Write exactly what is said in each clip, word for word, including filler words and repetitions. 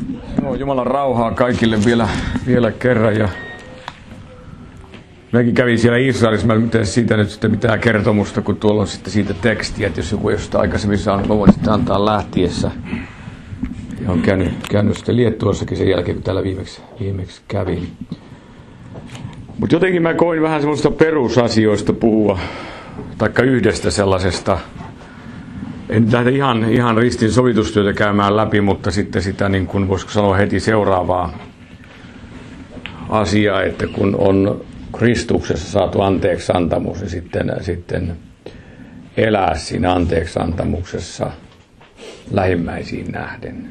Joo, Jumalan rauhaa kaikille vielä, vielä kerran. Ja mäkin kävin siellä Israelissa, mä en tiedä siitä nyt sitten mitään kertomusta, kun tuolla on sitten siitä tekstiä, että jos joku ei jostain aikaisemmin saanut, mä voin sitten antaa lähtiessä. Ja on käynyt, käynyt sitten Liettuassakin sen jälkeen, kun täällä viimeksi, viimeksi kävin. Mutta jotenkin mä koin vähän semmoista perusasioista puhua, taikka yhdestä sellaisesta. En lähde ihan, ihan ristin sovitustyötä käymään läpi, mutta sitten sitä, niin kuin voisiko sanoa heti seuraavaa asiaa, että kun on Kristuksessa saatu anteeksiantamus ja sitten, sitten elää siinä anteeksiantamuksessa lähimmäisiin nähden.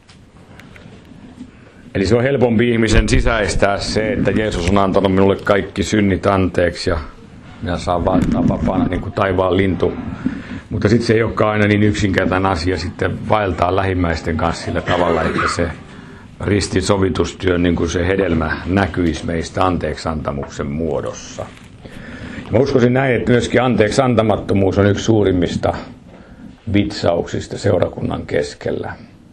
Eli se on helpompi ihmisen sisäistää se, että Jeesus on antanut minulle kaikki synnit anteeksi ja minä saan vaeltaa vapaana niin kuin taivaan lintu. Mutta sitten se ei olekaan aina niin yksinkertainen asia sitten vaeltaa lähimmäisten kanssa sillä tavalla, että se ristisovitustyön niin kuin se hedelmä näkyisi meistä anteeksiantamuksen muodossa. Ja mä uskoisin näin, että myöskin anteeksiantamattomuus on yksi suurimmista vitsauksista seurakunnan keskellä.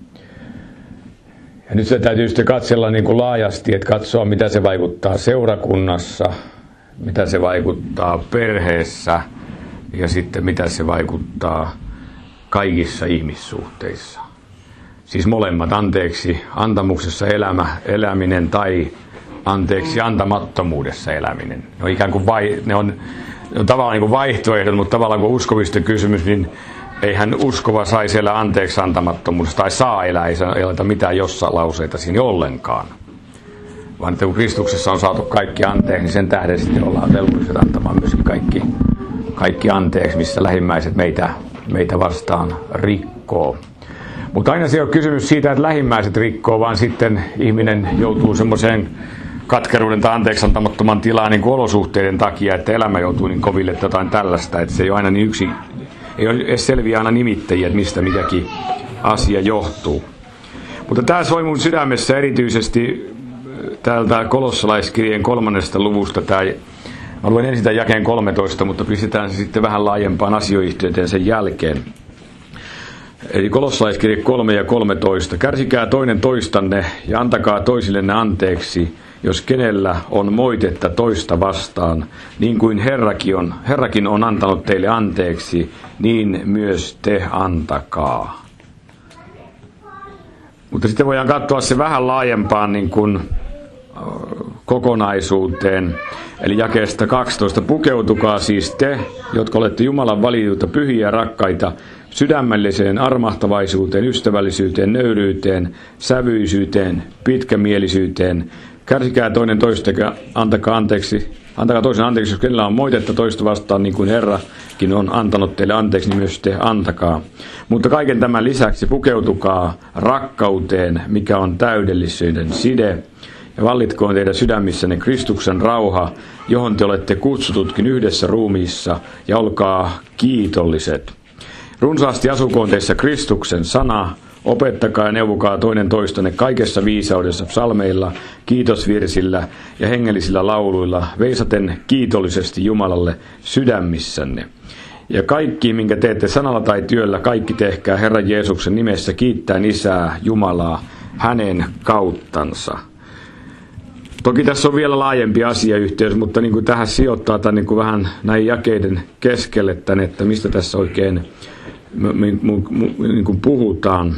Ja nyt se täytyy sitten katsella niin kuin laajasti, että katsoa mitä se vaikuttaa seurakunnassa, mitä se vaikuttaa perheessä ja sitten mitä se vaikuttaa kaikissa ihmissuhteissa. Siis molemmat, anteeksi antamuksessa elämä, eläminen tai anteeksi antamattomuudessa eläminen. Ne on ikään kuin vai, ne on, ne on tavallaan niin kuin vaihtoehdot, mutta tavallaan kun uskovista kysymys, niin eihän uskova saisi elää anteeksi antamattomuudessa tai saa elää, ei elää mitään jossain lauseita siinä ollenkaan. Vaan että kun Kristuksessa on saatu kaikki anteeksi, niin sen tähden sitten ollaan velvolliset antamaan myöskin kaikki, kaikki anteeksi, missä lähimmäiset meitä, meitä vastaan rikkoo. Mutta aina se ei ole kysymys siitä, että lähimmäiset rikkoo, vaan sitten ihminen joutuu semmoiseen katkeruuden tai anteeksiantamattoman tilaan niin kuin olosuhteiden takia, että elämä joutuu niin koville jotain tällaista, että se ei ole aina niin yksi, ei ole edes selviä aina nimittäjiä, että mistä mikäkin asia johtuu. Mutta tämä soi mun sydämessä erityisesti täältä Kolossalaiskirjeen kolmannesta luvusta. Tämä, mä luen ensin tämän jakeen kolmetoista, mutta pistetään se sitten vähän laajempaan asioyhteyteen sen jälkeen. Eli Kolossalaiskirje kolme ja kolmetoista. Kärsikää toinen toistanne ja antakaa toisillenne anteeksi, jos kenellä on moitetta toista vastaan, niin kuin Herrakin on, Herrakin on antanut teille anteeksi, niin myös te antakaa. Mutta sitten voidaan katsoa se vähän laajempaan niin kuin kokonaisuuteen. Eli jakeesta kaksitoista. Pukeutukaa siis te, jotka olette Jumalan valitulta pyhiä ja rakkaita, sydämelliseen armahtavaisuuteen, ystävällisyyteen, nöyryyteen, sävyisyyteen, pitkämielisyyteen. Kärsikää toinen toista, antakaa anteeksi, antakaa toisen anteeksi, jos kenellä on moitetta toista vastaan, niin kuin Herrakin on antanut teille anteeksi, niin myös te antakaa. Mutta kaiken tämän lisäksi pukeutukaa rakkauteen, mikä on täydellisyyden side, ja vallitkoon teidän sydämissänne Kristuksen rauha, johon te olette kutsututkin yhdessä ruumiissa, ja olkaa kiitolliset. Runsaasti asukoon teissä Kristuksen sana, opettakaa ja neuvokaa toinen toistanne kaikessa viisaudessa psalmeilla, kiitosvirsillä ja hengellisillä lauluilla, veisaten kiitollisesti Jumalalle sydämissänne. Ja kaikki, minkä teette sanalla tai työllä, kaikki tehkää Herran Jeesuksen nimessä kiittäen Isää Jumalaa hänen kauttansa. Toki tässä on vielä laajempi asiayhteys, mutta niin kuin tähän sijoittaa tämän niin kuin vähän näin jakeiden keskelle tämän, että mistä tässä oikein niin kuin puhutaan.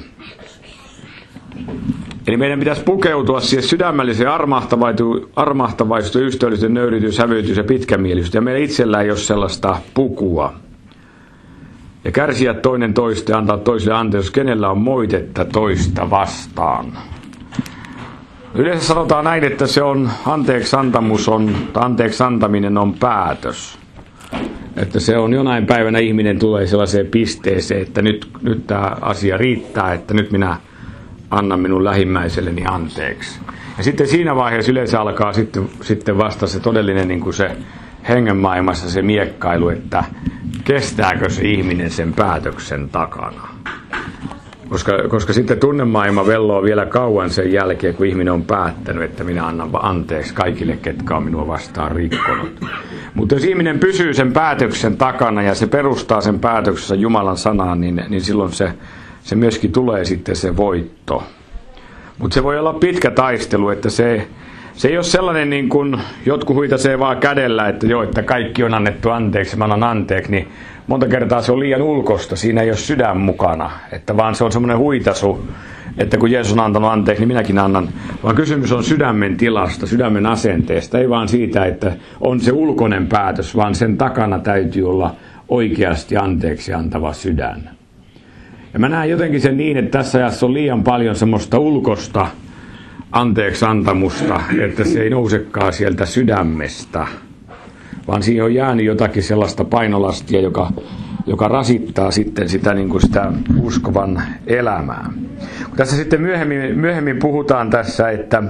Eli meidän pitäisi pukeutua siihen sydämelliseen armahtavaisuuteen, ystävällisyyteen, nöyrytyys, hävytys ja pitkämielisyyteen. Ja meillä itsellään ei ole sellaista pukua. Ja kärsiä toinen toista ja antaa toiselle anteeksi, jos kenellä on moitetta toista vastaan. Yleensä sanotaan näin, että se on anteeksiantamus on, anteeksi antaminen on päätös. Että se on jonain päivänä ihminen tulee sellaiseen pisteeseen, että nyt, nyt tämä asia riittää, että nyt minä annan minun lähimmäiselleni anteeksi. Ja sitten siinä vaiheessa yleensä alkaa sitten, sitten vasta se todellinen niin kuin se hengenmaailmassa se miekkailu, että kestääkö se ihminen sen päätöksen takana. Koska, koska sitten tunnemaailma velloo vielä kauan sen jälkeen, kun ihminen on päättänyt, että minä annan anteeksi kaikille, ketkä on minua vastaan rikkonut. Mutta jos ihminen pysyy sen päätöksen takana ja se perustaa sen päätöksessä Jumalan sanaan, niin, niin silloin se, se myöskin tulee sitten se voitto. Mutta se voi olla pitkä taistelu, että se, se ei ole sellainen niin kuin jotkut huitasee vaan kädellä, että joo, että kaikki on annettu anteeksi, mä annan anteeksi, niin monta kertaa se on liian ulkosta, siinä ei ole sydän mukana, että vaan se on semmoinen huitasu, että kun Jeesus on antanut anteeksi, niin minäkin annan. Vaan kysymys on sydämen tilasta, sydämen asenteesta, ei vaan siitä, että on se ulkoinen päätös, vaan sen takana täytyy olla oikeasti anteeksi antava sydän. Ja mä näen jotenkin sen niin, että tässä ajassa on liian paljon semmoista ulkosta anteeksi antamusta, että se ei nousekaan sieltä sydämestä, vaan siihen on jäänyt jotakin sellaista painolastia, joka, joka rasittaa sitten sitä, niin kuin sitä uskovan elämää. Kun tässä sitten myöhemmin, myöhemmin puhutaan tässä, että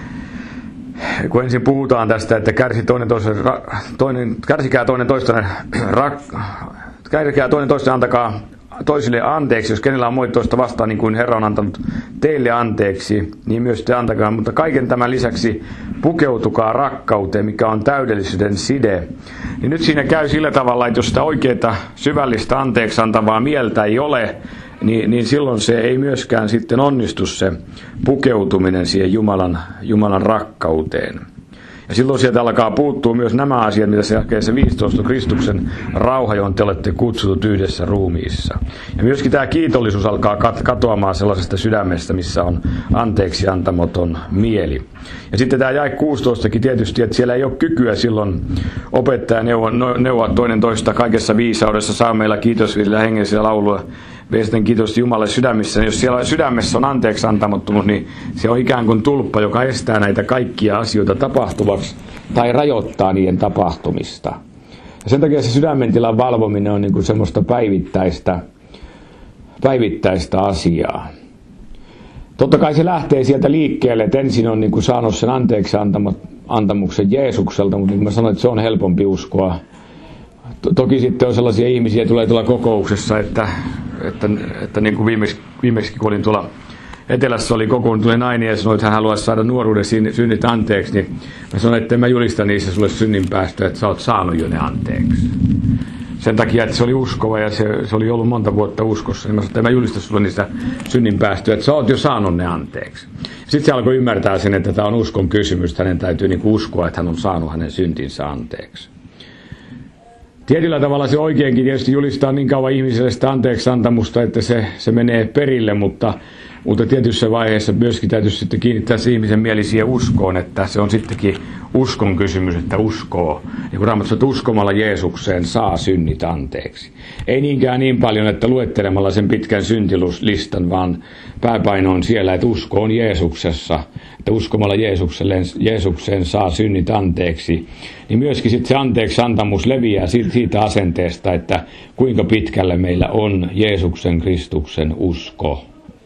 kun ensin puhutaan tästä, että kärsi toinen toisen, toinen, kärsikää toinen toisten, rak, kärsikää toinen toisten, antakaa toisille anteeksi, jos kenellä on moittoista vastaan, niin kuin Herra on antanut teille anteeksi, niin myös te antakaa. Mutta kaiken tämän lisäksi pukeutukaa rakkauteen, mikä on täydellisyyden side. Niin nyt siinä käy sillä tavalla, että jos sitä oikeaa syvällistä anteeksi antavaa mieltä ei ole, niin, niin silloin se ei myöskään sitten onnistu se pukeutuminen siihen Jumalan, Jumalan rakkauteen. Ja silloin sieltä alkaa puuttua myös nämä asiat, mitä se jakeessa viisitoista, Kristuksen rauha, johon te olette kutsutut yhdessä ruumiissa. Ja myöskin tämä kiitollisuus alkaa katoamaan sellaisesta sydämestä, missä on anteeksi antamaton mieli. Ja sitten tämä jae kuusitoistakin tietysti, että siellä ei ole kykyä silloin opettaja neuvoa, neuvoa toinen toista kaikessa viisaudessa, saa meillä kiitosvirillä hengellisillä laulua. Veisten kiitos Jumalalle sydämissä. Jos siellä sydämessä on anteeksi antamattomuus, niin se on ikään kuin tulppa, joka estää näitä kaikkia asioita tapahtuvaksi tai rajoittaa niiden tapahtumista. Ja sen takia se sydämentilan valvominen on niin kuin semmoista päivittäistä, päivittäistä asiaa. Totta kai se lähtee sieltä liikkeelle, että ensin on niin kuin saanut sen anteeksi antamuksen Jeesukselta, mutta niin kuin mä sanoin, että se on helpompi uskoa. Toki sitten on sellaisia ihmisiä, tulee tuolla kokouksessa, että, että, että niin kuin viimeksi, viimeksi kun olin tuolla Etelässä, oli kokoon, tuli nainen ja sanoi, että hän haluaisi saada nuoruuden synnit anteeksi, niin mä sanoin, että en mä julista niissä sulle synninpäästöä, että sä oot saanut jo ne anteeksi. Sen takia, että se oli uskova ja se, se oli ollut monta vuotta uskossa, niin mä sanoin, että en mä julista sulle niistä synninpäästöä, että sä oot jo saanut ne anteeksi. Sitten se alkoi ymmärtää sen, että tämä on uskon kysymys, että hänen täytyy niin kuin uskoa, että hän on saanut hänen syntinsä anteeksi. Tietyllä tavalla se oikeinkin tietysti julistaa niin kauan ihmiselle sitä anteeksi antamusta, että se, se menee perille, mutta, mutta tietyssä vaiheessa myöskin täytyy sitten kiinnittää se ihmisen mieli siihen uskoon, että se on sittenkin uskon kysymys, että uskoo. Niin kuin Raamattu sanoo, että uskomalla Jeesukseen saa synnit anteeksi. Ei niinkään niin paljon, että luettelemalla sen pitkän syntilistan, vaan pääpaino on siellä, että usko on Jeesuksessa, että uskomalla Jeesukseen saa synnit anteeksi. Niin myöskin sitten se anteeksi antamus leviää siitä asenteesta, että kuinka pitkälle meillä on Jeesuksen Kristuksen usko.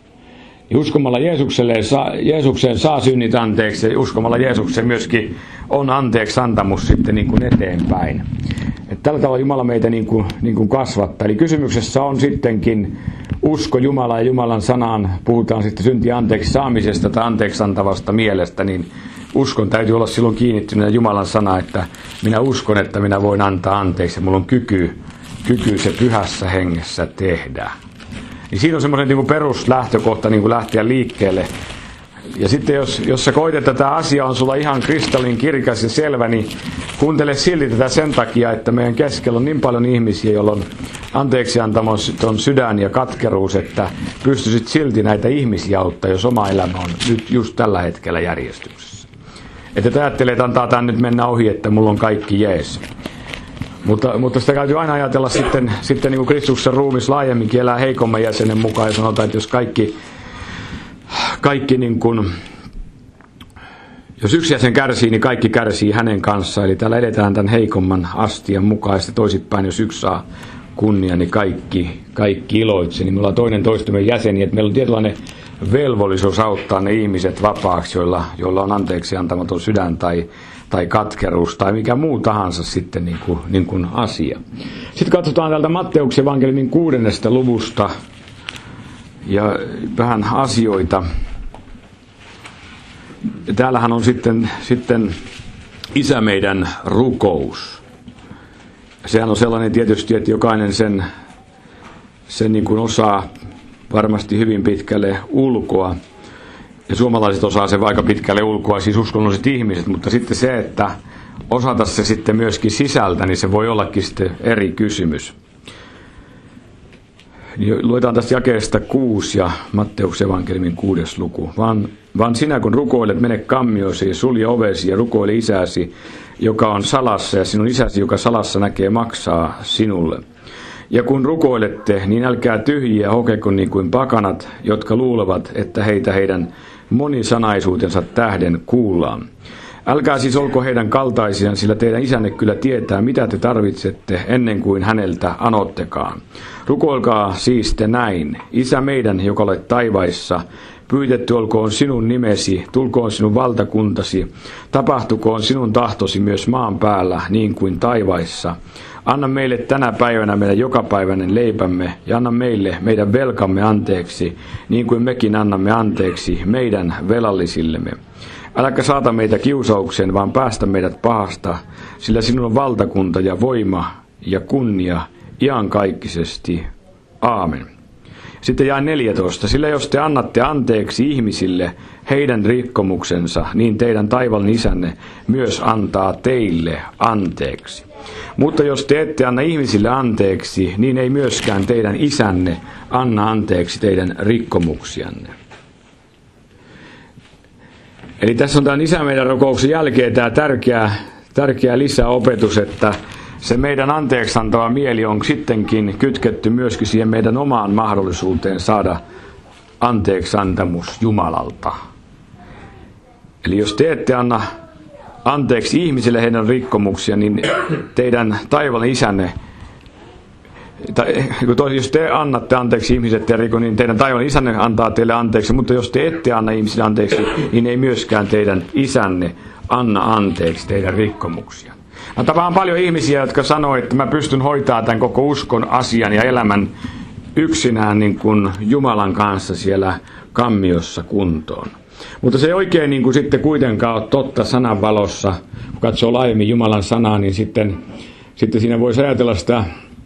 Ja uskomalla Jeesukselle saa, Jeesukseen saa synnit anteeksi ja uskomalla Jeesukseen myöskin on anteeksi antamus sitten niin kuin eteenpäin. Että tällä tavalla Jumala meitä niin kuin, niin kuin kasvattaa. Eli kysymyksessä on sittenkin usko Jumalaan ja Jumalan sanaan, puhutaan sitten syntien anteeksi saamisesta tai anteeksi antavasta mielestä, niin uskon täytyy olla silloin kiinnittyneenä Jumalan sana, että minä uskon, että minä voin antaa anteeksi ja minulla on kyky, kyky se pyhässä hengessä tehdä. Niin siinä on semmoinen niin kuin peruslähtökohta niin kuin lähteä liikkeelle. Ja sitten jos, jos sä koet, että tämä asia on sulla ihan kristallin kirkas ja selvä, niin kuuntele silti tätä sen takia, että meidän keskellä on niin paljon ihmisiä, joilla on anteeksi antamaton sydän ja katkeruus, että pystyisit silti näitä ihmisiä auttaa, jos oma elämä on nyt just tällä hetkellä järjestyksessä. Että te ajattelee, että antaa tämän nyt mennä ohi, että mulla on kaikki jees. Mutta, mutta sitä täytyy aina ajatella sitten, sitten niin kuin Kristuksen ruumis laajemminkin elää heikomman jäsenen mukaan ja sanotaan, että jos kaikki, kaikki niin kuin, jos yksi jäsen kärsii, niin kaikki kärsii hänen kanssaan. Eli täällä edetään tämän heikomman astian mukaan ja sitten toisinpäin, jos yksi saa kunnia, niin kaikki, kaikki iloitsee. Niin me ollaan toinen toistemme jäseniä, että meillä on tietynlainen velvollisuus auttaa ne ihmiset vapaaksi, joilla, joilla on anteeksi antamaton sydän tai tai katkeruus tai mikä muu tahansa sitten niin kuin, niin kuin asia. Sitten katsotaan täältä Matteuksen evankeliumin kuudennesta luvusta ja vähän asioita. Ja täällähän on sitten, sitten Isä meidän rukous. Sehän on sellainen tietysti, että jokainen sen, sen niin kuin osaa varmasti hyvin pitkälle ulkoa. ja suomalaiset osaa sen aika pitkälle ulkoa, siis uskonnolliset ihmiset, mutta sitten se, että osata se sitten myöskin sisältä, niin se voi ollakin sitten eri kysymys. Luetaan tästä jakeesta kuusi ja Matteuksen evankeliumin kuudes luku. Vaan, vaan sinä kun rukoilet, mene kammioisi ja sulje ovesi ja rukoile isäsi, joka on salassa, ja sinun isäsi, joka salassa näkee, maksaa sinulle. Ja kun rukoilette, niin älkää tyhjiä hokeko niin kuin pakanat, jotka luulevat, että heitä heidän monisanaisuutensa tähden kuullaan. Älkää siis olko heidän kaltaisiaan, sillä teidän isänne kyllä tietää, mitä te tarvitsette ennen kuin häneltä anottekaan. Rukoilkaa siis te näin: Isä meidän, joka olet taivaissa, pyytetty olkoon sinun nimesi, tulkoon sinun valtakuntasi, tapahtukoon sinun tahtosi myös maan päällä niin kuin taivaissa. Anna meille tänä päivänä meidän jokapäiväinen leipämme, ja anna meille meidän velkamme anteeksi, niin kuin mekin annamme anteeksi meidän velallisillemme. Äläkä saata meitä kiusaukseen, vaan päästä meidät pahasta, sillä sinun on valtakunta ja voima ja kunnia iankaikkisesti. Aamen. Sitten jae neljätoista. Sillä jos te annatte anteeksi ihmisille heidän rikkomuksensa, niin teidän taivallinen isänne myös antaa teille anteeksi. Mutta jos te ette anna ihmisille anteeksi, niin ei myöskään teidän isänne anna anteeksi teidän rikkomuksianne. Eli tässä on tämän Isä meidän rukouksen jälkeen tämä tärkeä, tärkeä lisäopetus, että se meidän anteeksiantava mieli on sittenkin kytketty myöskin siihen meidän omaan mahdollisuuteen saada anteeksiantamus Jumalalta. Eli jos te ette anna anteeksi ihmisille heidän rikkomuksia, niin teidän taivallinen isänne, tai jos te annatte anteeksi ihmiset ja rikon, niin teidän taivallinen isänne antaa teille anteeksi, mutta jos te ette anna ihmisille anteeksi, niin ei myöskään teidän isänne anna anteeksi teidän rikkomuksia. Mä tapaan paljon ihmisiä, jotka sanoo, että mä pystyn hoitamaan tämän koko uskon asian ja elämän yksinään niin kuin Jumalan kanssa siellä kammiossa kuntoon. Mutta se ei oikein niin kuin sitten kuitenkaan ole totta sanan valossa. Kun katsoo laajemmin Jumalan sanaa, niin sitten, sitten siinä voisi ajatella sitä,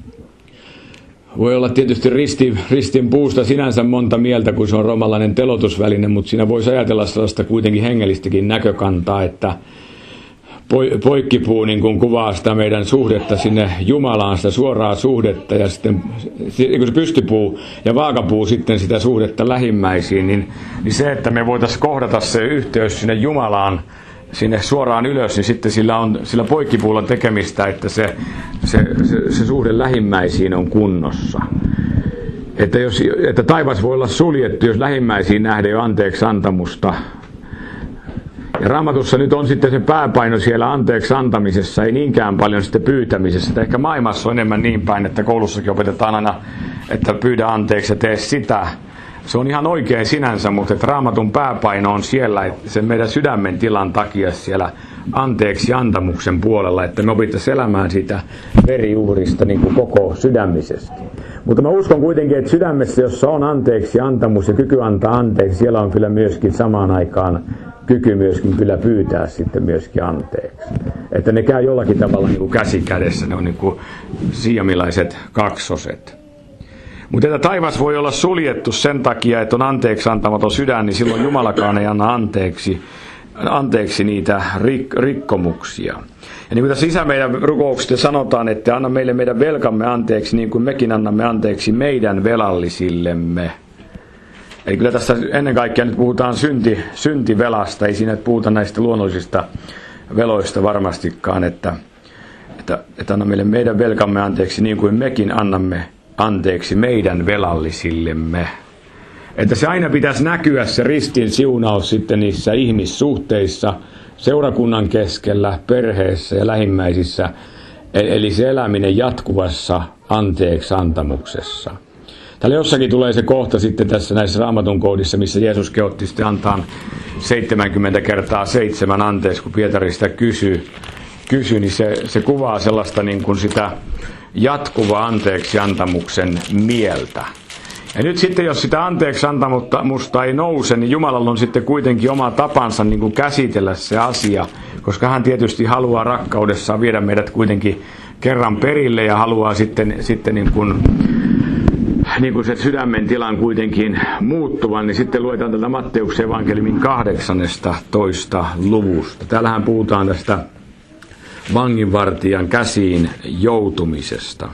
voi olla tietysti risti, ristin puusta sinänsä monta mieltä, kun se on roomalainen telotusväline, mutta siinä voisi ajatella sellaista kuitenkin hengellistäkin näkökantaa, että poikkipuu niin kuin kuvaa sitä meidän suhdetta sinne Jumalaan, sitä suoraa suhdetta, ja sitten kun se pystypuu ja vaakapuu sitten sitä suhdetta lähimmäisiin, niin, niin se, että me voitaisiin kohdata se yhteys sinne Jumalaan, sinne suoraan ylös, niin sitten sillä on sillä poikkipuulla tekemistä, että se, se, se, se suhde lähimmäisiin on kunnossa. Että, jos, että taivas voi olla suljettu, jos lähimmäisiin nähdään jo anteeksi antamusta. Ja Raamatussa nyt on sitten se pääpaino siellä anteeksi antamisessa, ei niinkään paljon sitten pyytämisessä. Että ehkä maailmassa on enemmän niin päin, että koulussakin opetetaan aina, että pyydä anteeksi ja tee sitä. Se on ihan oikein sinänsä, mutta että Raamatun pääpaino on siellä, että sen meidän sydämen tilan takia siellä anteeksi antamuksen puolella, että me opittaisiin elämään siitä veriuhrista niin kuin koko sydämisesti. Mutta mä uskon kuitenkin, että sydämessä, jossa on anteeksi antamus ja kyky antaa anteeksi, siellä on kyllä myöskin samaan aikaan kyky myöskin kyllä pyytää sitten myöskin anteeksi. Että ne käy jollakin tavalla niin kuin käsi kädessä, ne on niin kuin siamilaiset kaksoset. Mutta että taivas voi olla suljettu sen takia, että on anteeksi antamaton sydän, niin silloin Jumalakaan ei anna anteeksi, anteeksi niitä rik- rikkomuksia. Ja niin kuin tässä Isä meidän rukouksesta sanotaan, että anna meille meidän velkamme anteeksi, niin kuin mekin annamme anteeksi meidän velallisillemme. Eli kyllä tässä ennen kaikkea nyt puhutaan synti, syntivelasta, ei siinä puhuta näistä luonnollisista veloista varmastikaan, että, että, että anna meille meidän velkamme anteeksi, niin kuin mekin annamme anteeksi meidän velallisillemme. Että se aina pitäisi näkyä se ristin siunaus sitten niissä ihmissuhteissa, seurakunnan keskellä, perheessä ja lähimmäisissä, eli se eläminen jatkuvassa anteeksi antamuksessa. Täällä jossakin tulee se kohta sitten tässä näissä Raamatun kohdissa, missä Jeesus kehotti sitten antaa seitsemänkymmentä kertaa seitsemän anteeksi, kun Pietari sitä kysyy, kysy, niin se, se kuvaa sellaista niin kuin sitä jatkuva anteeksi antamuksen mieltä. Ja nyt sitten, jos sitä anteeksi antamusta ei nouse, niin Jumalalla on sitten kuitenkin oma tapansa niin kuin käsitellä se asia, koska hän tietysti haluaa rakkaudessaan viedä meidät kuitenkin kerran perille ja haluaa sitten, sitten niin kuin niin kuin se sydämen tilan kuitenkin muuttuvan, niin sitten luetaan tätä Matteuksen evankeliumin kahdeksannesta toista luvusta. Täällähän puhutaan tästä vanginvartijan käsiin joutumisesta.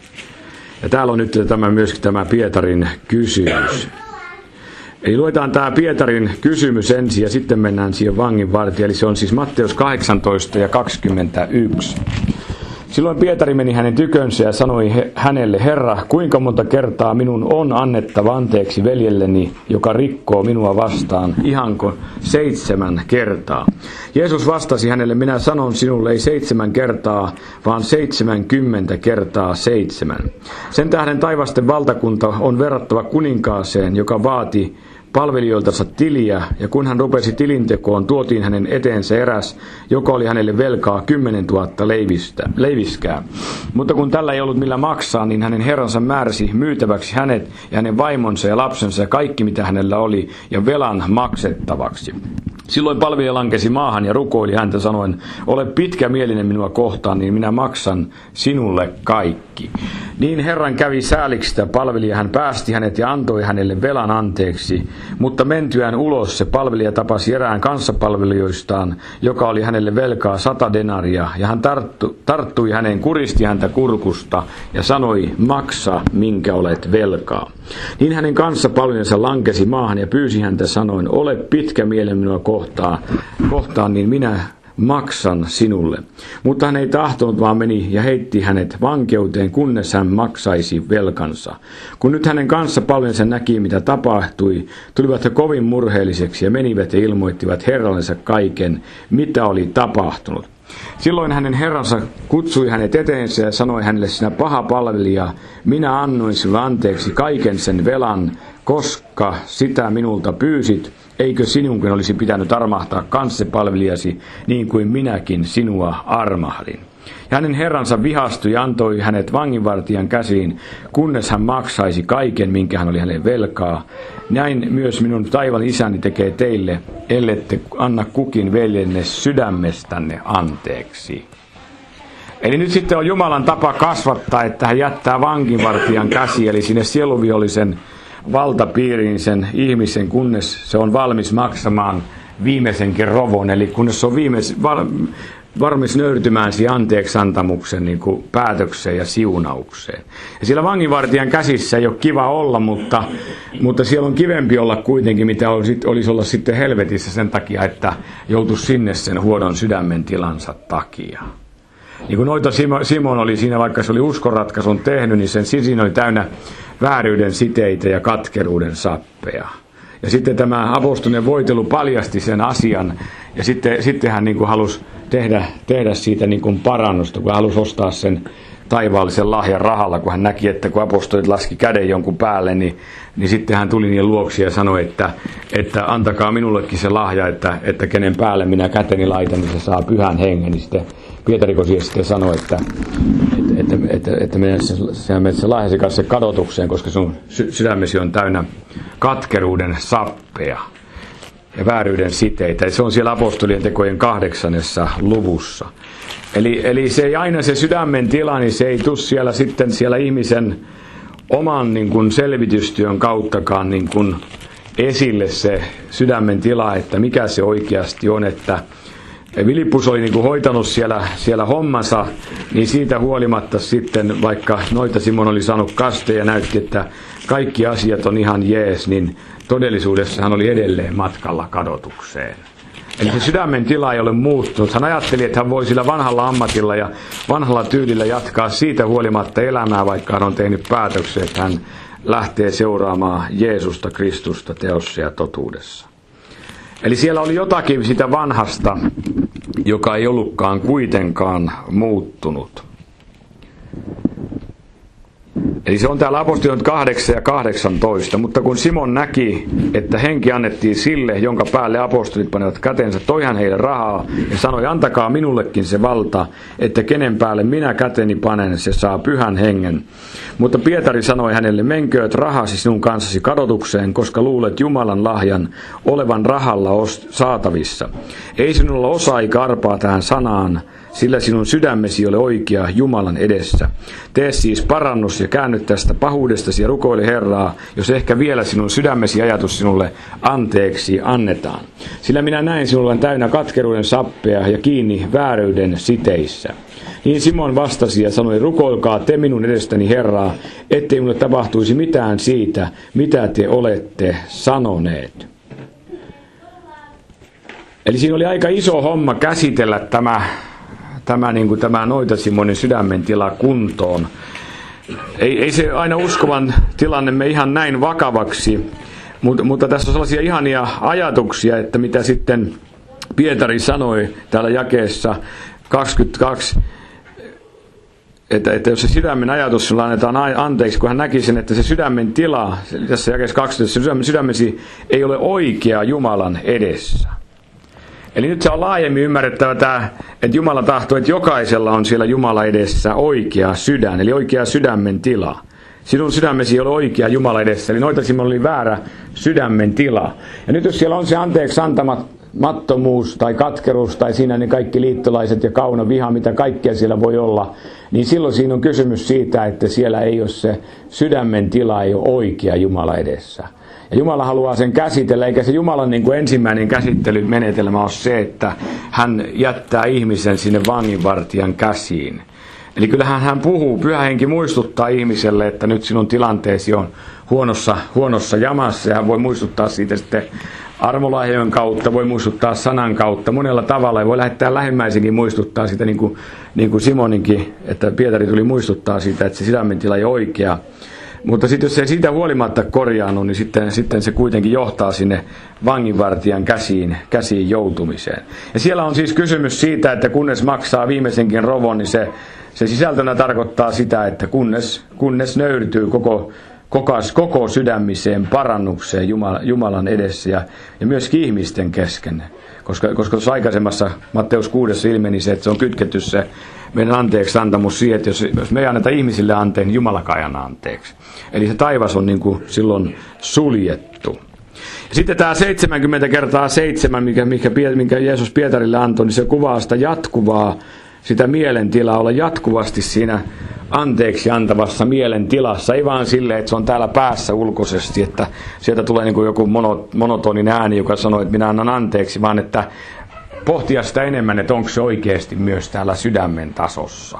Ja täällä on nyt tämä myöskin tämä Pietarin kysymys. Eli luetaan tämä Pietarin kysymys ensin ja sitten mennään siihen vanginvartijaan. Eli se on siis Matteus kahdeksantoista ja kaksikymmentäyksi. Silloin Pietari meni hänen tykönsä ja sanoi he, hänelle, Herra, kuinka monta kertaa minun on annettava anteeksi veljelleni, joka rikkoo minua vastaan, ihanko seitsemän kertaa? Jeesus vastasi hänelle, minä sanon sinulle ei seitsemän kertaa, vaan seitsemänkymmentä kertaa seitsemän. Sen tähden taivasten valtakunta on verrattava kuninkaaseen, joka vaati palvelijoiltansa tiliä, ja kun hän rupesi tilintekoon, tuotiin hänen eteensä eräs, joka oli hänelle velkaa kymmenen tuhatta leivistä, leiviskää. Mutta kun tällä ei ollut millä maksaa, niin hänen herransa määräsi myytäväksi hänet ja hänen vaimonsa ja lapsensa ja kaikki mitä hänellä oli, ja velan maksettavaksi. Silloin palvelija lankesi maahan ja rukoili häntä sanoen, ole pitkämielinen minua kohtaan, niin minä maksan sinulle kaikki. Niin Herran kävi sääliksi sitä palvelija, hän päästi hänet ja antoi hänelle velan anteeksi, mutta mentyään ulos se palvelija tapasi erään kanssapalvelijoistaan, joka oli hänelle velkaa sata denaria, ja hän tarttu, tarttui häneen, kuristi häntä kurkusta ja sanoi, maksa minkä olet velkaa. Niin hänen kanssapalvelijansa lankesi maahan ja pyysi häntä sanoen, ole pitkämielinen minua kohtaan, kohtaan, niin minä maksan sinulle. Mutta hän ei tahtonut, vaan meni ja heitti hänet vankeuteen, kunnes hän maksaisi velkansa. Kun nyt hänen kanssapalvelijansa näki, mitä tapahtui, tulivat he kovin murheelliseksi ja menivät ja ilmoittivat herrallensa kaiken, mitä oli tapahtunut. Silloin hänen herransa kutsui hänet eteensä ja sanoi hänelle, sinä paha palvelija, minä annoin sinulle anteeksi kaiken sen velan, koska sitä minulta pyysit, eikö sinunkin olisi pitänyt armahtaa kanssapalvelijasi niin kuin minäkin sinua armahdin. Ja hänen herransa vihastui ja antoi hänet vanginvartijan käsiin, kunnes hän maksaisi kaiken, minkä hän oli hänelle velkaa. Näin myös minun taivaan isäni tekee teille, ellette anna kukin veljenne sydämestänne anteeksi. Eli nyt sitten on Jumalan tapa kasvattaa, että hän jättää vanginvartijan käsiin, eli sinne sieluvihollisen valtapiiriin sen ihmisen, kunnes se on valmis maksamaan viimeisenkin rovon, eli kunnes se on viimeis, val, valmis nöyrtymään siihen anteeksantamuksen niin kuin päätökseen ja siunaukseen. Ja siellä vanginvartijan käsissä ei ole kiva olla, mutta, mutta siellä on kivempi olla kuitenkin, mitä olisi, olisi olla sitten helvetissä sen takia, että joutuisi sinne sen huonon sydämen tilansa takia. Niin kuin noita Simon oli siinä, vaikka se oli uskonratkaisun tehnyt, niin sen sisin oli täynnä vääryyden siteitä ja katkeruuden sappeja. Ja sitten tämä apostolinen voitelu paljasti sen asian, ja sitten, sitten hän niin kuin halusi tehdä, tehdä siitä niin kuin parannusta, kun hän halusi ostaa sen taivaallisen lahjan rahalla, kun hän näki, että kun apostolit laski käden jonkun päälle, niin, niin sitten hän tuli niiden luoksi ja sanoi, että, että antakaa minullekin se lahja, että, että kenen päälle minä käteni laitan, niin se saa pyhän hengen. Niin sitten Pietari sitten sanoi, että, että, että, että, että menet se lahjasi kanssa kadotukseen, koska sun sydämesi on täynnä katkeruuden sappeja ja vääryyden siteitä. Se on siellä apostolien tekojen kahdeksannessa luvussa. Eli, eli se ei aina se sydämen tila, niin se ei tule siellä sitten siellä ihmisen oman niin kuin selvitystyön kauttakaan niin kuin esille se sydämen tila, että mikä se oikeasti on, että Filippus oli niin kuin hoitanut siellä, siellä hommansa, niin siitä huolimatta sitten, vaikka noita Simon oli saanut kasteja ja näytti, että kaikki asiat on ihan jees, niin todellisuudessa hän oli edelleen matkalla kadotukseen. Eli se sydämen tila ei ole muuttunut. Hän ajatteli, että hän voi sillä vanhalla ammatilla ja vanhalla tyylillä jatkaa siitä huolimatta elämää, vaikka hän on tehnyt päätöksen, että hän lähtee seuraamaan Jeesusta Kristusta teossa ja totuudessa. Eli siellä oli jotakin sitä vanhasta, joka ei ollutkaan kuitenkaan muuttunut. Eli se on täällä apostolien kahdeksan ja kahdeksantoista, mutta kun Simon näki, että henki annettiin sille, jonka päälle apostolit panevat kätensä, toi hän heille rahaa ja sanoi, antakaa minullekin se valta, että kenen päälle minä käteni panen, se saa pyhän hengen. Mutta Pietari sanoi hänelle, menkööt rahasi sinun kanssasi kadotukseen, koska luulet Jumalan lahjan olevan rahalla saatavissa. Ei sinulla osaa eikä arpaa tähän sanaan, sillä sinun sydämesi ei ole oikea Jumalan edessä. Tee siis parannus ja käänny tästä pahuudestasi ja rukoile Herraa, jos ehkä vielä sinun sydämesi ajatus sinulle anteeksi annetaan. Sillä minä näin sinulla täynnä katkeruuden sappea ja kiinni vääryyden siteissä. Niin Simon vastasi ja sanoi, rukoilkaa te minun edestäni Herraa, ettei minulle tapahtuisi mitään siitä, mitä te olette sanoneet. Eli siinä oli aika iso homma käsitellä tämä, tämä, niin kuin tämä Noita-Simonin sydämen tila kuntoon. Ei, ei se aina uskovan tilannemme ihan näin vakavaksi, mutta, mutta tässä on sellaisia ihania ajatuksia, että mitä sitten Pietari sanoi täällä jakeessa kaksikymmentäkaksi, että, että jos se sydämen ajatus sulla annetaan anteeksi, kun hän näki sen, että se sydämen tila, tässä jakeessa kaksikymmentä, se sydämesi ei ole oikea Jumalan edessä. Eli nyt se on laajemmin ymmärrettävä tämä, että Jumala tahtoo, että jokaisella on siellä Jumala edessä oikea sydän, eli oikea sydämen tila. Sinun sydämesi ei ole oikea Jumala edessä, eli Noita-Simon oli väärä sydämen tila. Ja nyt jos siellä on se anteeksi antamattomuus tai katkeruus tai siinä ne kaikki liittolaiset ja kauna viha, mitä kaikkea siellä voi olla, niin silloin siinä on kysymys siitä, että siellä ei ole se sydämen tila, ei ole oikea Jumala edessä. Ja Jumala haluaa sen käsitellä, eikä se Jumalan niin kuin ensimmäinen käsittelymenetelmä ole se, että hän jättää ihmisen sinne vanginvartijan käsiin. Eli kyllähän hän puhuu, Pyhä Henki muistuttaa ihmiselle, että nyt sinun tilanteesi on huonossa, huonossa jamassa, ja hän voi muistuttaa siitä sitten armolahjojen kautta, voi muistuttaa sanan kautta, monella tavalla, ja voi lähettää lähimmäisenkin muistuttaa sitä, niin kuin, niin kuin Simoninkin, että Pietari tuli muistuttaa siitä, että se sydämentila ei ole oikea. Mutta sitten jos se siitä huolimatta korjaannu, niin sitten, sitten se kuitenkin johtaa sinne vanginvartijan käsiin, käsiin joutumiseen. Ja siellä on siis kysymys siitä, että kunnes maksaa viimeisenkin rovon, niin se, se sisältönä tarkoittaa sitä, että kunnes, kunnes nöyrtyy koko, koko, koko sydämiseen parannukseen Jumala, Jumalan edessä ja, ja myös ihmisten kesken. Koska, koska tuossa aikaisemmassa Matteus kuudessa ilmeni se, että se on kytketty se meidän anteeksi antamus siihen, että jos, jos me ei anneta ihmisille anteen, niin Jumalakaan ei anna anteeksi. Eli se taivas on niin kuin silloin suljettu. Ja sitten tämä seitsemänkymmentä kertaa seitsemän, mikä, mikä, minkä Jeesus Pietarille antoi, niin se kuvaa sitä jatkuvaa, sitä mielentilaa, olla jatkuvasti siinä anteeksi antavassa mielentilassa. Ei vaan silleen, että se on täällä päässä ulkoisesti, että sieltä tulee niin kuin joku monotonin ääni, joka sanoo, että minä annan anteeksi, vaan että pohtia sitä enemmän, että onko se oikeasti myös täällä sydämen tasossa.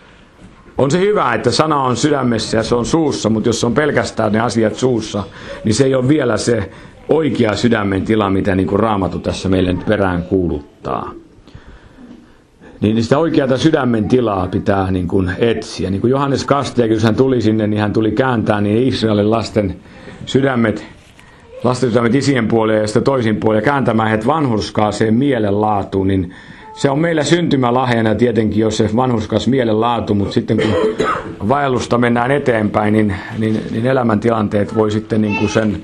On se hyvä, että sana on sydämessä ja se on suussa, mutta jos on pelkästään ne asiat suussa, niin se ei ole vielä se oikea sydämen tila, mitä niin kuin Raamattu tässä meille nyt perään kuuluttaa. Niin sitä oikeata sydämen tilaa pitää niin kuin etsiä. Niin kuin Johannes Kastajakin, jos hän tuli sinne, niin hän tuli kääntää niin Israelin lasten sydämet, lasten sydämet isien puoleen ja sitten toisin puoleen, ja kääntämään heidät vanhurskaaseen mielenlaatuun, niin se on meillä syntymälahjana tietenkin, jos se vanhurskas mielenlaatu, mutta sitten kun vaellusta mennään eteenpäin, niin, niin, niin elämäntilanteet voi sitten niin kuin sen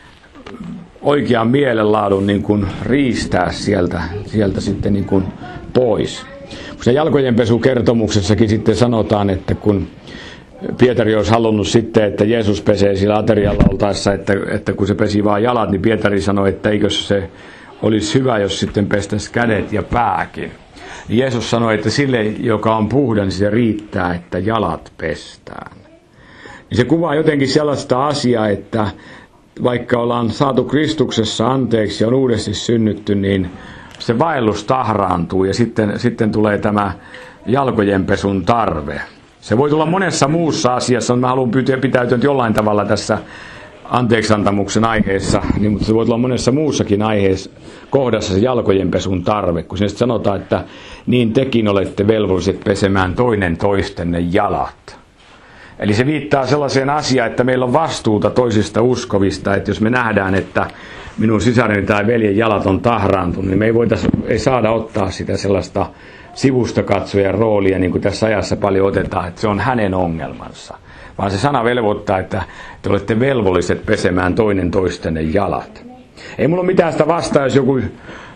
oikean mielenlaadun niin kuin riistää sieltä, sieltä sitten niin kuin pois. Se jalkojenpesukertomuksessakin sitten sanotaan, että kun Pietari olisi halunnut sitten, että Jeesus pesee sillä aterialla oltaessa, että, että kun se pesi vaan jalat, niin Pietari sanoi, että eikö se olisi hyvä, jos sitten pestäisi kädet ja pääkin. Jeesus sanoi, että sille, joka on puhdas, niin se riittää, että jalat pestään. Niin se kuvaa jotenkin sellaista asiaa, että vaikka ollaan saatu Kristuksessa anteeksi ja on uudesti synnytty, niin se vaellus tahraantuu ja sitten, sitten tulee tämä jalkojenpesun tarve. Se voi tulla monessa muussa asiassa, mä haluan pitäytyä jollain tavalla tässä anteeksiantamuksen aiheessa, niin, mutta se voi tulla monessa muussakin aiheessa kohdassa se jalkojenpesun tarve, kun sinne sanotaan, että niin tekin olette velvolliset pesemään toinen toistenne jalat. Eli se viittaa sellaiseen asiaan, että meillä on vastuuta toisista uskovista, että jos me nähdään, että minun sisareni tai veljen jalat on tahraantunut, niin me ei, voitais, ei saada ottaa sitä sellaista sivusta katsojan roolia, niin kuin tässä ajassa paljon otetaan, että se on hänen ongelmansa. Vaan se sana velvoittaa, että te olette velvolliset pesemään toinen toistenne jalat. Ei mulla ole mitään sitä vastaa, jos joku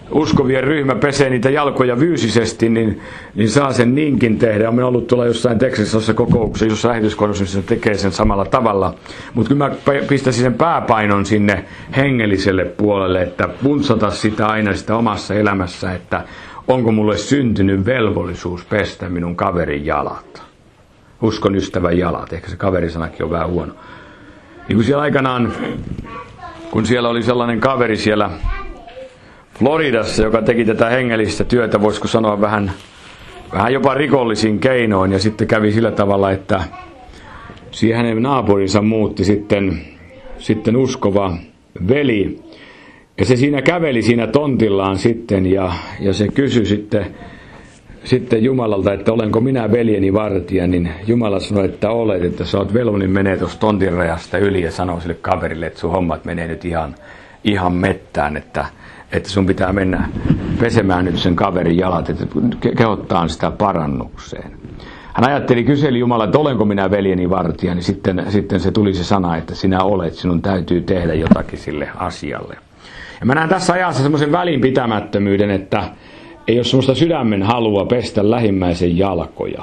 uskovien ryhmä pesee niitä jalkoja fyysisesti, niin, niin saa sen niinkin tehdä. Olen ollut tuolla jossain Texasissa kokouksessa, jossa lähetyskohdassa tekee sen samalla tavalla. Mutta kyllä mä pistäisin sen pääpainon sinne hengelliselle puolelle, että puntsata sitä aina sitä omassa elämässä, että onko mulle syntynyt velvollisuus pestä minun kaverin jalat. Uskon ystävän jalat, ehkä se kaverisanakin on vähän huono. Niin kun siellä aikanaan, kun siellä oli sellainen kaveri siellä Floridassa, joka teki tätä hengellistä työtä, voisiko sanoa vähän, vähän jopa rikollisin keinoin, ja sitten kävi sillä tavalla, että siihen hänen naapurinsa muutti sitten, sitten uskova veli, ja se siinä käveli siinä tontillaan sitten, ja, ja se kysyi sitten, sitten Jumalalta, että olenko minä veljeni vartija, niin Jumala sanoi, että olet, että sä oot velvollinen menee tuosta tontin rajasta yli ja sanoo sille kaverille, että sun hommat menee nyt ihan, ihan mettään, että, että sun pitää mennä pesemään nyt sen kaverin jalat, että kehottaa sitä parannukseen. Hän ajatteli, kyseli Jumala, että olenko minä veljeni vartija, niin sitten, sitten se tuli se sana, että sinä olet, sinun täytyy tehdä jotakin sille asialle. Ja mä näen tässä ajassa semmoisen välinpitämättömyyden, että ei ole semmoista sydämen halua pestä lähimmäisen jalkoja.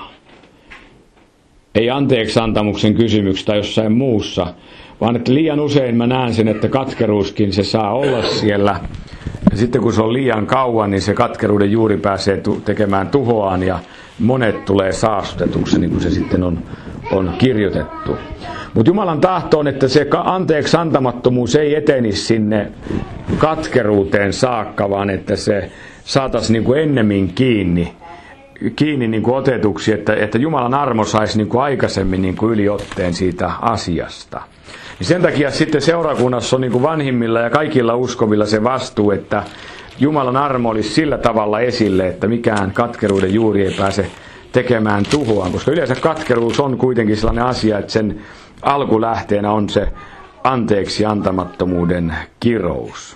Ei anteeksi antamuksen kysymyksessä tai jossain muussa, vaan että liian usein mä näen sen, että katkeruuskin se saa olla siellä. Ja sitten kun se on liian kauan, niin se katkeruuden juuri pääsee tu- tekemään tuhoaan ja monet tulee saastutetuksi, niin kuin se sitten on, on kirjoitettu. Mutta Jumalan tahto on, että se anteeksi antamattomuus ei etenisi sinne katkeruuteen saakka, vaan että se saataisiin niin kuin ennemmin kiinni, kiinni niin kuin otetuksi, että, että Jumalan armo saisi niin kuin aikaisemmin niin kuin yliotteen siitä asiasta. Niin sen takia sitten seurakunnassa on niin kuin vanhimmilla ja kaikilla uskovilla se vastuu, että Jumalan armo olisi sillä tavalla esille, että mikään katkeruuden juuri ei pääse tekemään tuhoaan, koska yleensä katkeruus on kuitenkin sellainen asia, että sen alkulähteenä on se anteeksi antamattomuuden kirous.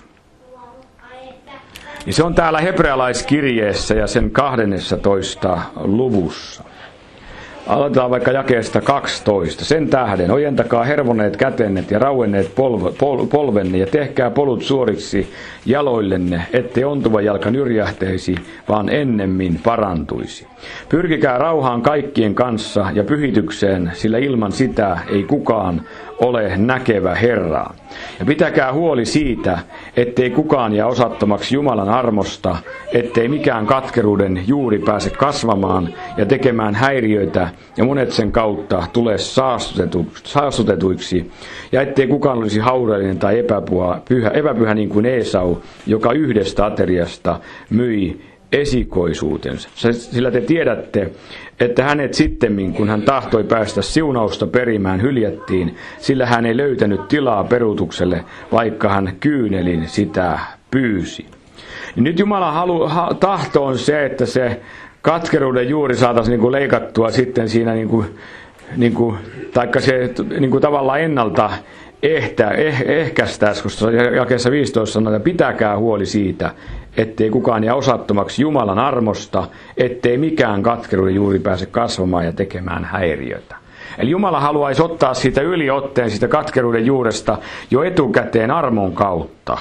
Niin se on täällä hebrealaiskirjeessä ja sen kahdennessatoista luvussa. Aloitetaan vaikka jakeesta kaksitoista. Sen tähden ojentakaa hervoneet kätennet ja rauenneet polve, pol, polvenne ja tehkää polut suoriksi jaloillenne, ettei ontuva jalka nyrjähteisi, vaan ennemmin parantuisi. Pyrkikää rauhaan kaikkien kanssa ja pyhitykseen, sillä ilman sitä ei kukaan ole näkevä Herraa. Ja pitäkää huoli siitä, ettei kukaan jää osattomaksi Jumalan armosta, ettei mikään katkeruuden juuri pääse kasvamaan ja tekemään häiriöitä, ja monet sen kautta tulee saastutetu, saastutetuiksi, ja ettei kukaan olisi haurallinen tai epäpyhä, pyhä, epäpyhä niin kuin Esau, joka yhdestä ateriasta myi esikoisuutensa. Sillä te tiedätte, että hänet sittemmin, kun hän tahtoi päästä siunausta perimään, hyljättiin, sillä hän ei löytänyt tilaa peruutukselle, vaikka hän kyynelin sitä pyysi. Ja nyt Jumalan halu, ha, tahto on se, että se katkeruuden juuri saataisiin niin kuin leikattua sitten siinä, niin kuin, niin kuin, taikka se niin kuin tavallaan ennalta ehtä, eh, ehkäistäisi, koska jakeessa viisitoista sanotaan, että pitäkää huoli siitä, ettei kukaan jää osattomaksi Jumalan armosta, ettei mikään katkeruuden juuri pääse kasvamaan ja tekemään häiriötä. Eli Jumala haluaisi ottaa siitä yliotteen, siitä katkeruuden juuresta jo etukäteen armon kautta.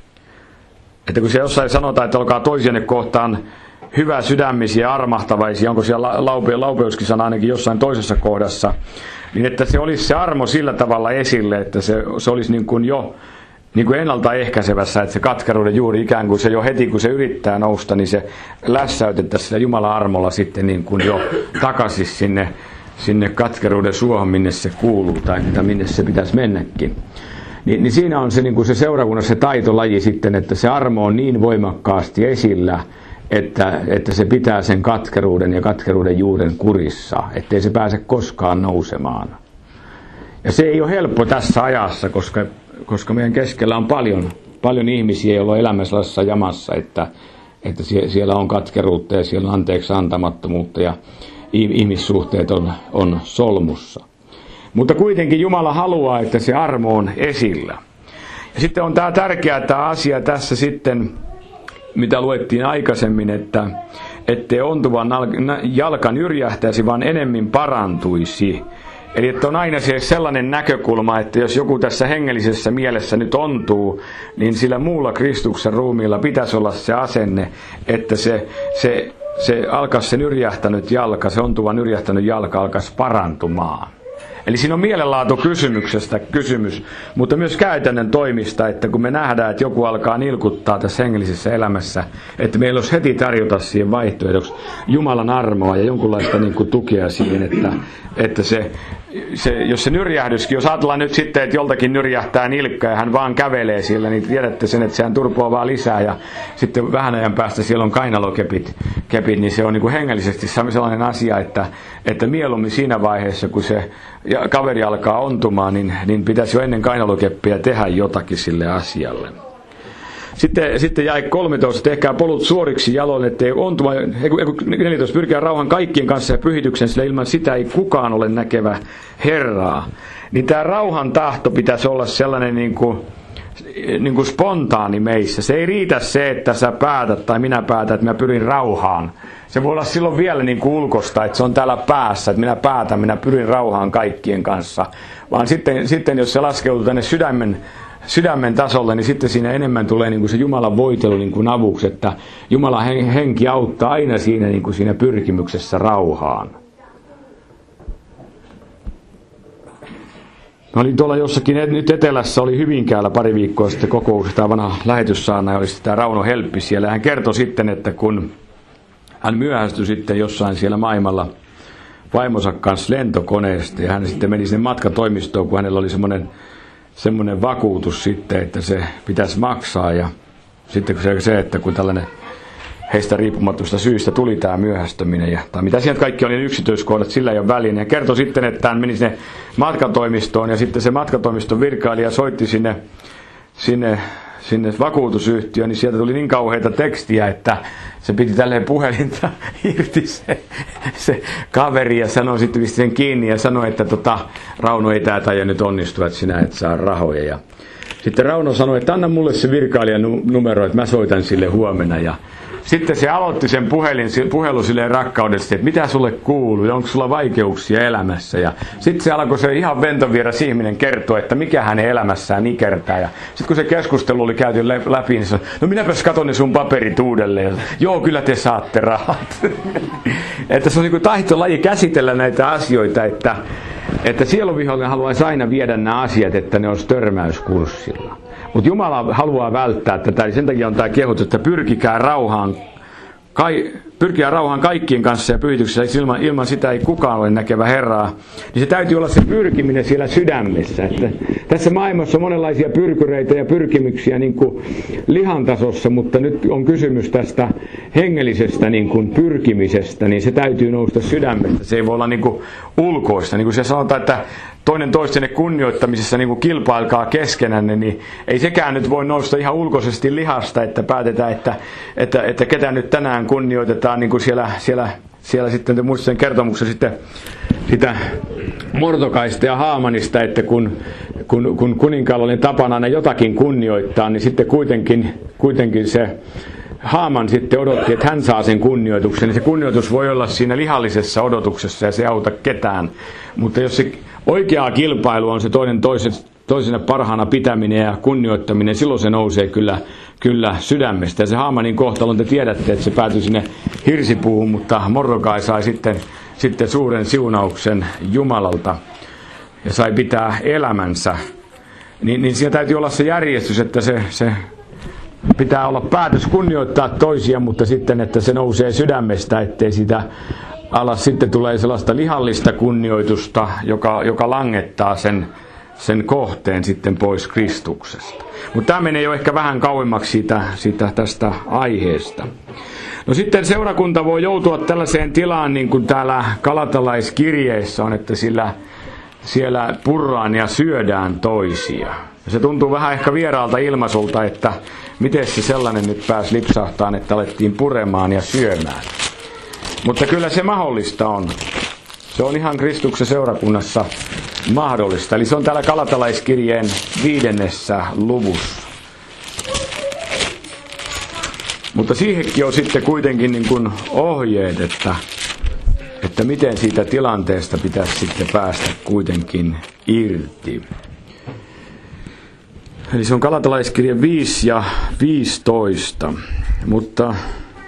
Että kun se jossain sanotaan, että olkaa toisianne kohtaan hyvä sydämisiä ja armahtavaisia, onko siellä laupe, laupeuskin sana ainakin jossain toisessa kohdassa, niin että se olisi se armo sillä tavalla esille, että se, se olisi niin kuin jo niin kuin ennaltaehkäisevässä, että se katkeruuden juuri ikään kuin se jo heti kun se yrittää nousta, niin se lässäytettäisiin sillä Jumalan armolla sitten niin kuin jo takaisin sinne, sinne katkeruuden suohon, minne se kuuluu tai minne se pitäisi mennäkin. Niin, niin siinä on se, niin kuin se seurakunnassa se taitolaji sitten, että se armo on niin voimakkaasti esillä, että, että se pitää sen katkeruuden ja katkeruuden juuren kurissa, ettei se pääse koskaan nousemaan. Ja se ei ole helppo tässä ajassa, koska, koska meidän keskellä on paljon, paljon ihmisiä, joilla on elämä sellaisessa jamassa, että, että siellä on katkeruutta ja siellä on anteeksi antamattomuutta ja ihmissuhteet on, on solmussa. Mutta kuitenkin Jumala haluaa, että se armo on esillä. Ja sitten on tämä tärkeä tämä asia tässä sitten, mitä luettiin aikaisemmin, että ettei ontuvan jalka nyrjähtäisi, vaan enemmän parantuisi. Eli että on aina se sellainen näkökulma, että jos joku tässä hengellisessä mielessä nyt ontuu, niin sillä muulla Kristuksen ruumiilla pitäisi olla se asenne, että se, se, se alkaisi se nyrjähtänyt jalka, se ontuva nyrjähtänyt jalka alkaisi parantumaan. Eli siinä on mielenlaatu kysymyksestä kysymys, mutta myös käytännön toimista, että kun me nähdään, että joku alkaa nilkuttaa tässä hengellisessä elämässä, että meillä olisi heti tarjota siihen vaihtoehdoksi Jumalan armoa ja jonkunlaista niin kuin tukea siihen, että, että se, se, jos se nyrjähdyskin, jos ajatellaan nyt sitten, että joltakin nyrjähtää nilkka ja hän vaan kävelee siellä, niin tiedätte sen, että sehän turpoaa vaan lisää ja sitten vähän ajan päästä siellä on kainalokepit, kepit, niin se on niin kuin hengellisesti sellainen asia, että, että mieluummin siinä vaiheessa, kun se ja kaveri alkaa ontumaan, niin, niin pitäisi jo ennen kainalokeppiä tehdä jotakin sille asialle. Sitten, sitten jäi kolmetoista, tehkää polut suoriksi jaloille, ettei ontuma, neljätoista, pyrkää rauhan kaikkien kanssa ja pyhityksen, sillä ilman sitä ei kukaan ole näkevä Herraa. Niin tämä rauhan tahto pitäisi olla sellainen niin kuin, niin kuin spontaani meissä. Se ei riitä se, että sä päätät tai minä päätän, että mä pyrin rauhaan. Se voi olla silloin vielä niin kuin ulkosta, että se on täällä päässä, että minä päätän, minä pyrin rauhaan kaikkien kanssa. Vaan sitten, sitten jos se laskeutuu tänne sydämen, sydämen tasolle, niin sitten siinä enemmän tulee niin kuin se Jumalan voitelu niin kuin avuksi, että Jumalan henki auttaa aina siinä, niin kuin siinä pyrkimyksessä rauhaan. Mä olin tuolla jossakin, nyt etelässä oli Hyvinkäällä pari viikkoa sitten kokouksessa, tämä vanha lähetyssaarna, ja oli tämä Rauno Helppi siellä. Hän kertoi sitten, että kun hän myöhästyi sitten jossain siellä maailmalla vaimonsa kanssa lentokoneesta, ja hän sitten meni sinne matkatoimistoon, kun hänellä oli semmoinen, semmoinen vakuutus sitten, että se pitäisi maksaa, ja sitten se, se että kun tällainen heistä riippumattomista syistä tuli tämä myöhästyminen, ja, tai mitä sieltä kaikki oli yksityiskohdat, sillä ei ole väliin. Ja kertoi sitten, että hän meni sinne matkatoimistoon, ja sitten se matkatoimiston virkailija soitti sinne, sinne, sinne vakuutusyhtiöön, niin sieltä tuli niin kauheita tekstiä, että se piti tälleen puhelinta irti se, se kaveri, ja sanoi sitten pisti sen kiinni, ja sanoi, että tota, Rauno ei tää taida nyt onnistua, että sinä et saa rahoja. Ja sitten Rauno sanoi, että anna mulle se virkailijan numero, että mä soitan sille huomenna, ja sitten se aloitti sen puhelin, puhelu silleen rakkaudesta, että mitä sulle kuuluu ja onko sulla vaikeuksia elämässä. Ja sitten se alkoi se ihan ventovieras ihminen kertoa, että mikä hänen elämässään ikertää. Ja sitten kun se keskustelu oli käyty läpi, niin sanoi, no minäpäs katon ne sun paperit uudelleen. Ja, joo, kyllä te saatte rahat. Että se on niin kuin taitolaji käsitellä näitä asioita, että, että sieluvihollinen haluaisi aina viedä nämä asiat, että ne olisi törmäyskurssilla. Mutta Jumala haluaa välttää tätä, eli sen takia on tämä kehotus, että pyrkikää rauhaan, kai, pyrkää rauhaan kaikkien kanssa ja pyhityksessä, ilman, ilman sitä ei kukaan ole näkevä Herraa. Niin se täytyy olla se pyrkiminen siellä sydämessä. Että tässä maailmassa on monenlaisia pyrkyreitä ja pyrkimyksiä niin kuin lihan tasossa, mutta nyt on kysymys tästä hengellisestä niin kuin pyrkimisestä, niin se täytyy nousta sydämestä. Se ei voi olla niin kuin ulkoista, niin kuin se sanotaan, että toinen toistenne kunnioittamisessa niin kuin kilpailkaa keskenänne, niin ei sekään nyt voi nousta ihan ulkoisesti lihasta, että päätetään, että, että, että ketä nyt tänään kunnioitetaan, niin kuin siellä, siellä, siellä sitten te muistatte sen kertomuksen sitten sitä Mordokaista ja Haamanista, että kun, kun, kun kuninkaalla oli tapana aina jotakin kunnioittaa, niin sitten kuitenkin, kuitenkin se Haaman sitten odotti, että hän saa sen kunnioituksen, niin se kunnioitus voi olla siinä lihallisessa odotuksessa ja se ei auta ketään, mutta jos se oikeaa kilpailu on se toinen toisena parhaana pitäminen ja kunnioittaminen, silloin se nousee kyllä, kyllä sydämestä. Ja se Haamanin kohtalon te tiedätte, että se päätyi sinne hirsipuuhun, mutta Mordokai sai sitten, sitten suuren siunauksen Jumalalta ja sai pitää elämänsä. Niin, niin siinä täytyy olla se järjestys, että se, se pitää olla päätös kunnioittaa toisia, mutta sitten, että se nousee sydämestä, ettei sitä alas sitten tulee sellaista lihallista kunnioitusta, joka, joka langettaa sen, sen kohteen sitten pois Kristuksesta. Mutta tämä menee jo ehkä vähän kauemmaksi siitä, siitä tästä aiheesta. No sitten seurakunta voi joutua tällaiseen tilaan, niin kuin täällä Galatalaiskirjeessä on, että sillä, siellä purraan ja syödään toisia. Ja se tuntuu vähän ehkä vieraalta ilmaisulta, että miten se sellainen nyt pääsi lipsahtaan, että alettiin puremaan ja syömään. Mutta kyllä se mahdollista on. Se on ihan Kristuksen seurakunnassa mahdollista. Eli se on täällä Galatalaiskirjeen viidennessä luvussa. Mutta siihenkin on sitten kuitenkin niin kuin ohjeet, että, että että miten siitä tilanteesta pitäisi sitten päästä kuitenkin irti. Eli se on Galatalaiskirje viisi ja viisitoista, mutta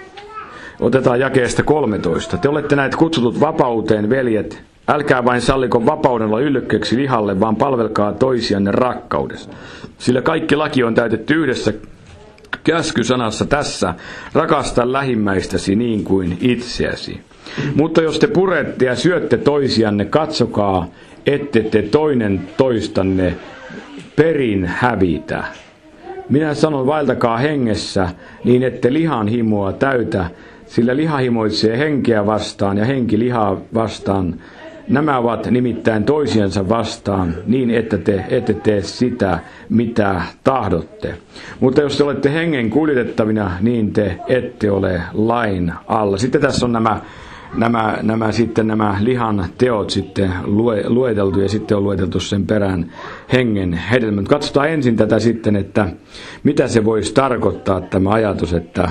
otetaan jakeesta kolmetoista. Te olette näet kutsutut vapauteen, veljet. Älkää vain salliko vapaudella yllykköksi lihalle, vaan palvelkaa toisianne rakkaudessa. Sillä kaikki laki on täytetty yhdessä käskysanassa tässä, rakasta lähimmäistäsi niin kuin itseäsi. Mutta jos te purette ja syötte toisianne, katsokaa, ette te toinen toistanne perin hävitä. Minä sanon, vaeltakaa hengessä, niin ette lihan himoa täytä, sillä liha himoitsee henkeä vastaan ja henki lihaa vastaan. Nämä ovat nimittäin toisiansa vastaan, niin että te ette tee sitä, mitä tahdotte. Mutta jos te olette hengen kuljetettavina, niin te ette ole lain alla. Sitten tässä on nämä, nämä, nämä, sitten nämä lihan teot sitten lueteltu ja sitten on lueteltu sen perään hengen hedelmät. Katsotaan ensin tätä sitten, että mitä se voisi tarkoittaa tämä ajatus, että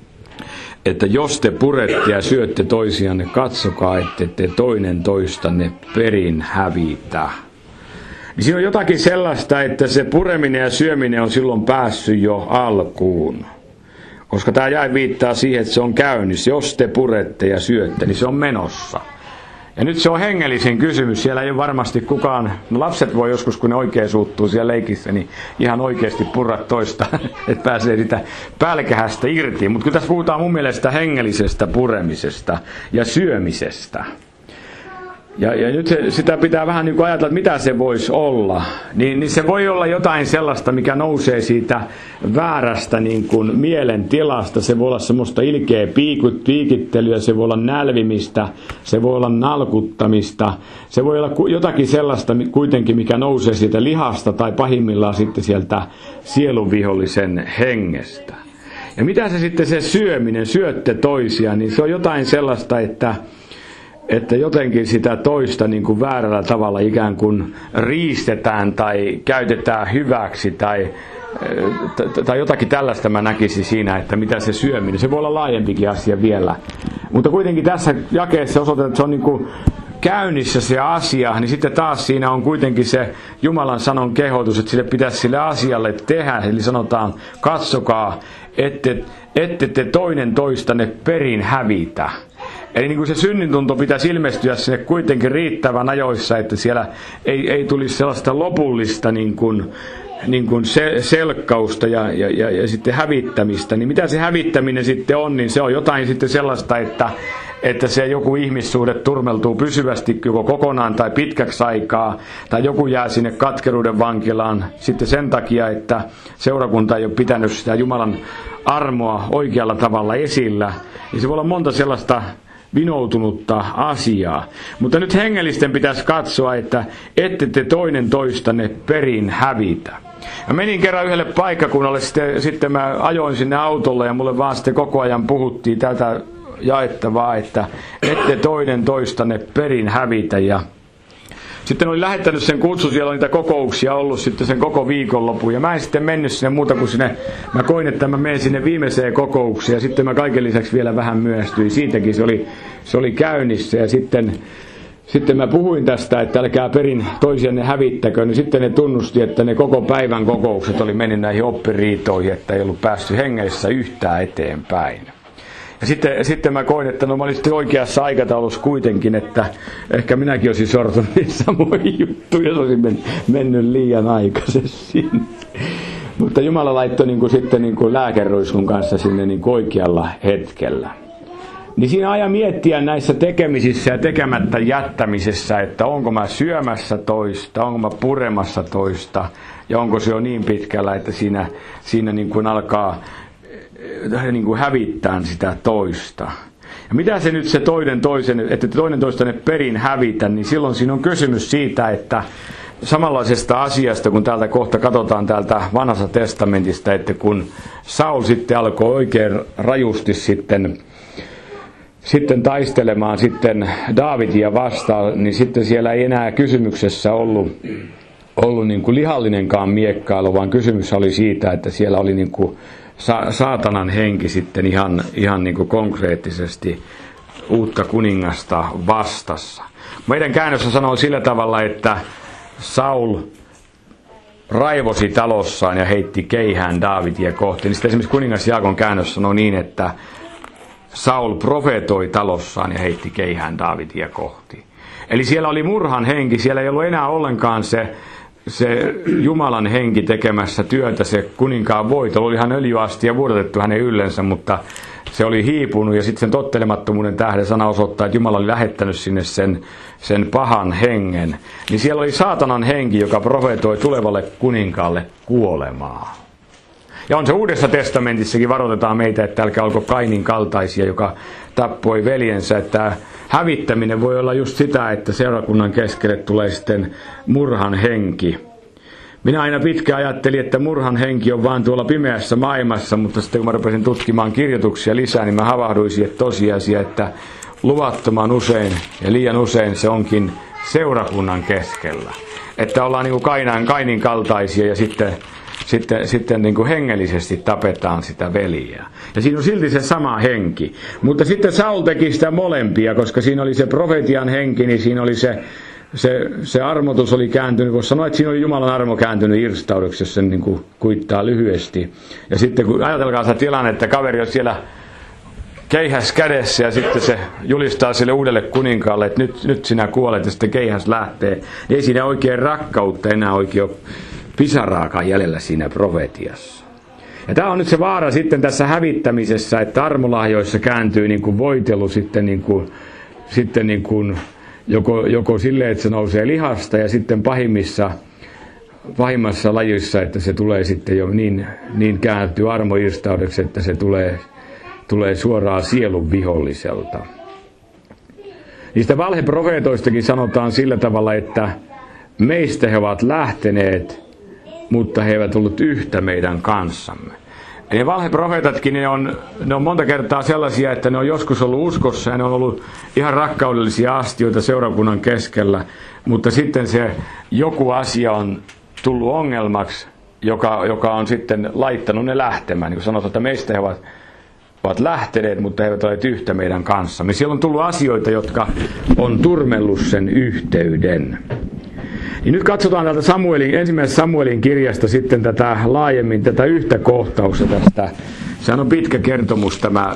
että jos te purette ja syötte toisianne, katsokaa, ette te toinen toistanne perin hävitä. Niin siinä on jotakin sellaista, että se pureminen ja syöminen on silloin päässyt jo alkuun. Koska tämä jae viittaa siihen, että se on käynnissä. Jos te purette ja syötte, niin se on menossa. Ja nyt se on hengellisen kysymys. Siellä ei ole varmasti kukaan, no lapset voi joskus, kun ne oikein suuttuu siellä leikissä, niin ihan oikeasti purra toista, että pääsee sitä pälkähästä irti. Mutta kyllä tässä puhutaan mun mielestä hengellisestä puremisesta ja syömisestä. Ja, ja nyt se, sitä pitää vähän niin kuin ajatella, että mitä se voisi olla. Niin, niin se voi olla jotain sellaista, mikä nousee siitä väärästä niin kuin mielentilasta. Se voi olla semmoista ilkeä piikut, piikittelyä, se voi olla nälvimistä, se voi olla nalkuttamista. Se voi olla jotakin sellaista kuitenkin, mikä nousee siitä lihasta tai pahimmillaan sitten sieltä sielunvihollisen hengestä. Ja mitä se sitten se syöminen, syötte toisia, niin se on jotain sellaista, että että jotenkin sitä toista niin kuin väärällä tavalla ikään kuin riistetään tai käytetään hyväksi tai, tai jotakin tällaista mä näkisin siinä, että mitä se syöminen. Se voi olla laajempikin asia vielä. Mutta kuitenkin tässä jakeessa osoitetaan, että se on niin kuin käynnissä se asia, niin sitten taas siinä on kuitenkin se Jumalan sanon kehotus, että sille pitäisi sille asialle tehdä. Eli sanotaan, katsokaa, ette, ette te toinen toistanne perin hävitä. Eli niin kuin se synnintunto pitäisi ilmestyä sinne kuitenkin riittävän ajoissa, että siellä ei, ei tulisi sellaista lopullista niin kuin, niin kuin se, selkkausta ja, ja, ja, ja sitten hävittämistä. Niin mitä se hävittäminen sitten on, niin se on jotain sitten sellaista, että, että se joku ihmissuhde turmeltuu pysyvästi joko kokonaan tai pitkäksi aikaa, tai joku jää sinne katkeruuden vankilaan sitten sen takia, että seurakunta ei ole pitänyt sitä Jumalan armoa oikealla tavalla esillä. Ja se voi olla monta sellaista vinoutunutta asiaa. Mutta nyt hengellisten pitäisi katsoa, että ette te toinen toistanne perin hävitä. Ja menin kerran yhdelle paikkakunnalle, sitten, sitten mä ajoin sinne autolle ja mulle vaan sitten koko ajan puhuttiin tätä jaettavaa, että ette toinen toistanne perin hävitä. Ja sitten olin lähettänyt sen kutsu, siellä oli niitä kokouksia ollut sitten sen koko viikonlopun. Ja mä en sitten mennyt sinne muuta kuin sinne, mä koin, että mä menen sinne viimeiseen kokoukseen. Ja sitten mä kaiken lisäksi vielä vähän myöhästyin. Siitäkin se oli, se oli käynnissä. Ja sitten, sitten mä puhuin tästä, että älkää perin toisianne hävittäkö. Niin sitten ne tunnusti, että ne koko päivän kokoukset oli mennyt näihin oppiriitoihin, että ei ollut päässyt hengessä yhtään eteenpäin. Ja sitten, sitten mä koin, että no mä olin sitten oikeassa aikataulussa kuitenkin, että ehkä minäkin olisin sortunut niissä samoihin juttuihin, jos olisin mennyt liian aikaisesti. Mutta Jumala laittoi niin kuin sitten niin kuin lääkeruiskun kanssa sinne niin kuin oikealla hetkellä. Niin siinä ajan miettiä näissä tekemisissä ja tekemättä jättämisessä, että onko mä syömässä toista, onko mä puremassa toista, ja onko se jo niin pitkällä, että siinä, siinä niin kuin alkaa niin kuin hävittää sitä toista. Ja mitä se nyt se toinen toisen, että toinen toistanne perin hävitä, niin silloin siinä on kysymys siitä, että samanlaisesta asiasta, kun täältä kohta katsotaan täältä vanhasta testamentista, että kun Saul sitten alkoi oikein rajusti sitten, sitten taistelemaan sitten Daavidia vastaan, niin sitten siellä ei enää kysymyksessä ollut, ollut niin kuin lihallinenkaan miekkailu, vaan kysymys oli siitä, että siellä oli niin kuin Sa- saatanan henki sitten ihan, ihan niin kuin konkreettisesti uutta kuningasta vastassa. Meidän käännössä sanoo sillä tavalla, että Saul raivosi talossaan ja heitti keihään Daavidia kohti. Niin sitten esimerkiksi kuningas Jaakon käännössä sanoo niin, että Saul profetoi talossaan ja heitti keihään Daavidia kohti. Eli siellä oli murhan henki, siellä ei ollut enää ollenkaan se, se Jumalan henki tekemässä työtä, se kuninkaan voitelu. Oli hän öljyastia vuodatettu hänen yllensä, mutta se oli hiipunut ja sitten sen tottelemattomuuden tähden sana osoittaa, että Jumala oli lähettänyt sinne sen, sen pahan hengen. Niin siellä oli saatanan henki, joka profetoi tulevalle kuninkaalle kuolemaa. Ja on se Uudessa testamentissakin varoitetaan meitä, että älkää olko Kainin kaltaisia, joka tappoi veljensä, että hävittäminen voi olla just sitä, että seurakunnan keskelle tulee sitten murhan henki. Minä aina pitkään ajattelin, että murhan henki on vaan tuolla pimeässä maailmassa, mutta sitten kun mä rupesin tutkimaan kirjoituksia lisää, niin mä havahduin siihen tosiasia, että luvattoman usein ja liian usein se onkin seurakunnan keskellä. Että ollaan niin kuin Kainin, Kainin kaltaisia ja sitten, sitten, sitten niin kuin hengellisesti tapetaan sitä veljeä. Ja siinä on silti se sama henki. Mutta sitten Saul teki sitä molempia, koska siinä oli se profetian henki, niin siinä oli se Se, se armotus oli kääntynyt, voisi sanoa, että siinä oli Jumalan armo kääntynyt irstauduksi, jos sen niin kuin kuittaa lyhyesti. Ja sitten kun ajatelkaa sitä tilanne, että kaveri on siellä keihäs kädessä ja sitten se julistaa sille uudelle kuninkaalle, että nyt, nyt sinä kuolet ja sitten keihäs lähtee. Niin ei siinä oikein rakkautta enää oikein ole pisaraakaan jäljellä siinä profetiassa. Ja tämä on nyt se vaara sitten tässä hävittämisessä, että armolahjoissa kääntyy niin kuin voitelu sitten niin kuin, sitten niin kuin Joko, joko silleen, että se nousee lihasta ja sitten pahimmissa, pahimmassa lajissa, että se tulee sitten jo niin, niin kääntyy armoirstaudeksi, että se tulee, tulee suoraan sielun viholliselta. Niistä valheprofeetoistakin sanotaan sillä tavalla, että meistä he ovat lähteneet, mutta he eivät ollut yhtä meidän kanssamme. Eli valheprofeetatkin, ne on, ne on monta kertaa sellaisia, että ne on joskus ollut uskossa ja ne on ollut ihan rakkaudellisia astioita seurakunnan keskellä, mutta sitten se joku asia on tullut ongelmaksi, joka, joka on sitten laittanut ne lähtemään. Niin kuin sanotaan, että meistä he ovat, ovat lähteneet, mutta he eivät ole yhtä meidän kanssamme. Siellä on tullut asioita, jotka on turmellut sen yhteyden. Niin nyt katsotaan täältä Samuelin, ensimmäisestä Samuelin kirjasta sitten tätä laajemmin, tätä yhtä kohtausta tästä. Sehän on pitkä kertomus tämä,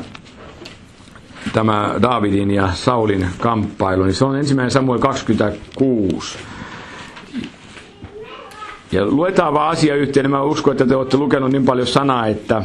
tämä Daavidin ja Saulin kamppailu. Niin se on ensimmäinen Samuel kaksikymmentäkuusi. Ja luetaan vaan asia yhteen. Mä uskon, että te olette lukenut niin paljon sanaa, että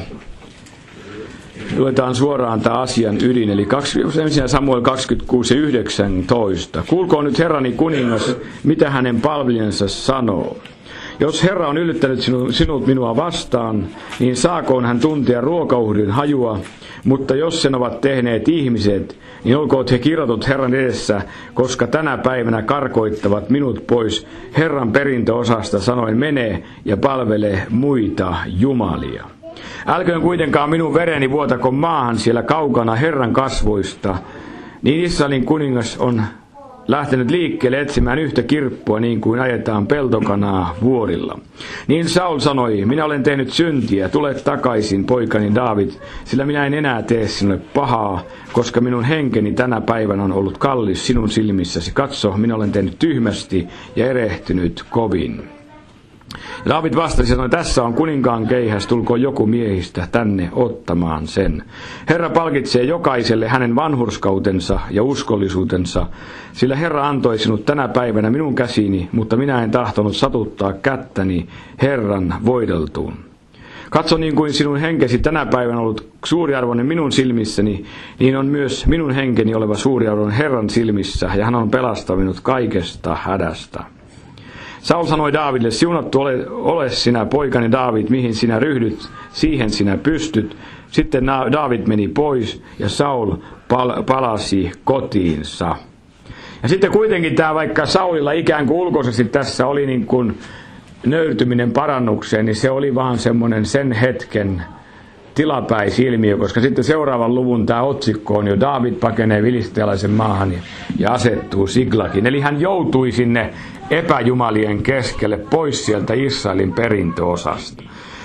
luetaan suoraan tämä asian ydin, eli ensimmäinen Samuel kaksikymmentäkuusi ja yhdeksäntoista. Kuulkoon nyt Herrani kuningas, mitä hänen palvelijansa sanoo. Jos Herra on yllyttänyt sinut minua vastaan, niin saakoon hän tuntea ruokauhrin hajua, mutta jos sen ovat tehneet ihmiset, niin olkoot he kirjatut Herran edessä, koska tänä päivänä karkoittavat minut pois Herran perintöosasta, sanoen mene ja palvele muita jumalia. Älköön kuitenkaan minun vereni vuotako maahan siellä kaukana Herran kasvoista, niin Israelin kuningas on lähtenyt liikkeelle etsimään yhtä kirppua niin kuin ajetaan peltokanaa vuorilla. Niin Saul sanoi, minä olen tehnyt syntiä, tule takaisin poikani Daavid, sillä minä en enää tee sinulle pahaa, koska minun henkeni tänä päivänä on ollut kallis sinun silmissäsi. Katso, minä olen tehnyt tyhmästi ja erehtynyt kovin. Daavid vastasi ja sanoi, tässä on kuninkaan keihäs, tulkoon joku miehistä tänne ottamaan sen. Herra palkitsee jokaiselle hänen vanhurskautensa ja uskollisuutensa, sillä Herra antoi sinut tänä päivänä minun käsiini, mutta minä en tahtonut satuttaa kättäni Herran voideltuun. Katso, niin kuin sinun henkesi tänä päivänä on ollut suuriarvoinen minun silmissäni, niin on myös minun henkeni oleva suuriarvoinen Herran silmissä, ja hän on pelastanut minut kaikesta hädästä. Saul sanoi Daavidille, siunattu ole, ole sinä poikani Daavid, mihin sinä ryhdyt, siihen sinä pystyt. Sitten Daavid meni pois ja Saul pal- palasi kotiinsa. Ja sitten kuitenkin tämä, vaikka Saulilla ikään kuin ulkoisesti tässä oli niin kuin nöyrtyminen parannukseen, niin se oli vaan semmoinen sen hetken tilapäisilmiö, koska sitten seuraavan luvun tämä otsikko on jo Daavid pakenee filistealaisen maahan ja asettuu Siglagiin. Eli hän joutui sinne epäjumalien keskelle pois sieltä Israelin perintöosasta.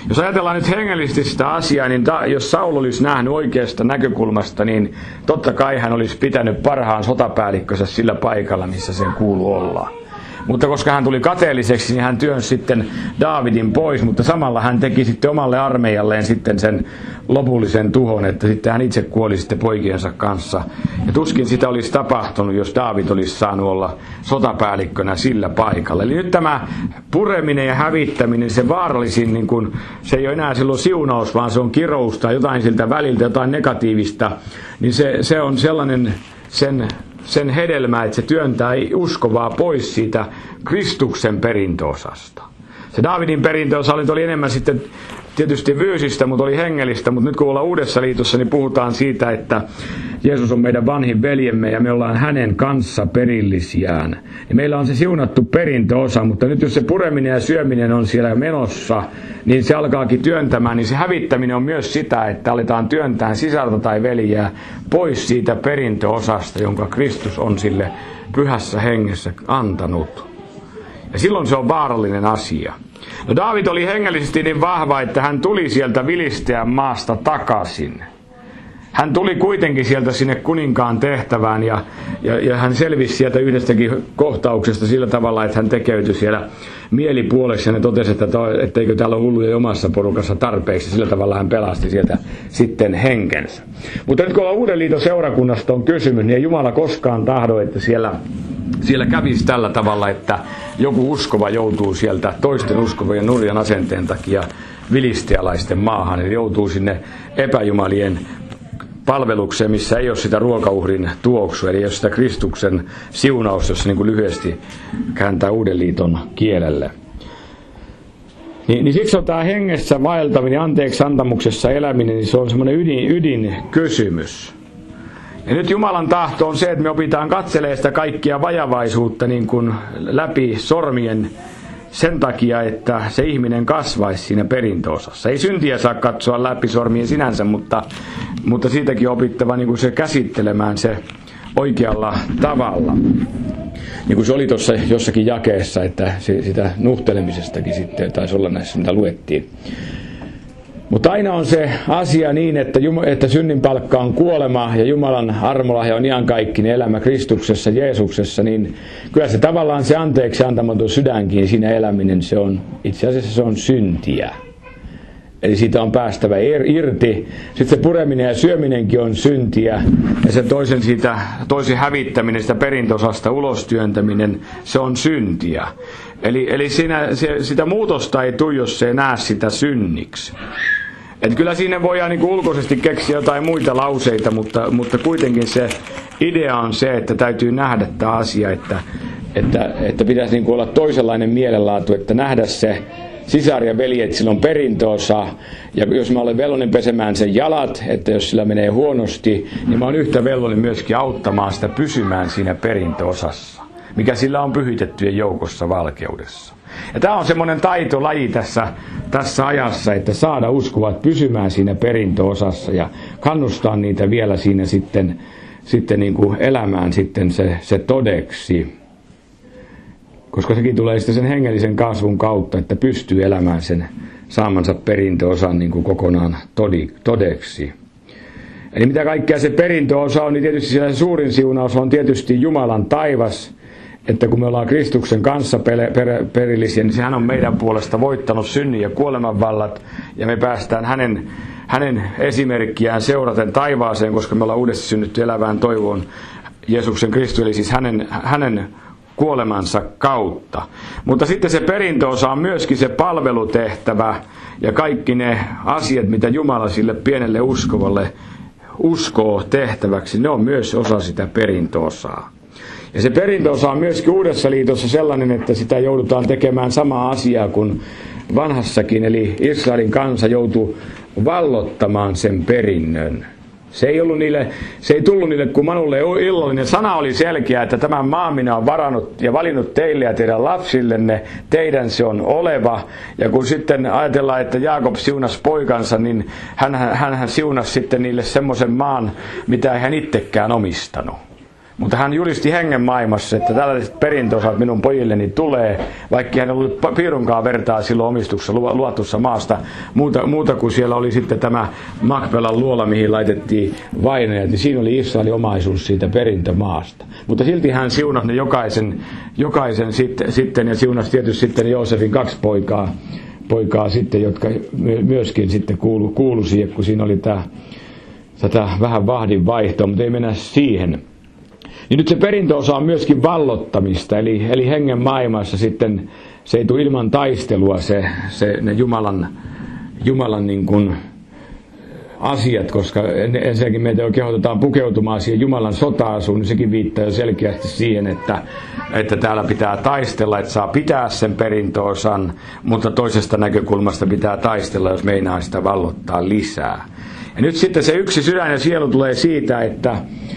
Jos ajatellaan nyt hengellisesti sitä asiaa, niin ta, jos Saul olisi nähnyt oikeasta näkökulmasta, niin totta kai hän olisi pitänyt parhaan sotapäällikkönsä sillä paikalla, missä sen kuuluu olla. Mutta koska hän tuli kateelliseksi, niin hän työnsi sitten Daavidin pois, mutta samalla hän teki sitten omalle armeijalleen sitten sen lopullisen tuhon, että sitten hän itse kuoli sitten poikiensa kanssa. Ja tuskin sitä olisi tapahtunut, jos Daavid olisi saanut olla sotapäällikkönä sillä paikalla. Eli nyt tämä pureminen ja hävittäminen, se vaarallisin, niin kun, se ei ole enää silloin siunaus, vaan se on kirous tai jotain siltä väliltä, jotain negatiivista, niin se, se on sellainen sen... sen hedelmä, että se työntää uskovaa pois siitä Kristuksen perintöosasta. Se Daavidin perintöosa oli enemmän sitten tietysti fyysistä, mutta oli hengellistä, mutta nyt kun ollaan Uudessa liitossa, niin puhutaan siitä, että Jeesus on meidän vanhin veljemme ja me ollaan hänen kanssa perillisiään. Ja meillä on se siunattu perintöosa, mutta nyt jos se pureminen ja syöminen on siellä menossa, niin se alkaakin työntämään, niin se hävittäminen on myös sitä, että aletaan työntää sisarta tai veljää pois siitä perintöosasta, jonka Kristus on sille pyhässä hengessä antanut. Ja silloin se on vaarallinen asia. No Daavid oli hengellisesti niin vahva, että hän tuli sieltä Filistean maasta takaisin. Hän tuli kuitenkin sieltä sinne kuninkaan tehtävään ja, ja, ja hän selvisi sieltä yhdestäkin kohtauksesta sillä tavalla, että hän tekeytyi siellä mielipuoleksi ja ne totesi, että to, etteikö täällä ole hulluja omassa porukassa tarpeeksi. Sillä tavalla hän pelasti sieltä sitten henkensä. Mutta nyt kun ollaan Uuden liiton seurakunnasta on kysymys, niin ei Jumala koskaan tahdo, että siellä, siellä kävisi tällä tavalla, että joku uskova joutuu sieltä toisten uskovien nurjan asenteen takia filistealaisten maahan, eli joutuu sinne epäjumalien palvelukseen, missä ei ole sitä ruokauhrin tuoksua, eli ei ole sitä Kristuksen siunausta, jos se niin kuin lyhyesti kääntää Uuden liiton kielelle. Niin, niin siksi on tämä hengessä vaeltaminen, anteeksi antamuksessa eläminen, niin se on semmoinen ydin, ydinkysymys. Ja nyt Jumalan tahto on se, että me opitaan katselemaan sitä kaikkia vajavaisuutta niin kuin läpi sormien sen takia, että se ihminen kasvaisi siinä perintöosassa. Ei syntiä saa katsoa läpi sormien sinänsä, mutta, mutta siitäkin on opittava niin kuin se käsittelemään se oikealla tavalla. Niin kuin se oli tuossa jossakin jakeessa, että sitä nuhtelemisestakin sitten taisi olla näissä, mitä luettiin. Mutta aina on se asia niin, että, että synnin palkka on kuolema ja Jumalan armolahja on iankaikkinen elämä Kristuksessa, Jeesuksessa, niin kyllä se tavallaan se anteeksi antamaton sydänkin siinä eläminen, se on itse asiassa se on syntiä. Eli siitä on päästävä irti. Sitten se pureminen ja syöminenkin on syntiä. Ja se toisen, siitä, toisen hävittäminen, sitä perintöosasta ulostyöntäminen, se on syntiä. Eli, eli siinä, se, sitä muutosta ei tule, jos se ei näe sitä synniksi. Et kyllä siinä voidaan niin kuin ulkoisesti keksiä jotain muita lauseita, mutta, mutta kuitenkin se idea on se, että täytyy nähdä tämä asia, että, että, että pitäisi niin kuin olla toisenlainen mielenlaatu, että nähdä se sisar ja veli, että sillä on perintöosa, ja jos mä olen velvollinen pesemään sen jalat, että jos sillä menee huonosti, niin mä oon yhtä velvollinen myöskin auttamaan sitä pysymään siinä perintöosassa, mikä sillä on pyhitettyjen joukossa valkeudessa. Ja tämä on semmoinen taitolaji tässä, tässä ajassa, että saada uskovat pysymään siinä perintöosassa ja kannustaa niitä vielä siinä sitten, sitten niin kuin elämään sitten se, se todeksi. Koska sekin tulee sitten sen hengellisen kasvun kautta, että pystyy elämään sen saamansa perintöosan niin kuin kokonaan todi, todeksi. Eli mitä kaikkea se perintöosa on, niin tietysti se suurin siunaus on tietysti Jumalan taivas, että kun me ollaan Kristuksen kanssa per, per, perillisiä, niin sehän on meidän puolesta voittanut synnin ja kuoleman vallat, ja me päästään hänen, hänen esimerkkiään seuraten taivaaseen, koska me ollaan uudesti synnytty elävään toivoon Jeesuksen Kristus, eli siis hänen, hänen kuolemansa kautta. Mutta sitten se perintöosa on myöskin se palvelutehtävä ja kaikki ne asiat, mitä Jumala sille pienelle uskovalle uskoo tehtäväksi, ne on myös osa sitä perintöosaa. Ja se perintöosa on myöskin Uudessa liitossa sellainen, että sitä joudutaan tekemään samaa asiaa kuin vanhassakin, eli Israelin kansa joutui vallottamaan sen perinnön. Se ei, ollut niille, se ei tullut niille kuin manulle illallinen. Sana oli selkeä, että tämän maan minä olen varannut ja valinnut teille ja teidän lapsillenne, teidän se on oleva. Ja kun sitten ajatellaan, että Jaakob siunasi poikansa, niin hän, hän siunasi sitten niille semmoisen maan, mitä ei hän itsekään omistanut. Mutta hän julisti hengen maailmassa, että tällaiset perintöosat minun pojilleni tulee, vaikka hän ei ollut piirunkaan vertaa silloin omistuksessa luotussa maasta, muuta, muuta kuin siellä oli sitten tämä Makpelan luola, mihin laitettiin vainajat, niin siinä oli Israelin omaisuus siitä perintömaasta. Mutta silti hän siunasi ne jokaisen, jokaisen sitten, sitten ja siunasi tietysti sitten Joosefin kaksi poikaa, poikaa sitten, jotka myöskin sitten kuulu, kuulu siihen, kun siinä oli tämä, tätä vähän vahdin vaihtoa, mutta ei mennä siihen. Niin nyt se perintöosa on myöskin vallottamista, eli, eli hengen maailmassa sitten se ei tule ilman taistelua se, se ne Jumalan, Jumalan niin kuin asiat, koska ensinnäkin meitä jo kehotetaan pukeutumaan siihen Jumalan sota-asuun, niin sekin viittaa jo selkeästi siihen, että, että täällä pitää taistella, että saa pitää sen perintöosan, mutta toisesta näkökulmasta pitää taistella, jos meinaa sitä vallottaa lisää. Ja nyt sitten se yksi sydän ja sielu tulee siitä, että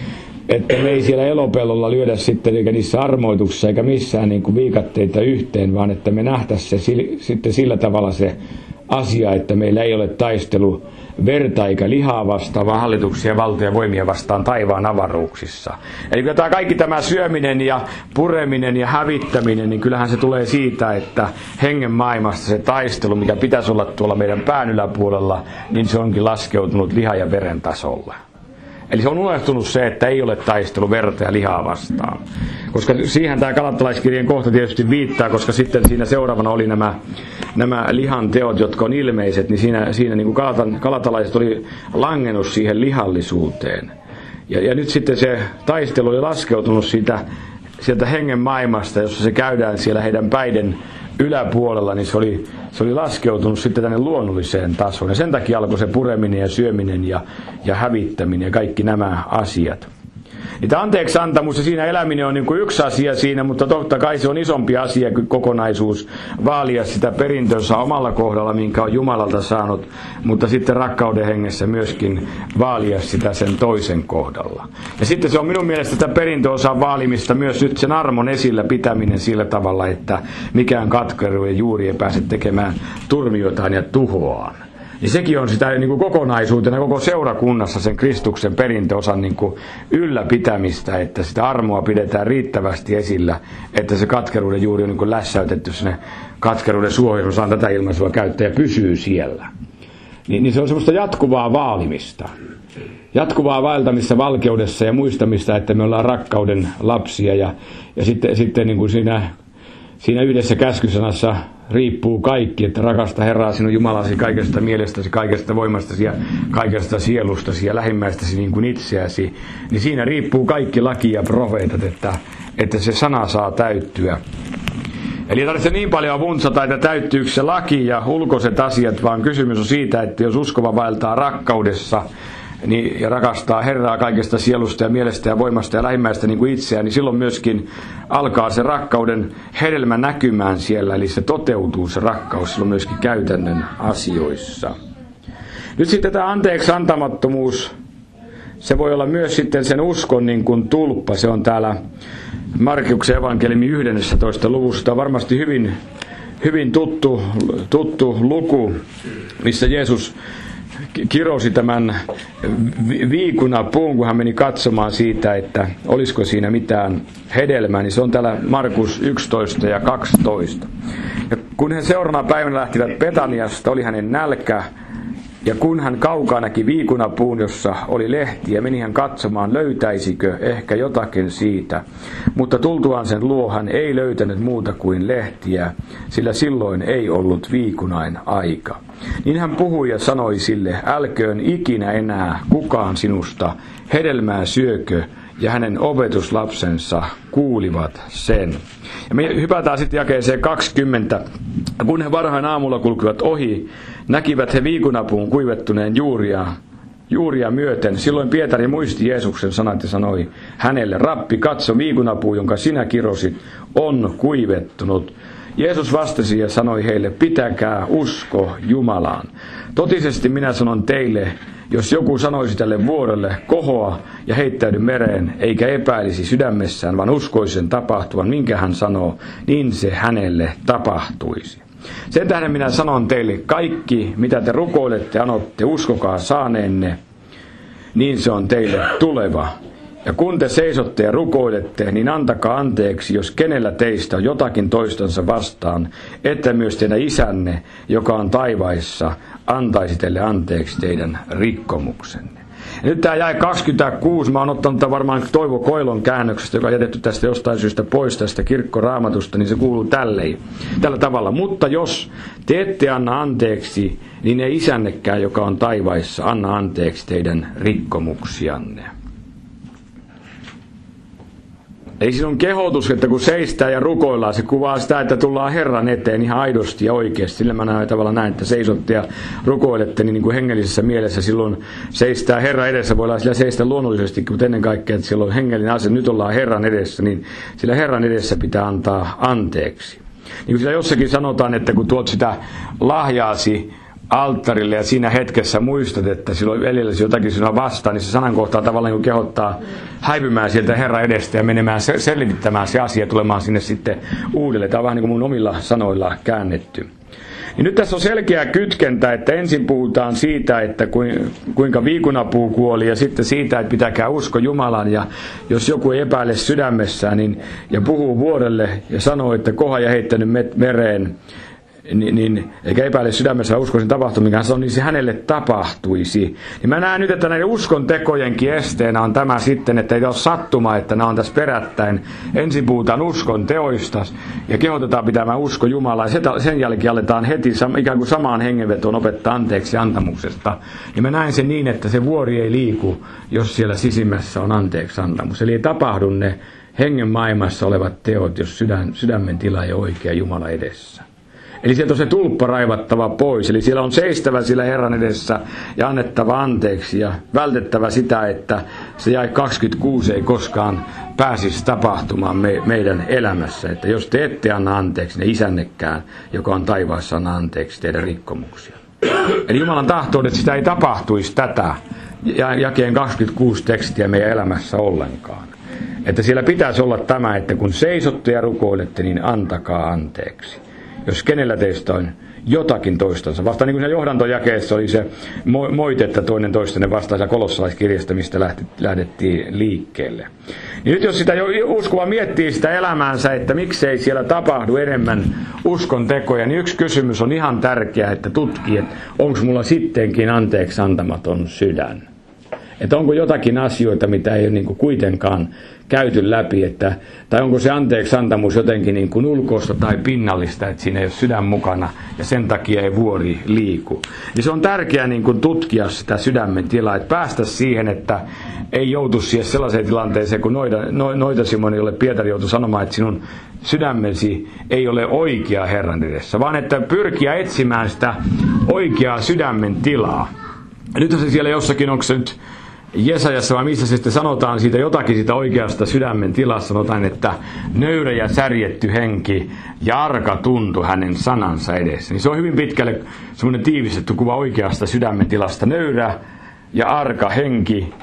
että me ei siellä elopellolla lyödä sitten eikä niissä armoituksissa eikä missään niin kuin viikatteita yhteen, vaan että me nähtäisiin se sitten sillä tavalla se asia, että meillä ei ole taistelu verta eikä lihaa vastaan, vaan hallituksia, valtoja ja voimia vastaan taivaan avaruuksissa. Eli tämä kaikki tämä syöminen ja pureminen ja hävittäminen, niin kyllähän se tulee siitä, että hengen maailmasta se taistelu, mikä pitäisi olla tuolla meidän pään yläpuolella, niin se onkin laskeutunut liha ja veren tasolla. Eli se on unohtunut se, että ei ole taistelu verta ja lihaa vastaan. Koska siihen tämä galattalaiskirjeen kohta tietysti viittaa, koska sitten siinä seuraavana oli nämä, nämä lihan teot, jotka on ilmeiset, niin siinä, siinä niin kuin galatan, galatalaiset oli langennut siihen lihallisuuteen. Ja, ja nyt sitten se taistelu oli laskeutunut siitä, sieltä hengen maailmasta, jossa se käydään siellä heidän päiden yläpuolella, niin se oli, se oli laskeutunut sitten tänne luonnolliseen tasoon. Ja sen takia alkoi se pureminen ja syöminen ja, ja hävittäminen ja kaikki nämä asiat. Niitä anteeksi antamus ja siinä eläminen on niin kuin yksi asia siinä, mutta totta kai se on isompi asia kuin kokonaisuus vaalia sitä perintönsä omalla kohdalla, minkä on Jumalalta saanut, mutta sitten rakkauden hengessä myöskin vaalia sitä sen toisen kohdalla. Ja sitten se on minun mielestä tätä perintöosan vaalimista myös nyt sen armon esillä pitäminen sillä tavalla, että mikään katkeruuden juuri ei pääse tekemään turmiotaan ja tuhoaan. Niin sekin on sitä niin kuin kokonaisuutena koko seurakunnassa sen Kristuksen perintöosan niin kuin ylläpitämistä, että sitä armoa pidetään riittävästi esillä, että se katkeruuden juuri on niin kuin lässäytetty sinne katkeruuden suohon, jos on tätä ilmaisua käyttää ja pysyy siellä. Niin, niin se on semmoista jatkuvaa vaalimista. Jatkuvaa vaeltamista valkeudessa ja muistamista, että me ollaan rakkauden lapsia ja, ja sitten, sitten niin kuin siinä, siinä yhdessä käskysanassa riippuu kaikki, että rakasta Herraa sinun Jumalasi kaikesta mielestäsi, kaikesta voimastasi ja kaikesta sielustasi ja lähimmäistäsi niin kuin itseäsi. Niin siinä riippuu kaikki laki ja profeetat, että, että se sana saa täyttyä. Eli ei tarvitse niin paljon vuntsata, että täyttyykö se laki ja ulkoiset asiat, vaan kysymys on siitä, että jos uskova vaeltaa rakkaudessa, niin, ja rakastaa Herraa kaikesta sielusta ja mielestä ja voimasta ja lähimmäistä niin kuin itseään, niin silloin myöskin alkaa se rakkauden hedelmä näkymään siellä, eli se toteutuu se rakkaus silloin myöskin käytännön asioissa. Nyt sitten tämä anteeksi antamattomuus, se voi olla myös sitten sen uskon niin kuin tulppa, se on täällä Markuksen evankeliumin yhdentoista luvusta varmasti hyvin, hyvin tuttu, tuttu luku, missä Jeesus kirosi tämän viikunapuun, kun hän meni katsomaan siitä, että olisiko siinä mitään hedelmää, niin se on täällä Markus yksitoista ja kaksitoista. Ja kun he seuraavana päivänä lähtivät Betaniasta, oli hänen nälkä, ja kun hän kaukaa näki viikunapuun, jossa oli lehtiä, meni hän katsomaan, löytäisikö ehkä jotakin siitä. Mutta tultuaan sen luo hän ei löytänyt muuta kuin lehtiä, sillä silloin ei ollut viikunain aika. Niin hän puhui ja sanoi sille, älköön ikinä enää kukaan sinusta hedelmää syökö, ja hänen opetuslapsensa kuulivat sen. Ja me hypätään sitten jakeeseen kaksikymmentä. Kun he varhain aamulla kulkivat ohi, näkivät he viikunapuun kuivettuneen juuria, juuria myöten. Silloin Pietari muisti Jeesuksen sanat ja sanoi hänelle, Rappi, katso, viikunapuu, jonka sinä kirosit, on kuivettunut. Jeesus vastasi ja sanoi heille, pitäkää usko Jumalaan. Totisesti minä sanon teille, jos joku sanoisi tälle vuorelle, kohoa ja heittäydy mereen, eikä epäilisi sydämessään, vaan uskoisi sen tapahtuvan, minkä hän sanoo, niin se hänelle tapahtuisi. Sen tähden minä sanon teille, kaikki mitä te rukoilette ja anotte, uskokaa saaneenne, niin se on teille tuleva. Ja kun te seisotte ja rukoilette, niin antakaa anteeksi, jos kenellä teistä on jotakin toistansa vastaan, että myös teidän isänne, joka on taivaissa, antaisi teille anteeksi teidän rikkomuksenne. Ja nyt tämä jäi kaksikymmentäkuusi, mä oon ottanut tämän varmaan Toivo Koilon käännöksestä, joka on jätetty tästä jostain syystä pois tästä kirkkoraamatusta, niin se kuuluu tälleen, tällä tavalla. Mutta jos te ette anna anteeksi, niin ei isännekään, joka on taivaissa, anna anteeksi teidän rikkomuksianne. Ei siinä on kehotus, että kun seistää ja rukoillaan, se kuvaa sitä, että tullaan Herran eteen ihan aidosti ja oikeasti. Sillä mä näen tavallaan näin, että seisotte ja rukoilette, niin, niin kuin hengellisessä mielessä silloin seistää Herran edessä. Voidaan sillä seistä luonnollisesti, mutta ennen kaikkea, että silloin hengellinen asia, nyt ollaan Herran edessä, niin sillä Herran edessä pitää antaa anteeksi. Niin kuin sillä jossakin sanotaan, että kun tuot sitä lahjaasi alttarille ja siinä hetkessä muistat, että silloin veljelläsi jotakin sinua vastaan, niin se sanankohtaa tavallaan niin kehottaa häipymään sieltä Herran edestä ja menemään selvittämään se asia, tulemaan sinne sitten uudelleen. Tämä on vähän niin kuin mun omilla sanoilla käännetty. Ja nyt tässä on selkeä kytkentä, että ensin puhutaan siitä, että kuinka viikunapuu kuoli ja sitten siitä, että pitäkää usko Jumalan ja jos joku ei epäile sydämessään niin, ja puhuu vuorelle ja sanoo, että koha ja heittänyt mereen, Niin, niin, eikä epäile sydämessä uskoisin tapahtumia, mikä se on, niin se hänelle tapahtuisi. Niin mä näen nyt, että näiden uskon tekojenkin esteenä on tämä sitten, että ei ole sattuma, että nämä on tässä perättäin. Ensin puhutaan uskon teoista ja kehotetaan pitämään usko Jumalaa. Ja sen jälkeen aletaan heti ikään kuin samaan hengenvetoon opettaa anteeksi antamuksesta. Ja mä näen sen niin, että se vuori ei liiku, jos siellä sisimmässä on anteeksi antamus. Eli ei tapahdu ne hengen maailmassa olevat teot, jos sydän, sydämen tila ei ole oikea Jumala edessä. Eli sieltä on se tulppa raivattava pois. Eli siellä on seistävä sillä Herran edessä ja annettava anteeksi ja vältettävä sitä, että se jäi kaksikymmentäkuusi ei koskaan pääsisi tapahtumaan me, meidän elämässä. Että jos te ette anna anteeksi, ne isännekään, joka on taivaassa, anna anteeksi teidän rikkomuksia. Eli Jumalan tahto on, että sitä ei tapahtuisi tätä jakeen kaksikymmentäkuusi tekstiä meidän elämässä ollenkaan. Että siellä pitäisi olla tämä, että kun seisotte ja rukoilette, niin antakaa anteeksi. Jos kenellä teistä on jotakin toistansa. Vasta niin kuin siinä johdantojakeessa oli se moite, että toinen toistenne vastaansa kolossalaiskirjasta, mistä lähdettiin liikkeelle. Niin nyt jos sitä uskova miettii sitä elämäänsä, että miksei siellä tapahdu enemmän uskon tekoja, niin yksi kysymys on ihan tärkeä, että tutkii, että onko mulla sittenkin anteeksi antamaton sydän. Että onko jotakin asioita, mitä ei ole niin kuin kuitenkaan käyty läpi, että, tai onko se anteeksi antamus jotenkin niin kuin ulkoista tai pinnallista, että siinä ei ole sydän mukana ja sen takia ei vuori liiku. Niin se on tärkeää niin kuin tutkia sitä sydämen tilaa, että päästä siihen, että ei joutu siihen sellaiseen tilanteeseen, kun noita, no, noita Simoni, jolle Pietari joutui sanomaan, että sinun sydämesi ei ole oikea Herran edessä, vaan että pyrkiä etsimään sitä oikeaa sydämen tilaa. Ja nyt se siellä jossakin, onko se nyt Jesajassa vai missä se sitten sanotaan siitä jotakin siitä oikeasta sydämen tilassa, sanotaan, että nöyrä ja särjetty henki ja arka tuntu hänen sanansa edessä. Niin se on hyvin pitkälle semmoinen tiivistetty kuva oikeasta sydämen tilasta. Nöyrä ja arka henki,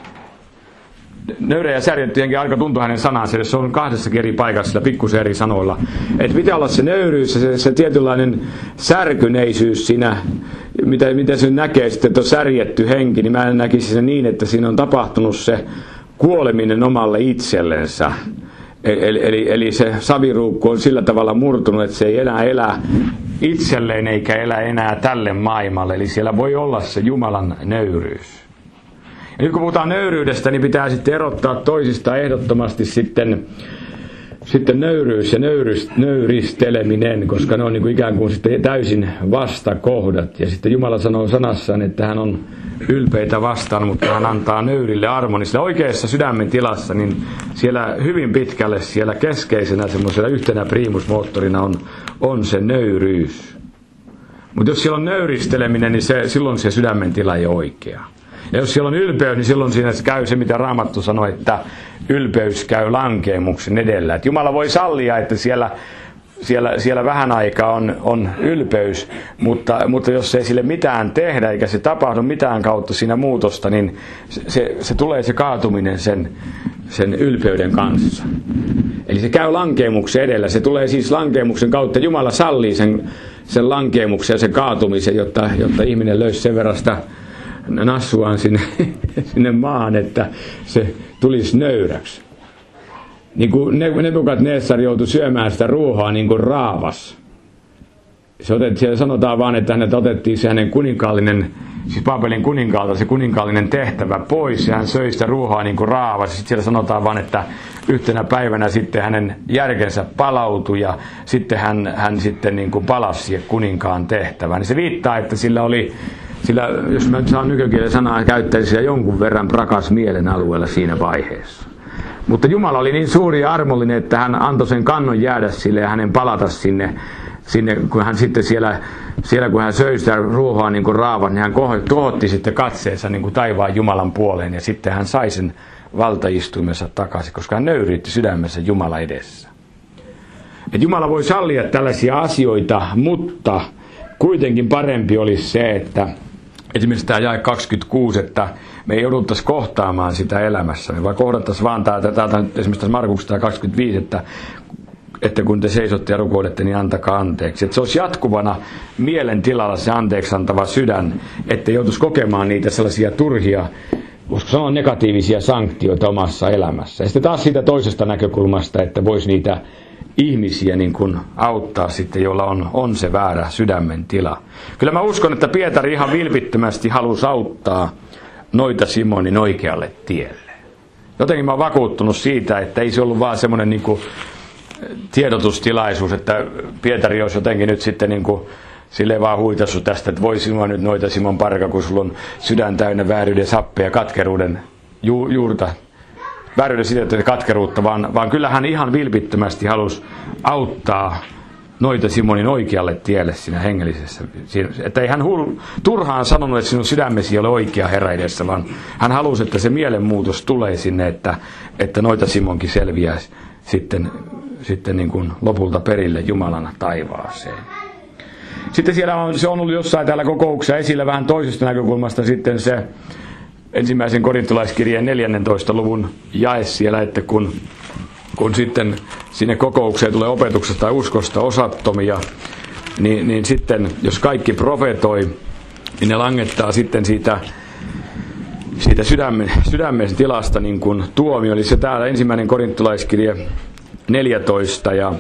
nöyrä ja särjetty henki ja arka tuntu hänen sanansa edessä. Se on kahdessa eri paikassa sillä pikkusen eri sanoilla. Että pitää olla se nöyryys ja se, se tietynlainen särkyneisyys siinä, mitä, mitä se näkee sitten, että on särjetty henki, niin mä näkisin sen niin, että siinä on tapahtunut se kuoleminen omalle itsellensä. Eli, eli, eli se saviruukku on sillä tavalla murtunut, että se ei enää elä itselleen eikä elä enää tälle maailmalle. Eli siellä voi olla se Jumalan nöyryys. Ja nyt kun puhutaan nöyryydestä, niin pitää sitten erottaa toisista ehdottomasti sitten Sitten nöyryys ja nöyrist, nöyristeleminen, koska ne on niin kuin ikään kuin sitten täysin vastakohdat. Ja sitten Jumala sanoo sanassaan, että hän on ylpeitä vastaan, mutta hän antaa nöyrille armon. Niin siellä oikeassa sydämen tilassa, niin siellä hyvin pitkälle siellä keskeisenä semmoisella yhtenä priimusmoottorina on, on se nöyryys. Mutta jos siellä on nöyristeleminen, niin se, silloin se sydämen tila ei ole oikea. Ja jos siellä on ylpeys, niin silloin siinä käy se, mitä Raamattu sanoi, että ylpeys käy lankeemuksen edellä. Että Jumala voi sallia, että siellä, siellä, siellä vähän aikaa on, on ylpeys, mutta, mutta jos ei sille mitään tehdä, eikä se tapahdu mitään kautta siinä muutosta, niin se, se, se tulee se kaatuminen sen, sen ylpeyden kanssa. Eli se käy lankeemuksen edellä. Se tulee siis lankeemuksen kautta. Jumala sallii sen, sen lankeemuksen ja sen kaatumisen, jotta, jotta ihminen löysi sen verran sitä nassuaan sinne sinne maahan, että se tulisi nöyräksi. Niin kuin Nebukadnessar joutui syömään sitä ruohaa niin kuin raavas. Se otet, siellä sanotaan vaan, että hänet otettiin se hänen kuninkaallinen, siis Babelin kuninkaalta se kuninkaallinen tehtävä pois, ja hän söi sitä ruohaa niin kuin raavas. Sitten siellä sanotaan vaan, että yhtenä päivänä sitten hänen järkensä palautui, ja sitten hän, hän sitten niin kuin palasi siihen kuninkaan tehtävään. Niin se viittaa, että sillä oli, sillä, jos mä nyt saan nykykielen sanaa, käyttäisi sillä jonkun verran prakas mielen alueella siinä vaiheessa. Mutta Jumala oli niin suuri ja armollinen, että hän antoi sen kannon jäädä sille ja hänen palata sinne, sinne kun hän sitten siellä, siellä kun hän söi sitä ruohaa niin kuin raavan, niin hän kohotti sitten katseensa niin kuin taivaan Jumalan puoleen, ja sitten hän sai sen valtaistuimensa takaisin, koska hän nöyryytti sydämessä Jumala edessä. Et Jumala voi sallia tällaisia asioita, mutta kuitenkin parempi olisi se, että esimerkiksi tämä jae kaksikymmentäkuusi, että me ei jouduttaisi kohtaamaan sitä elämässä, vaan kohdattaisiin vaan täältä, täältä esimerkiksi tässä Markuksesta kaksikymmentäviisi, että, että kun te seisotte ja rukoilette, niin antakaa anteeksi. Että se olisi jatkuvana mielentilalla se anteeksi antava sydän, että joutuisi kokemaan niitä sellaisia turhia, voisiko sanoa negatiivisia sanktioita omassa elämässä. Ja sitten taas siitä toisesta näkökulmasta, että voisi niitä ihmisiä niin kuin auttaa sitten, joilla on, on se väärä sydämen tila. Kyllä mä uskon, että Pietari ihan vilpittömästi halusi auttaa noita Simonin oikealle tielle. Jotenkin mä oon vakuuttunut siitä, että ei se ollut vaan semmoinen niin kuin tiedotustilaisuus, että Pietari olisi jotenkin nyt sitten niin kuin silleen vaan huitassu tästä, että voi sinua nyt noita Simon parka, kun sulla on sydän täynnä vääryyden sappea ja katkeruuden ju, juurta. Vääryyden sidettä ja katkeruutta, vaan, vaan kyllä hän ihan vilpittömästi halusi auttaa noita Simonin oikealle tielle siinä hengellisessä. Että ei hän hul, turhaan sanonut, että sinun sydämesi ei ole oikea Herra edessä, vaan hän halusi, että se mielenmuutos tulee sinne, että, että noita Simonkin selviää sitten, sitten niin kuin lopulta perille Jumalan taivaaseen. Sitten siellä on, se on ollut jossain täällä kokouksessa esillä vähän toisesta näkökulmasta sitten se ensimmäisen korintolaiskirjeen neljännentoista luvun jae siellä, että kun, kun sitten sinne kokoukseen tulee opetuksesta tai uskosta osattomia, niin, niin sitten jos kaikki profetoi, niin ne langettaa sitten siitä, siitä sydämen, sydämen tilasta niin kuin tuomio. Eli se täällä ensimmäinen korintolaiskirje neljätoista ja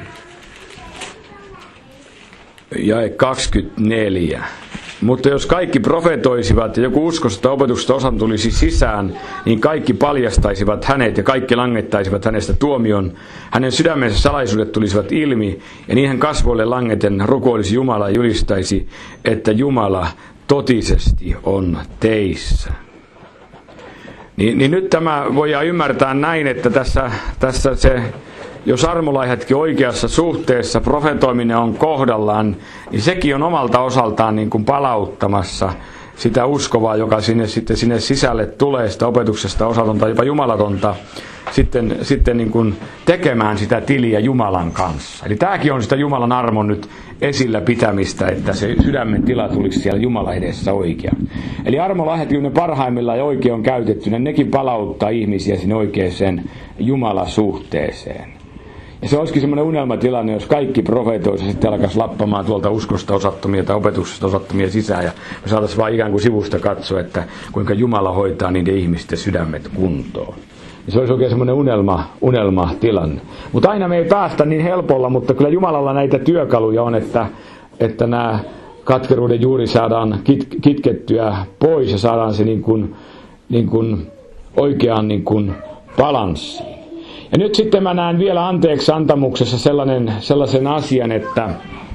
jae kaksikymmentäneljä. Mutta jos kaikki profetoisivat ja joku uskosta opetuksesta osan tulisi sisään, niin kaikki paljastaisivat hänet ja kaikki langettaisivat hänestä tuomion. Hänen sydämensä salaisuudet tulisivat ilmi, ja niihin kasvoille langeten rukoilisi Jumala ja julistaisi, että Jumala totisesti on teissä. Niin, niin nyt tämä voidaan ymmärtää näin, että tässä, tässä se, jos armolaihetkin oikeassa suhteessa profetoiminen on kohdallaan, niin sekin on omalta osaltaan niin kuin palauttamassa sitä uskovaa, joka sinne, sitten sinne sisälle tulee, sitä opetuksesta osatonta, jopa jumalatonta, sitten, sitten niin kuin tekemään sitä tiliä Jumalan kanssa. Eli tämäkin on sitä Jumalan armon nyt esillä pitämistä, että se sydämen tila tulisi siellä Jumalan edessä oikea. Eli armolahjat, kun ne parhaimmillaan ja oikein on käytetty, ne nekin palauttaa ihmisiä sinne oikeaan Jumalasuhteeseen. Ja se olisikin semmoinen unelmatilanne, jos kaikki profeetoissa sitten alkaisi lappamaan tuolta uskosta osattomia tai opetuksesta osattomia sisään, ja me saataisiin vaan ikään kuin sivusta katsoa, että kuinka Jumala hoitaa niiden ihmisten sydämet kuntoon. Ja se olisi oikein semmoinen unelma, unelmatilanne. Mutta aina me ei päästä niin helpolla, mutta kyllä Jumalalla näitä työkaluja on, että, että nämä katkeruuden juuri saadaan kit, kitkettyä pois ja saadaan se niin kuin, niin kuin oikeaan niin kuin balanssiin. Ja nyt sitten mä näen vielä anteeksi antamuksessa sellainen, sellaisen asian, että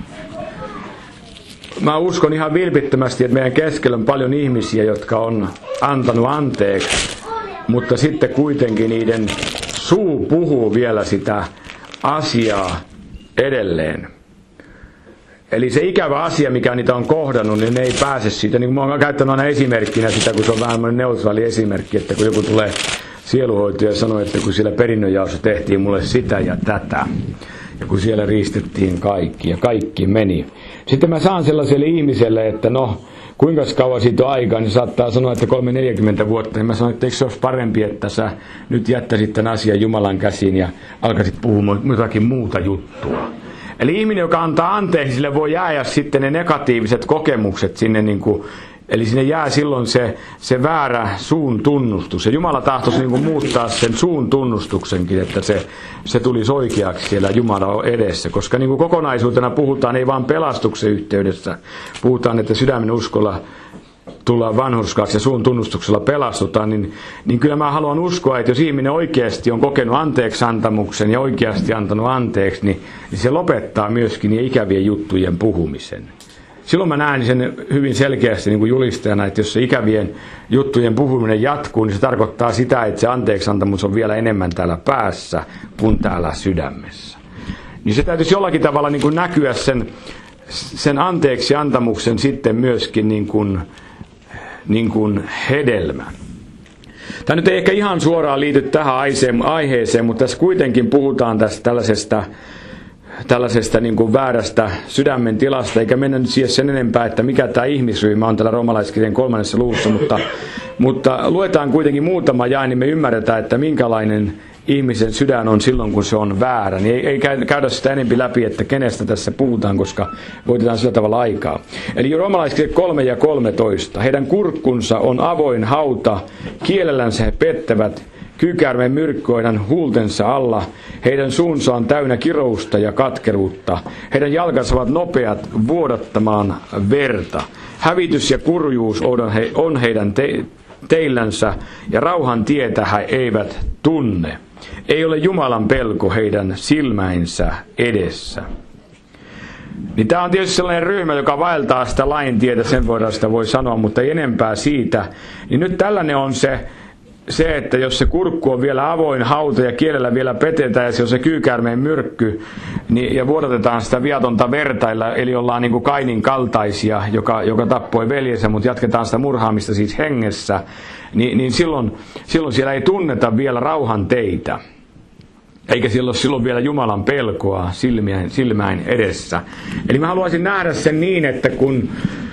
mä uskon ihan vilpittömästi, että meidän keskellä on paljon ihmisiä, jotka on antanut anteeksi, mutta sitten kuitenkin niiden suu puhuu vielä sitä asiaa edelleen. Eli se ikävä asia, mikä niitä on kohdannut, niin ne ei pääse siitä. Niin kuin mä oon käyttänyt aina esimerkkinä sitä, kun se on vähän neutraali esimerkki, että kun joku tulee sieluhoitaja sanoi, että kun siellä perinnönjaossa tehtiin mulle sitä ja tätä, ja kun siellä riistettiin kaikki, ja kaikki meni. Sitten mä saan sellaiselle ihmiselle, että no, kuinka kauan siitä on aikaa, niin saattaa sanoa, että kolme neljäkymmentä vuotta. Ja mä sanoin, että eikö se olisi parempi, että sä nyt jättäisit tämän asian Jumalan käsiin ja alkaisit puhumaan jotakin muuta juttua. Eli ihminen, joka antaa anteeksi, sille voi jäädä sitten ne negatiiviset kokemukset sinne niin kuin Eli sinne jää silloin se, se väärä suun tunnustus. Ja Jumala tahtoisi niin kuin muuttaa sen suun tunnustuksenkin, että se, se tulisi oikeaksi siellä Jumalan edessä. Koska niin kuin kokonaisuutena puhutaan, ei vaan pelastuksen yhteydessä. Puhutaan, että sydämen uskolla tullaan vanhurskaaksi ja suun tunnustuksella pelastutaan, niin, niin kyllä mä haluan uskoa, että jos ihminen oikeasti on kokenut anteeksiantamuksen ja oikeasti antanut anteeksi, niin, niin se lopettaa myöskin niin ikävien juttujen puhumisen. Silloin mä näen sen hyvin selkeästi niin kuin julistajana, että jos se ikävien juttujen puhuminen jatkuu, niin se tarkoittaa sitä, että se anteeksiantamus on vielä enemmän täällä päässä kuin täällä sydämessä. Niin se täytyisi jollakin tavalla niin kuin näkyä sen, sen anteeksiantamuksen sitten myöskin niin kuin, niin kuin hedelmä. Tämä nyt ei ehkä ihan suoraan liity tähän aiheeseen, mutta tässä kuitenkin puhutaan tästä tällaisesta tällaisesta niin kuin väärästä sydämen tilasta, eikä mennä nyt siihen sen enempää, että mikä tämä ihmisryhmä on täällä roomalaiskirjeen kolmannessa luvussa, mutta, mutta luetaan kuitenkin muutama jae, niin me ymmärretään, että minkälainen ihmisen sydän on silloin, kun se on väärä. Niin ei, ei käydä sitä enempi läpi, että kenestä tässä puhutaan, koska voitetaan sillä tavalla aikaa. Eli roomalaiskirje kolme ja kolmetoista. Heidän kurkkunsa on avoin hauta, kielellänsä he pettävät, kyykäärmeen myrkkoidan huultensa alla, heidän suunsa on täynnä kirousta ja katkeruutta, heidän jalkansa ovat nopeat vuodattamaan verta. Hävitys ja kurjuus on heidän te- teillänsä, ja rauhan tietä he eivät tunne. Ei ole Jumalan pelko heidän silmäinsä edessä. Niin tämä on tietysti sellainen ryhmä, joka vaeltaa sitä lain tietä, sen voidaan sitä voi sanoa, mutta ei enempää siitä. Niin nyt tällainen on se, se, että jos se kurkku on vielä avoin hauta ja kielellä vielä petetään ja se on se kyykäärmeen myrkky niin, ja vuodatetaan sitä viatonta vertailla, eli ollaan niin kuin Kainin kaltaisia, joka, joka tappoi veljensä, mutta jatketaan sitä murhaamista siis hengessä, niin, niin silloin, silloin siellä ei tunneta vielä rauhan teitä. Eikä siellä ole silloin vielä Jumalan pelkoa silmien, silmäin edessä. Eli mä haluaisin nähdä sen niin, että kun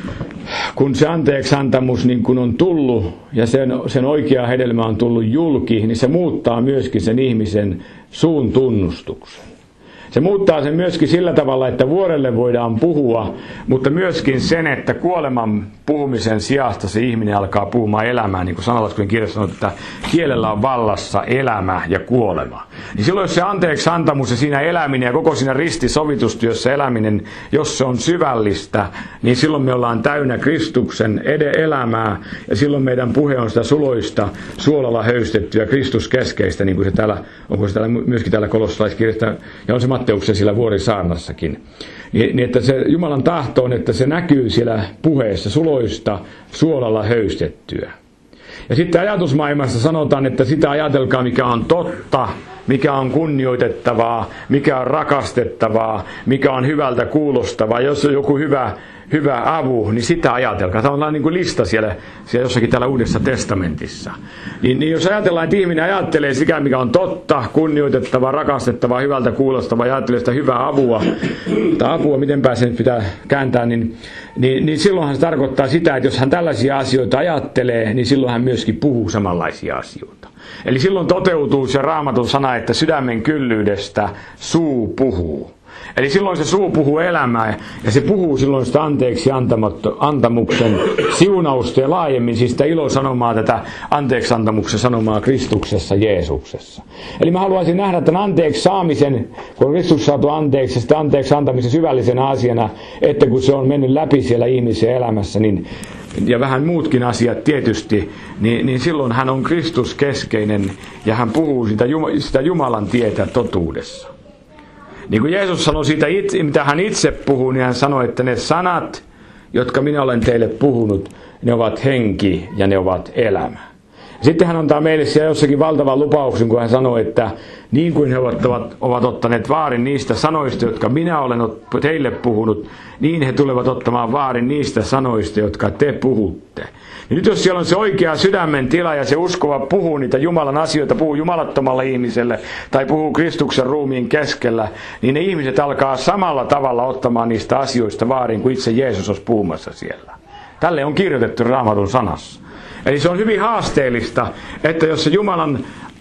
kun se anteeksiantamus niin kun on tullut ja sen, sen oikea hedelmä on tullut julki, niin se muuttaa myöskin sen ihmisen suun tunnustuksen. Se muuttaa sen myöskin sillä tavalla, että vuorelle voidaan puhua, mutta myöskin sen, että kuoleman puhumisen sijasta se ihminen alkaa puhumaan elämää, niin kuin sanallaskujen kirjassa sanoo, että kielellä on vallassa elämä ja kuolema. Niin silloin, jos se anteeksi antamus ja siinä eläminen ja koko siinä ristisovitustyössä eläminen, jos se on syvällistä, niin silloin me ollaan täynnä Kristuksen ede- elämää ja silloin meidän puhe on sitä suloista, suolalla höystettyä, Kristuskeskeistä, niin kuin se täällä, onko se täällä, myöskin täällä kolossalaiskirjassa, ja on se Matteuksen sillä vuorisaarnassakin. Niin, niin että se Jumalan tahto on, että se näkyy siellä puheessa suloista suolalla höystettyä. Ja sitten ajatusmaailmassa sanotaan, että sitä ajatelkaa, mikä on totta, mikä on kunnioitettavaa, mikä on rakastettavaa, mikä on hyvältä kuulostavaa. Jos on joku hyvä, hyvä avu, niin sitä ajatelkaa. Tämä on niin kuin lista siellä, siellä jossakin täällä Uudessa testamentissa. Niin, niin jos ajatellaan, että ihminen ajattelee sitä, mikä on totta, kunnioitettavaa, rakastettavaa, hyvältä kuulostavaa, ja ajattelee sitä hyvää avua, tai apua, miten sen pitää kääntää, niin, niin, niin silloinhan se tarkoittaa sitä, että jos hän tällaisia asioita ajattelee, niin silloin hän myöskin puhuu samanlaisia asioita. Eli silloin toteutuu se Raamatun sana, että sydämen kyllyydestä suu puhuu. Eli silloin se suu puhuu elämää ja se puhuu silloin sitä anteeksi antamuksen siunausta ja laajemmin siis sitä ilosanomaa, tätä anteeksi antamuksen sanomaa Kristuksessa, Jeesuksessa. Eli mä haluaisin nähdä tämän anteeksi saamisen, kun on Kristus saatu anteeksi ja sitä anteeksi antamisen syvällisenä asiana, että kun se on mennyt läpi siellä ihmisen elämässä, niin ja vähän muutkin asiat tietysti, niin, niin silloin hän on Kristus keskeinen ja hän puhuu sitä, sitä Jumalan tietä totuudessa. Niin kuin Jeesus sanoi siitä, mitä hän itse puhuu, niin hän sanoi, että ne sanat, jotka minä olen teille puhunut, ne ovat henki ja ne ovat elämä. Sitten hän antaa meille siellä jossakin valtavan lupauksen, kun hän sanoi, että niin kuin he ovat, ovat, ovat ottaneet vaarin niistä sanoista, jotka minä olen teille puhunut, niin he tulevat ottamaan vaarin niistä sanoista, jotka te puhutte. Ja nyt jos siellä on se oikea sydämen tila ja se uskova puhuu niitä Jumalan asioita, puhuu jumalattomalle ihmiselle tai puhuu Kristuksen ruumiin keskellä, niin ne ihmiset alkaa samalla tavalla ottamaan niistä asioista vaarin kuin itse Jeesus olisi puhumassa siellä. Tälle on kirjoitettu Raamatun sanassa. Eli se on hyvin haasteellista, että jos se Jumalan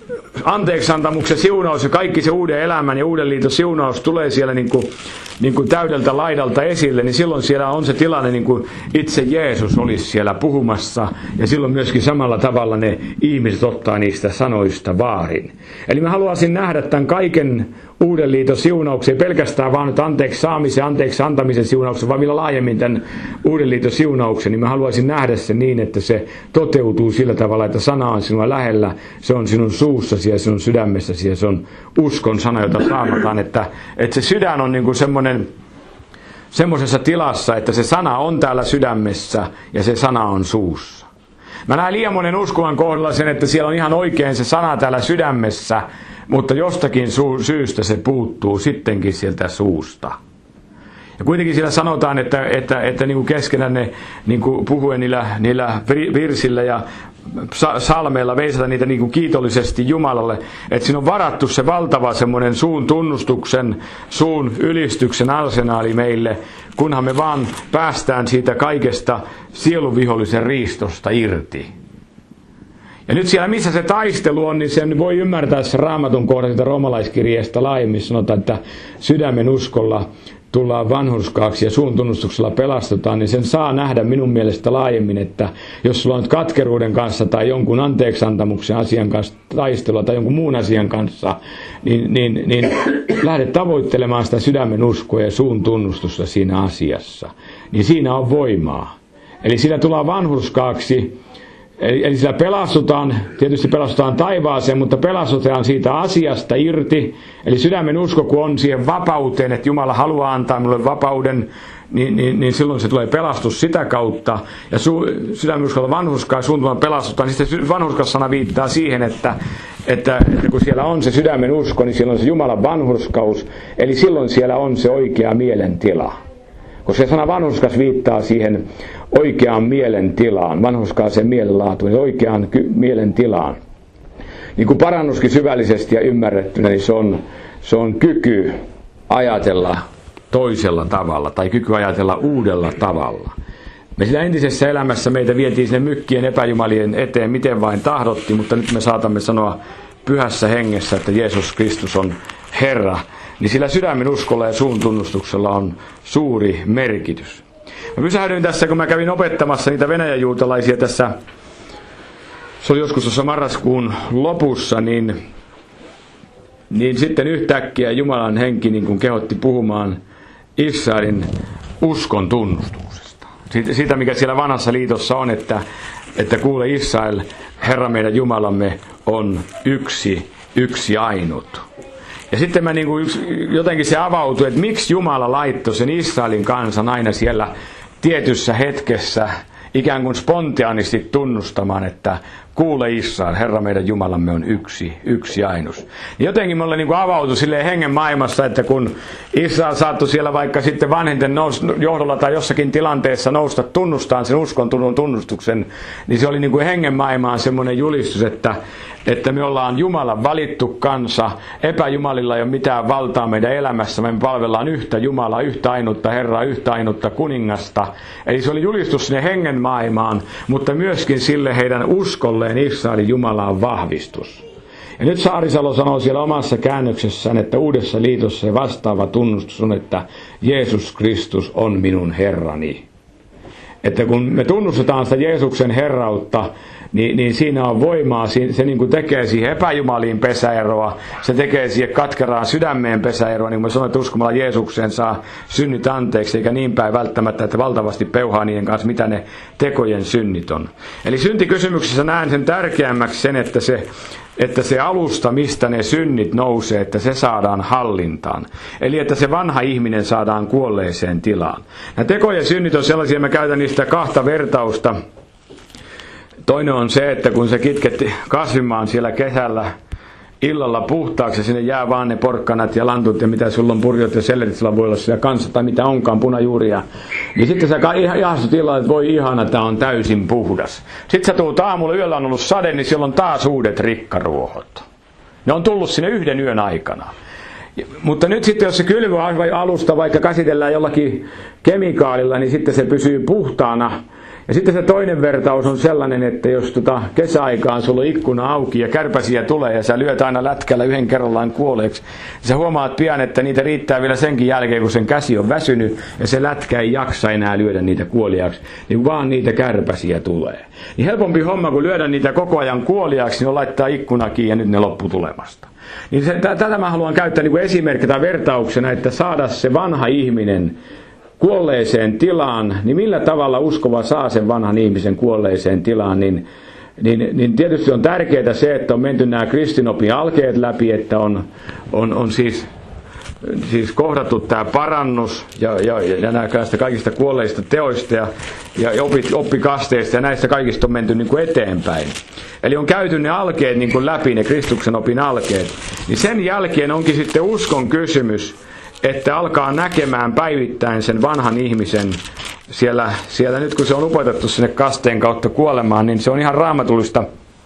anteeksiantamuksen siunaus ja kaikki se uuden elämän ja uuden liiton siunaus tulee siellä niin kuin, niin kuin täydeltä laidalta esille, niin silloin siellä on se tilanne niin kuin itse Jeesus olisi siellä puhumassa, ja silloin myöskin samalla tavalla ne ihmiset ottaa niistä sanoista vaarin. Eli mä haluaisin nähdä tämän kaiken uuden liiton siunauksen, ei pelkästään vaan nyt anteeksi saamisen, anteeksi antamisen siunauksen, vaan vielä laajemmin tämän uuden liiton siunauksen, niin mä haluaisin nähdä sen niin, että se toteutuu sillä tavalla, että sana on sinua lähellä, se on sinun suussasi ja sinun sydämessäsi ja se on uskon sana, jota saamataan, että, että se sydän on niin kuin semmoinen semmoisessa tilassa, että se sana on täällä sydämessä ja se sana on suussa. Mä näen liian monen uskovan kohdalla sen, että siellä on ihan oikein se sana täällä sydämessä, mutta jostakin syystä se puuttuu sittenkin sieltä suusta. Ja kuitenkin siellä sanotaan, että, että, että niin kuin keskenään ne niin kuin puhuen niillä, niillä virsillä ja salmeilla veisata niitä niin kuin kiitollisesti Jumalalle, että siinä on varattu se valtava semmoinen suun tunnustuksen, suun ylistyksen arsenaali meille, kunhan me vaan päästään siitä kaikesta sieluvihollisen riistosta irti. Ja nyt siellä, missä se taistelu on, niin sen voi ymmärtää se Raamatun kohdasta roomalaiskirjeestä laajemmin. Sanotaan, että sydämen uskolla tullaan vanhurskaaksi ja suun tunnustuksella pelastutaan, niin sen saa nähdä minun mielestä laajemmin, että jos sulla on katkeruuden kanssa tai jonkun anteeksiantamuksen asian kanssa taistelua tai jonkun muun asian kanssa, niin, niin, niin lähde tavoittelemaan sitä sydämen uskoa ja suun tunnustusta siinä asiassa. Niin siinä on voimaa. Eli siinä tullaan vanhurskaaksi. Eli, eli sillä pelastutaan, tietysti pelastutaan taivaaseen, mutta pelastutaan siitä asiasta irti. Eli sydämen usko, kun on siihen vapauteen, että Jumala haluaa antaa minulle vapauden, niin, niin, niin silloin se tulee pelastus sitä kautta. Ja su, sydämen uskolla vanhurskaa suuntaan pelastutaan, niin sitten vanhurskassana viittaa siihen, että, että, että kun siellä on se sydämen usko, niin silloin on se Jumalan vanhurskaus. Eli silloin siellä on se oikea mielentila. Koska se sana vanhurskas viittaa siihen oikeaan mielentilaan, vanhurskaaseen mielenlaatuun, oikeaan ky- mielentilaan. Niin kuin parannuskin syvällisesti ja ymmärrettynä, niin se on, se on kyky ajatella toisella tavalla, tai kyky ajatella uudella tavalla. Me sillä entisessä elämässä meitä vietiin sinne mykkien epäjumalien eteen, miten vain tahdottiin, mutta nyt me saatamme sanoa pyhässä hengessä, että Jeesus Kristus on Herra. Niin sillä sydämen uskolla ja suun tunnustuksella on suuri merkitys. Mä pysähdyin tässä, kun mä kävin opettamassa niitä venäjäjuutalaisia tässä, se oli joskus tuossa marraskuun lopussa, niin, niin sitten yhtäkkiä Jumalan henki niin kun kehotti puhumaan Israelin uskon tunnustuksesta. Siitä, siitä mikä siellä vanhassa liitossa on, että, että kuule Israel, Herra meidän Jumalamme on yksi, yksi ainut. Ja sitten mä niin kuin yksi, jotenkin se avautui, että miksi Jumala laittoi sen Israelin kansan aina siellä tietyssä hetkessä ikään kuin spontaanisti tunnustamaan, että kuule Israel, Herra meidän Jumalamme on yksi, yksi ainus. Ja jotenkin mulle niin kuin avautui silleen hengen maailmassa, että kun Israel saattoi siellä vaikka sitten vanhenten nous, johdolla tai jossakin tilanteessa nousta tunnustaan sen uskon tunnustuksen, niin se oli niin kuin hengen maailmaan semmoinen julistus, että että me ollaan Jumalan valittu kansa, epäjumalilla ei ole mitään valtaa meidän elämässä, me palvellaan yhtä Jumalaa, yhtä ainutta Herraa, yhtä ainutta kuningasta. Eli se oli julistus sinne hengen maailmaan, mutta myöskin sille heidän uskolleen Israelin Jumalaan vahvistus. Ja nyt Saarisalo sanoo siellä omassa käännöksessään, että uudessa liitossa se vastaava tunnustus on, että Jeesus Kristus on minun Herrani. Että kun me tunnustetaan sitä Jeesuksen herrautta, Niin, niin siinä on voimaa, se, se niin kuin tekee siihen epäjumaliin pesäeroa, se tekee siihen katkeraan sydämeen pesäeroa, niin kuin mä sanoin, että uskomalla Jeesukseen saa synnit anteeksi, eikä niin päin välttämättä, että valtavasti peuhaa niiden kanssa, mitä ne tekojen synnit on. Eli syntikysymyksessä näen sen tärkeämmäksi sen, että se, että se alusta, mistä ne synnit nousee, että se saadaan hallintaan. Eli että se vanha ihminen saadaan kuolleeseen tilaan. Nämä tekojen synnit on sellaisia, mä käytän niistä kahta vertausta. Toinen on se, että kun se kitketti kasvimaan siellä kesällä illalla puhtaaksi ja sinne jää vaan ne porkkanat ja lantut ja mitä sulla on purjot ja sellerit sulla voi olla siellä kanssa tai mitä onkaan punajuuria. Niin sitten sä ihastut illalla, että voi ihana, tää on täysin puhdas. Sitten sä tuut aamulla, yöllä on ollut sade, niin siellä on taas uudet rikkaruohot. Ne on tullut sinne yhden yön aikana. Mutta nyt sitten, jos se kylvöalusta vaikka käsitellään jollakin kemikaalilla, niin sitten se pysyy puhtaana. Ja sitten se toinen vertaus on sellainen, että jos tota kesäaikaan sulla on ikkuna auki ja kärpäsiä tulee ja sä lyöt aina lätkällä yhden kerrallaan kuolleeksi, niin sä huomaat pian, että niitä riittää vielä senkin jälkeen, kun sen käsi on väsynyt ja se lätkä ei jaksa enää lyödä niitä kuoliaksi, niin vaan niitä kärpäsiä tulee. Niin helpompi homma, kun lyödä niitä koko ajan kuoliaksi, niin on laittaa ikkuna kiinni ja nyt ne loppu tulemasta. Niin se, tätä mä haluan käyttää niin kuin esimerkkinä tai vertauksena, että saada se vanha ihminen kuolleeseen tilaan, niin millä tavalla uskova saa sen vanhan ihmisen kuolleeseen tilaan, niin, niin, niin tietysti on tärkeää se, että on menty nämä kristinopin alkeet läpi, että on, on, on siis, siis kohdattu tämä parannus ja, ja, ja näistä kaikista kuolleista teoista ja, ja oppikasteista ja näistä kaikista on menty niin kuin eteenpäin. Eli on käyty ne alkeet niin kuin läpi, ne Kristuksen opin alkeet. Niin sen jälkeen onkin sitten uskon kysymys, että alkaa näkemään päivittäin sen vanhan ihmisen siellä, siellä nyt kun se on upotettu sinne kasteen kautta kuolemaan, niin se on ihan raamatullista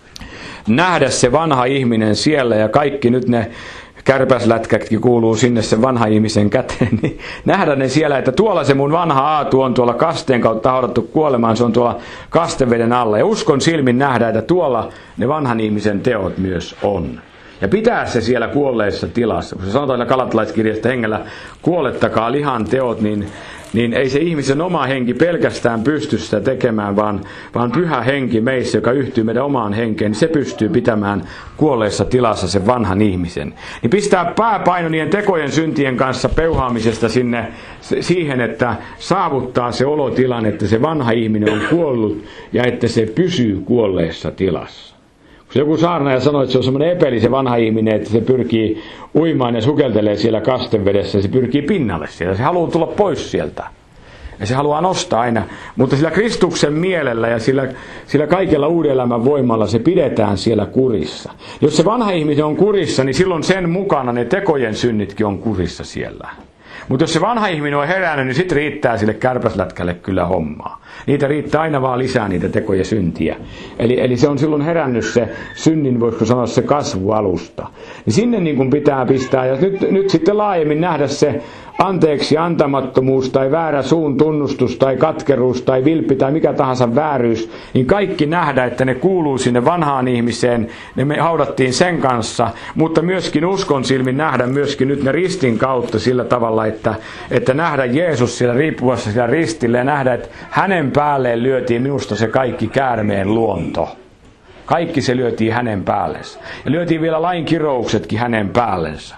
nähdä se vanha ihminen siellä ja kaikki nyt ne kärpäslätkätkin kuuluu sinne sen vanha ihmisen käteen, niin nähdä ne siellä, että tuolla se mun vanha aatu on tuolla kasteen kautta haudattu kuolemaan, se on tuolla kasteveden alla ja uskon silmin nähdä, että tuolla ne vanhan ihmisen teot myös on. Ja pitää se siellä kuolleessa tilassa. Kun se sanotaan Galatalaiskirjasta hengellä, kuolettakaa lihan teot, niin, niin ei se ihmisen oma henki pelkästään pysty sitä tekemään, vaan, vaan pyhä henki meissä, joka yhtyy meidän omaan henkeen, niin se pystyy pitämään kuolleessa tilassa sen vanhan ihmisen. Niin pistää pääpaino niiden tekojen syntien kanssa peuhaamisesta sinne siihen, että saavuttaa se olotilan, että se vanha ihminen on kuollut ja että se pysyy kuolleessa tilassa. Kun joku saarnaaja sanoi, että se on semmoinen epeli se vanha ihminen, että se pyrkii uimaan ja sukeltelee siellä kastevedessä ja se pyrkii pinnalle siellä. Se haluaa tulla pois sieltä. Ja se haluaa nostaa aina. Mutta sillä Kristuksen mielellä ja sillä, sillä kaikella uuden elämän voimalla se pidetään siellä kurissa. Jos se vanha ihminen on kurissa, niin silloin sen mukana ne tekojen synnitkin on kurissa siellä. Mutta jos se vanha ihminen on herännyt, niin sitten riittää sille kärpäslätkälle kyllä hommaa. Niitä riittää aina vaan lisää niitä tekoja syntiä. Eli, eli se on silloin herännyt se synnin, voisiko sanoa se kasvualusta. Niin sinne niin kuin pitää pistää. Ja nyt, nyt sitten laajemmin nähdä se anteeksi antamattomuus tai väärä suun tunnustus tai katkeruus tai vilppi tai mikä tahansa vääryys. Niin kaikki nähdä, että ne kuuluu sinne vanhaan ihmiseen. Ne me haudattiin sen kanssa. Mutta myöskin uskon silmin nähdä myöskin nyt ne ristin kautta sillä tavalla, että, että nähdä Jeesus siellä riippuvassa siellä ristillä ja nähdä, että hänen päälleen lyötiin minusta se kaikki käärmeen luonto. Kaikki se lyötiin hänen päällensä. Ja lyötiin vielä lain kirouksetkin hänen päällensä.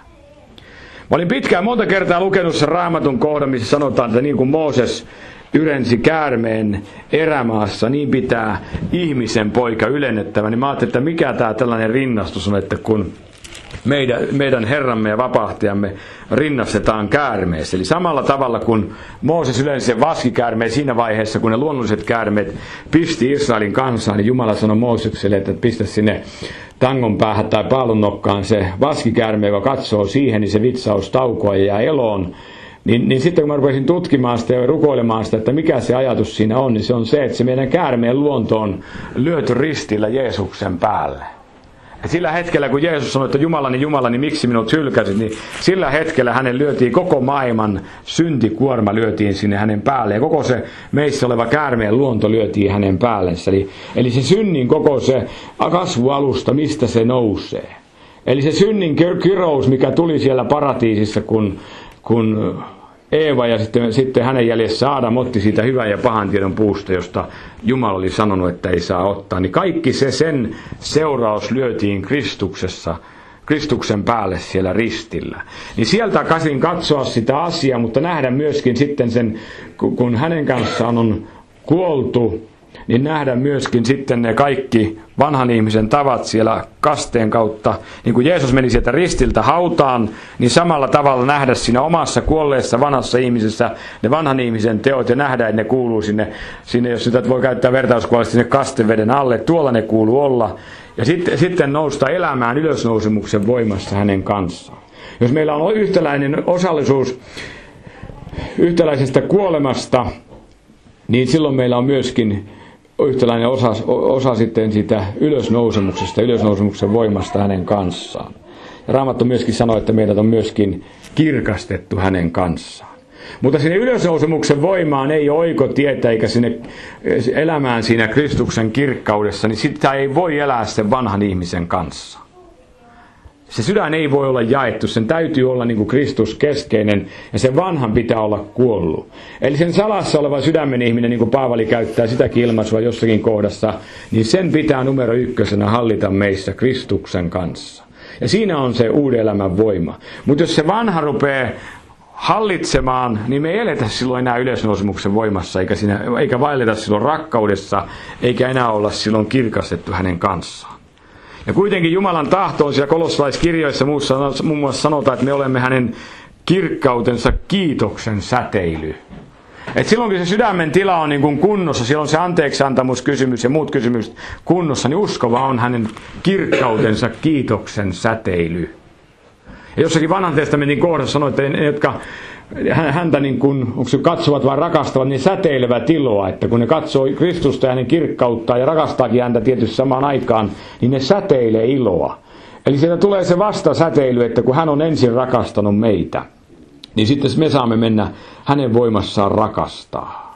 Mä olin pitkään monta kertaa lukenut sen raamatun kohdan, missä sanotaan, että niin kuin Mooses ylensi käärmeen erämaassa, niin pitää ihmisen poika ylennettävä. Niin mä ajattelin, että mikä tämä tällainen rinnastus on, että kun meidän, meidän Herramme ja vapahtajamme rinnastetaan käärmeessä. Eli samalla tavalla kuin Mooses ylensi sen vaskikäärmeen siinä vaiheessa, kun ne luonnolliset käärmeet pisti Israelin kansaan, niin Jumala sanoi Moosekselle, että pistä sinne tangon päähän tai paalun nokkaan se vaskikäärme, joka katsoo siihen, niin se vitsaus taukoaa ja jää eloon. Niin, niin sitten kun mä rupesin tutkimaan sitä ja rukoilemaan sitä, että mikä se ajatus siinä on, niin se on se, että se meidän käärmeen luonto on lyöty ristillä Jeesuksen päälle. Ja sillä hetkellä, kun Jeesus sanoi, että Jumalani, Jumalani, miksi minut hylkäsit, niin sillä hetkellä hänen lyötiin koko maailman syntikuorma lyötiin sinne hänen päälle. Ja koko se meissä oleva käärmeen luonto lyötiin hänen päällensä. Eli, eli se synnin koko se kasvualusta, mistä se nousee. Eli se synnin kirous, mikä tuli siellä paratiisissa, kun, kun Eeva ja sitten, sitten hänen jäljessä Adam otti siitä hyvän ja pahan tiedon puusta, josta Jumala oli sanonut, että ei saa ottaa. Niin kaikki se sen seuraus lyötiin Kristuksessa, Kristuksen päälle siellä ristillä. Niin sieltä käsin katsoa sitä asiaa, mutta nähdä myöskin sitten sen, kun hänen kanssaan on kuoltu, niin nähdä myöskin sitten ne kaikki vanhan ihmisen tavat siellä kasteen kautta. Niin kuin Jeesus meni sieltä ristiltä hautaan, niin samalla tavalla nähdä siinä omassa kuolleessa vanhassa ihmisessä ne vanhan ihmisen teot ja nähdä, että ne kuuluu sinne, sinne jos sitä voi käyttää vertauskuvallisesti, sinne kasteveden alle. Tuolla ne kuuluu olla. Ja sitten, sitten nousta elämään ylösnousemuksen voimassa hänen kanssaan. Jos meillä on yhtäläinen osallisuus yhtäläisestä kuolemasta, niin silloin meillä on myöskin yhtäläinen osa, osa sitten siitä ylösnousemuksesta, ylösnousemuksen voimasta hänen kanssaan. Ja Raamattu myöskin sanoo, että meidät on myöskin kirkastettu hänen kanssaan. Mutta sinne ylösnousemuksen voimaan ei ole oikotietä eikä sinne elämään siinä Kristuksen kirkkaudessa, niin sitä ei voi elää sen vanhan ihmisen kanssa. Se sydän ei voi olla jaettu, sen täytyy olla niin kuin Kristus keskeinen ja sen vanhan pitää olla kuollut. Eli sen salassa oleva sydämen ihminen, niin kuin Paavali käyttää sitäkin ilmaisua jossakin kohdassa, niin sen pitää numero ykkösenä hallita meissä Kristuksen kanssa. Ja siinä on se uuden elämän voima. Mutta jos se vanha rupeaa hallitsemaan, niin me ei eletä silloin enää ylösnousemuksen voimassa, eikä, siinä, eikä vaelleta silloin rakkaudessa, eikä enää olla silloin kirkastettu hänen kanssaan. Ja kuitenkin Jumalan tahto on siellä kolossalaiskirjoissa muun muassa sanotaan, että me olemme hänen kirkkautensa kiitoksen säteily. Et silloin kun se sydämen tila on niin kuin kunnossa, silloin se anteeksiantamuskysymys ja muut kysymykset kunnossa, niin uskova on hänen kirkkautensa kiitoksen säteily. Ja jossakin vanhan testamentin kohdassa sanoi, että ne, jotka häntä niin kuin, onko se katsovat vai rakastavat, niin säteilevät iloa, että kun ne katsoo Kristusta ja hänen kirkkauttaan ja rakastaakin häntä tietysti samaan aikaan, niin ne säteilee iloa. Eli sieltä tulee se vastasäteily, että kun hän on ensin rakastanut meitä, niin sitten me saamme mennä hänen voimassaan rakastaa.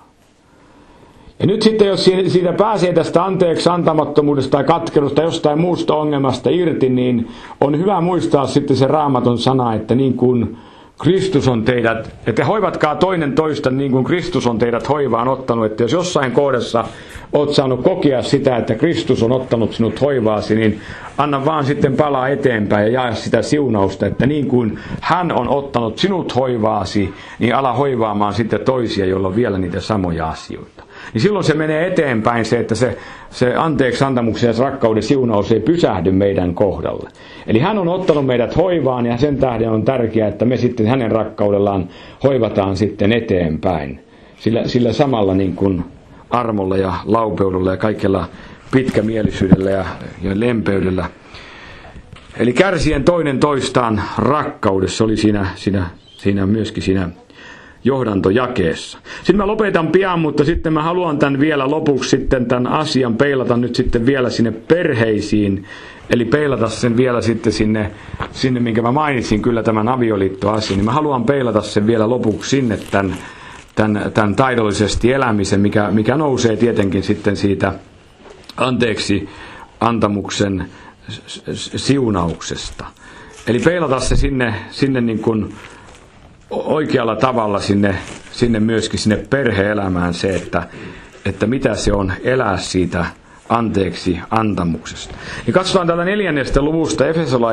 Ja nyt sitten, jos siitä pääsee tästä anteeksi antamattomuudesta tai katkerusta jostain muusta ongelmasta irti, niin on hyvä muistaa sitten se Raamatun sana, että niin kuin Kristus on teidät, että hoivatkaa toinen toista niin kuin Kristus on teidät hoivaan ottanut. Että jos jossain kohdassa olet saanut kokea sitä, että Kristus on ottanut sinut hoivaasi, niin anna vaan sitten palaa eteenpäin ja jaa sitä siunausta, että niin kuin hän on ottanut sinut hoivaasi, niin ala hoivaamaan sitten toisia, joilla on vielä niitä samoja asioita. Niin silloin se menee eteenpäin se, että se, se anteeksi antamuksen ja rakkauden siunaus ei pysähdy meidän kohdalle. Eli hän on ottanut meidät hoivaan ja sen tähden on tärkeää, että me sitten hänen rakkaudellaan hoivataan sitten eteenpäin. Sillä, sillä samalla niin kuin armolla ja laupeudella ja kaikella pitkämielisyydellä ja, ja lempeydellä. Eli kärsien toinen toistaan rakkaudessa oli siinä, siinä, siinä myöskin siinä johdantojakeessa. Sitten mä lopetan pian, mutta sitten mä haluan tämän vielä lopuksi sitten tämän asian peilata nyt sitten vielä sinne perheisiin. Eli peilata sen vielä sitten sinne, sinne minkä mä mainitsin kyllä tämän avioliittoasian. Niin mä haluan peilata sen vielä lopuksi sinne tämän, tämän, tämän taidollisesti elämisen, mikä, mikä nousee tietenkin sitten siitä anteeksi antamuksen siunauksesta. Eli peilata se sinne, sinne niin kuin oikealla tavalla sinne, sinne myöskin sinne perhe-elämään se, että, että mitä se on elää siitä anteeksi antamuksesta. Ja katsotaan täältä neljännestä luvusta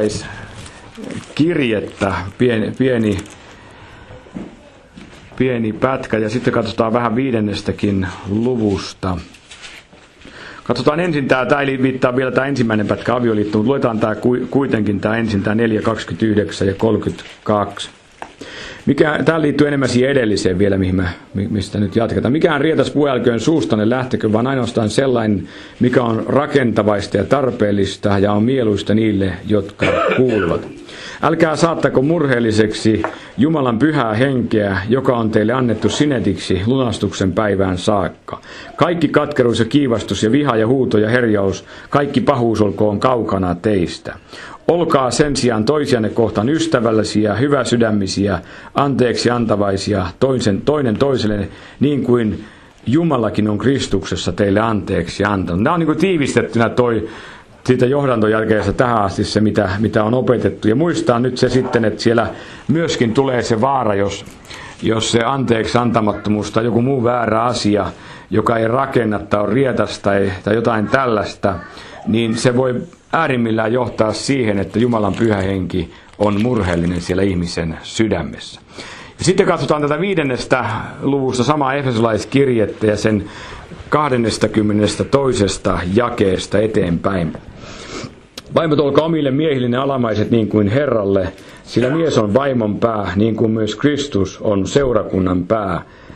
Efesolaiskirjettä, pieni, pieni, pieni pätkä, ja sitten katsotaan vähän viidennestäkin luvusta. Katsotaan ensin tämä, tämä ei viittaa vielä tämä ensimmäinen pätkä avioliitto, mutta luetaan tämä kuitenkin tämä ensin, tämä neljä, kaksikymmentäyhdeksän ja kolmekymmentäkaksi. Mikä, tämä liittyy enemmän siihen edelliseen vielä, mihin mä, mistä nyt jatketaan. Mikään rietas puu älköön suustanne lähtekö, vaan ainoastaan sellainen, mikä on rakentavaista ja tarpeellista ja on mieluista niille, jotka kuuluvat. Älkää saattako murheelliseksi Jumalan pyhää henkeä, joka on teille annettu sinetiksi lunastuksen päivään saakka. Kaikki katkeruus ja kiivastus ja viha ja huuto ja herjaus, kaikki pahuus olkoon kaukana teistä. Olkaa sen sijaan toisianne kohtaan ystävällisiä, hyväsydämisiä, anteeksi antavaisia, toisen, toinen toiselle, niin kuin Jumalakin on Kristuksessa teille anteeksi antanut. Nämä on niin kuin tiivistettynä toi siitä johdantojälkeessä tähän asti se, mitä, mitä on opetettu. Ja muistaa nyt se sitten, että siellä myöskin tulee se vaara, jos, jos se anteeksi antamattomuus tai joku muu väärä asia, joka ei rakenna tai on rietasta tai, tai jotain tällaista, niin se voi äärimmillään johtaa siihen, että Jumalan pyhä henki on murheellinen siellä ihmisen sydämessä. Ja sitten katsotaan tätä viidennestä luvusta samaa Efesolaiskirjettä ja sen kahdestakymmenestä toisesta jakeesta eteenpäin. Vaimot, olkaa omille miehillenne alamaiset niin kuin Herralle, sillä mies on vaimon pää, niin kuin myös Kristus on seurakunnan pää,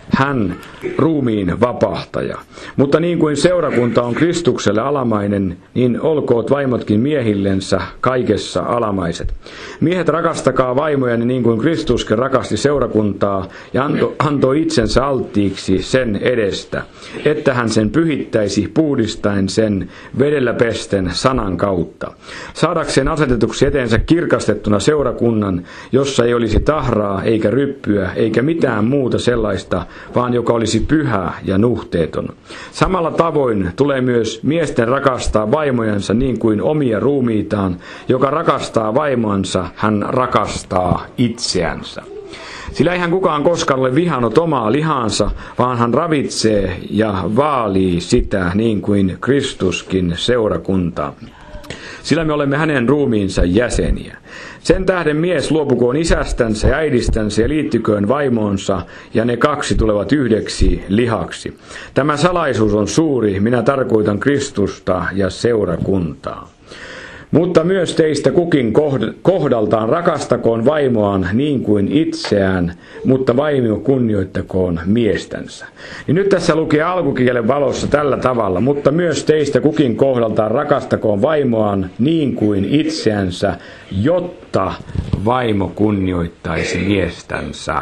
hän ruumiin vapahtaja. Mutta niin kuin seurakunta on Kristukselle alamainen, niin olkoot vaimotkin miehillensä kaikessa alamaiset. Miehet, rakastakaa vaimojani niin kuin Kristuskin rakasti seurakuntaa ja antoi, antoi itsensä alttiiksi sen edestä, että hän sen pyhittäisi puhdistaen sen vedellä pesten sanan kautta, saadakseen asetetuksi eteensä kirkastettuna seurakunnan, jossa ei olisi tahraa eikä ryppyä eikä mitään muuta sellaista, vaan joka olisi pyhä ja nuhteeton. Samalla tavoin tulee myös miesten rakastaa vaimojansa niin kuin omia ruumiitaan, joka rakastaa vaimoansa, hän rakastaa itseänsä. Sillä eihän kukaan koskaan ole vihannut omaa lihaansa, vaan hän ravitsee ja vaalii sitä niin kuin Kristuskin seurakuntaa. Sillä me olemme hänen ruumiinsa jäseniä. Sen tähden mies luopukoon isästänsä ja äidistänsä ja liittyköön vaimoonsa, ja ne kaksi tulevat yhdeksi lihaksi. Tämä salaisuus on suuri, minä tarkoitan Kristusta ja seurakuntaa. Mutta myös teistä kukin kohdaltaan rakastakoon vaimoaan niin kuin itseään, mutta vaimo kunnioittakoon miestänsä. Ja nyt tässä lukee alkukielen valossa tällä tavalla, mutta myös teistä kukin kohdaltaan rakastakoon vaimoaan niin kuin itseänsä, jotta vaimo kunnioittaisi miestänsä.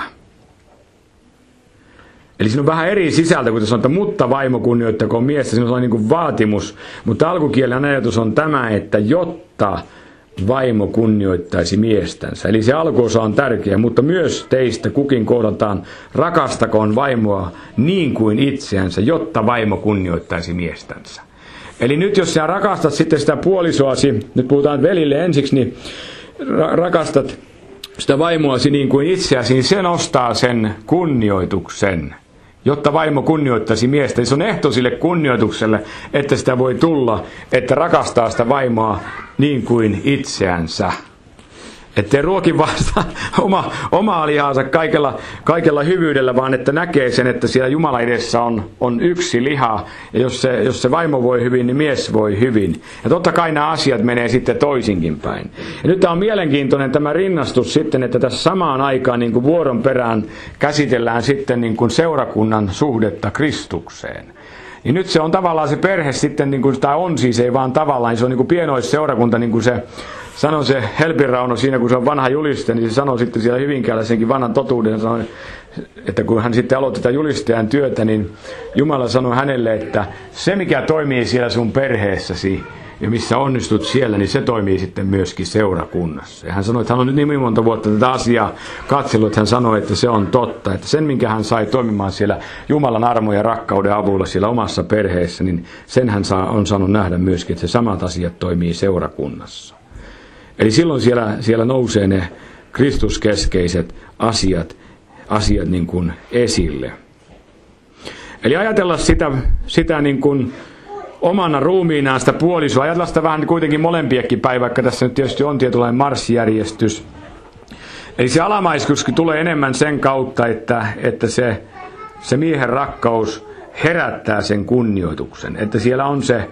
Eli siinä on vähän eri sisältö, kun sanotaan, että mutta vaimo kunnioittakoon miestä, siinä on niin kuin vaatimus, mutta alkukielen ajatus on tämä, että jotta vaimo kunnioittaisi miestänsä. Eli se alkuosa on tärkeä, mutta myös teistä kukin kohdaltaan rakastakoon vaimoa niin kuin itseänsä, jotta vaimo kunnioittaisi miestänsä. Eli nyt jos sä rakastat sitten sitä puolisoasi, nyt puhutaan velille ensiksi, niin rakastat sitä vaimoasi niin kuin itseäsi, niin se nostaa sen kunnioituksen, jotta vaimo kunnioittaisi miestä. Se on ehto sille kunnioitukselle, että sitä voi tulla, että rakastaa sitä vaimoa niin kuin itseänsä. Ettei ruoki vasta oma, omaa lihaansa kaikella, kaikella hyvyydellä, vaan että näkee sen, että siellä Jumala edessä on, on yksi liha. Ja jos se, jos se vaimo voi hyvin, niin mies voi hyvin. Ja totta kai nämä asiat menee sitten toisinkin päin. Ja nyt tämä on mielenkiintoinen tämä rinnastus sitten, että tässä samaan aikaan niin kuin vuoron perään käsitellään sitten niin kuin seurakunnan suhdetta Kristukseen. Ja nyt se on tavallaan se perhe sitten, niin kuin, tai on siis ei vaan tavallaan, niin se on niin kuin pienoisseurakunta, niin kuin se sanoi se Helpirauno siinä, kun se on vanha juliste, niin se sanoi sitten siellä Hyvinkäällä senkin vanhan totuuden, sanoi, että kun hän sitten aloitti tätä julistajan työtä, niin Jumala sanoi hänelle, että se mikä toimii siellä sun perheessäsi ja missä onnistut siellä, niin se toimii sitten myöskin seurakunnassa. Ja hän sanoi, että hän on nyt niin monta vuotta tätä asiaa katsellut, että hän sanoi, että se on totta, että sen minkä hän sai toimimaan siellä Jumalan armon ja rakkauden avulla siellä omassa perheessä, niin sen hän saa, on saanut nähdä myöskin, että se samat asiat toimii seurakunnassa. Eli silloin siellä, siellä nousee ne kristuskeskeiset asiat, asiat niin kuin esille. Eli ajatella sitä, sitä niin kuin omana ruumiinaan sitä puolisoa, ajatella sitä vähän kuitenkin molempiakin päin, vaikka tässä nyt tietysti on tietynlainen marssijärjestys. Eli se alamaiskuskin tulee enemmän sen kautta, että, että se, se miehen rakkaus herättää sen kunnioituksen, että siellä on se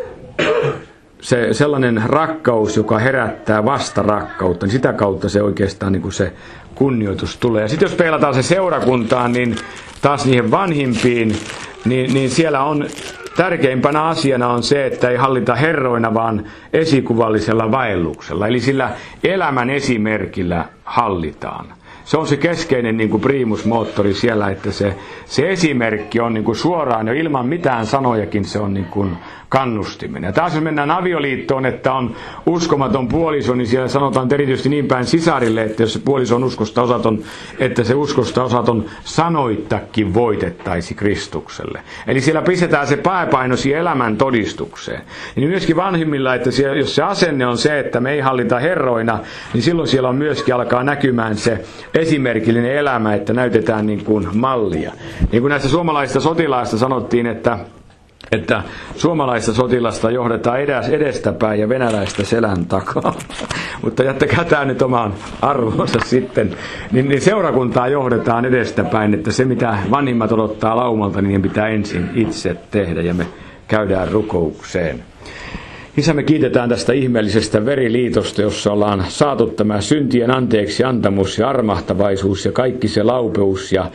Se sellainen rakkaus, joka herättää vastarakkautta, niin sitä kautta se oikeastaan niin kuin se kunnioitus tulee. Ja sitten jos peilataan se seurakuntaan, niin taas niihin vanhimpiin, niin, niin siellä on tärkeimpänä asiana on se, että ei hallita herroina, vaan esikuvallisella vaelluksella. Eli sillä elämän esimerkillä hallitaan. Se on se keskeinen niin kuin priimusmoottori siellä, että se, se esimerkki on niin kuin suoraan jo ilman mitään sanojakin se on niin kuin kannustiminen. Ja taas jos mennään avioliittoon, että on uskomaton puoliso, niin siellä sanotaan erityisesti niin päin sisarille, että jos se puoliso on uskosta osaton, että se uskosta osaton sanoittakin voitettaisi Kristukselle. Eli siellä pistetään se pääpaino siihen elämän todistukseen. Ja niin myöskin vanhimmilla, että siellä, jos se asenne on se, että me ei hallita herroina, niin silloin siellä on myöskin alkaa näkymään se esimerkillinen elämä, että näytetään niin kuin mallia. Niin kuin näistä suomalaisista sotilaista sanottiin, että että suomalaista sotilasta johdetaan edestäpäin ja venäläistä selän takaa. Mutta jättäkää tämä nyt omaan arvoonsa sitten. Niin, niin seurakuntaa johdetaan edestäpäin, että se mitä vanhimmat odottaa laumalta, niin pitää ensin itse tehdä ja me käydään rukoukseen. Isä, me kiitetään tästä ihmeellisestä veriliitosta, jossa ollaan saatu tämä syntien anteeksi antamus ja armahtavaisuus ja kaikki se laupeus ja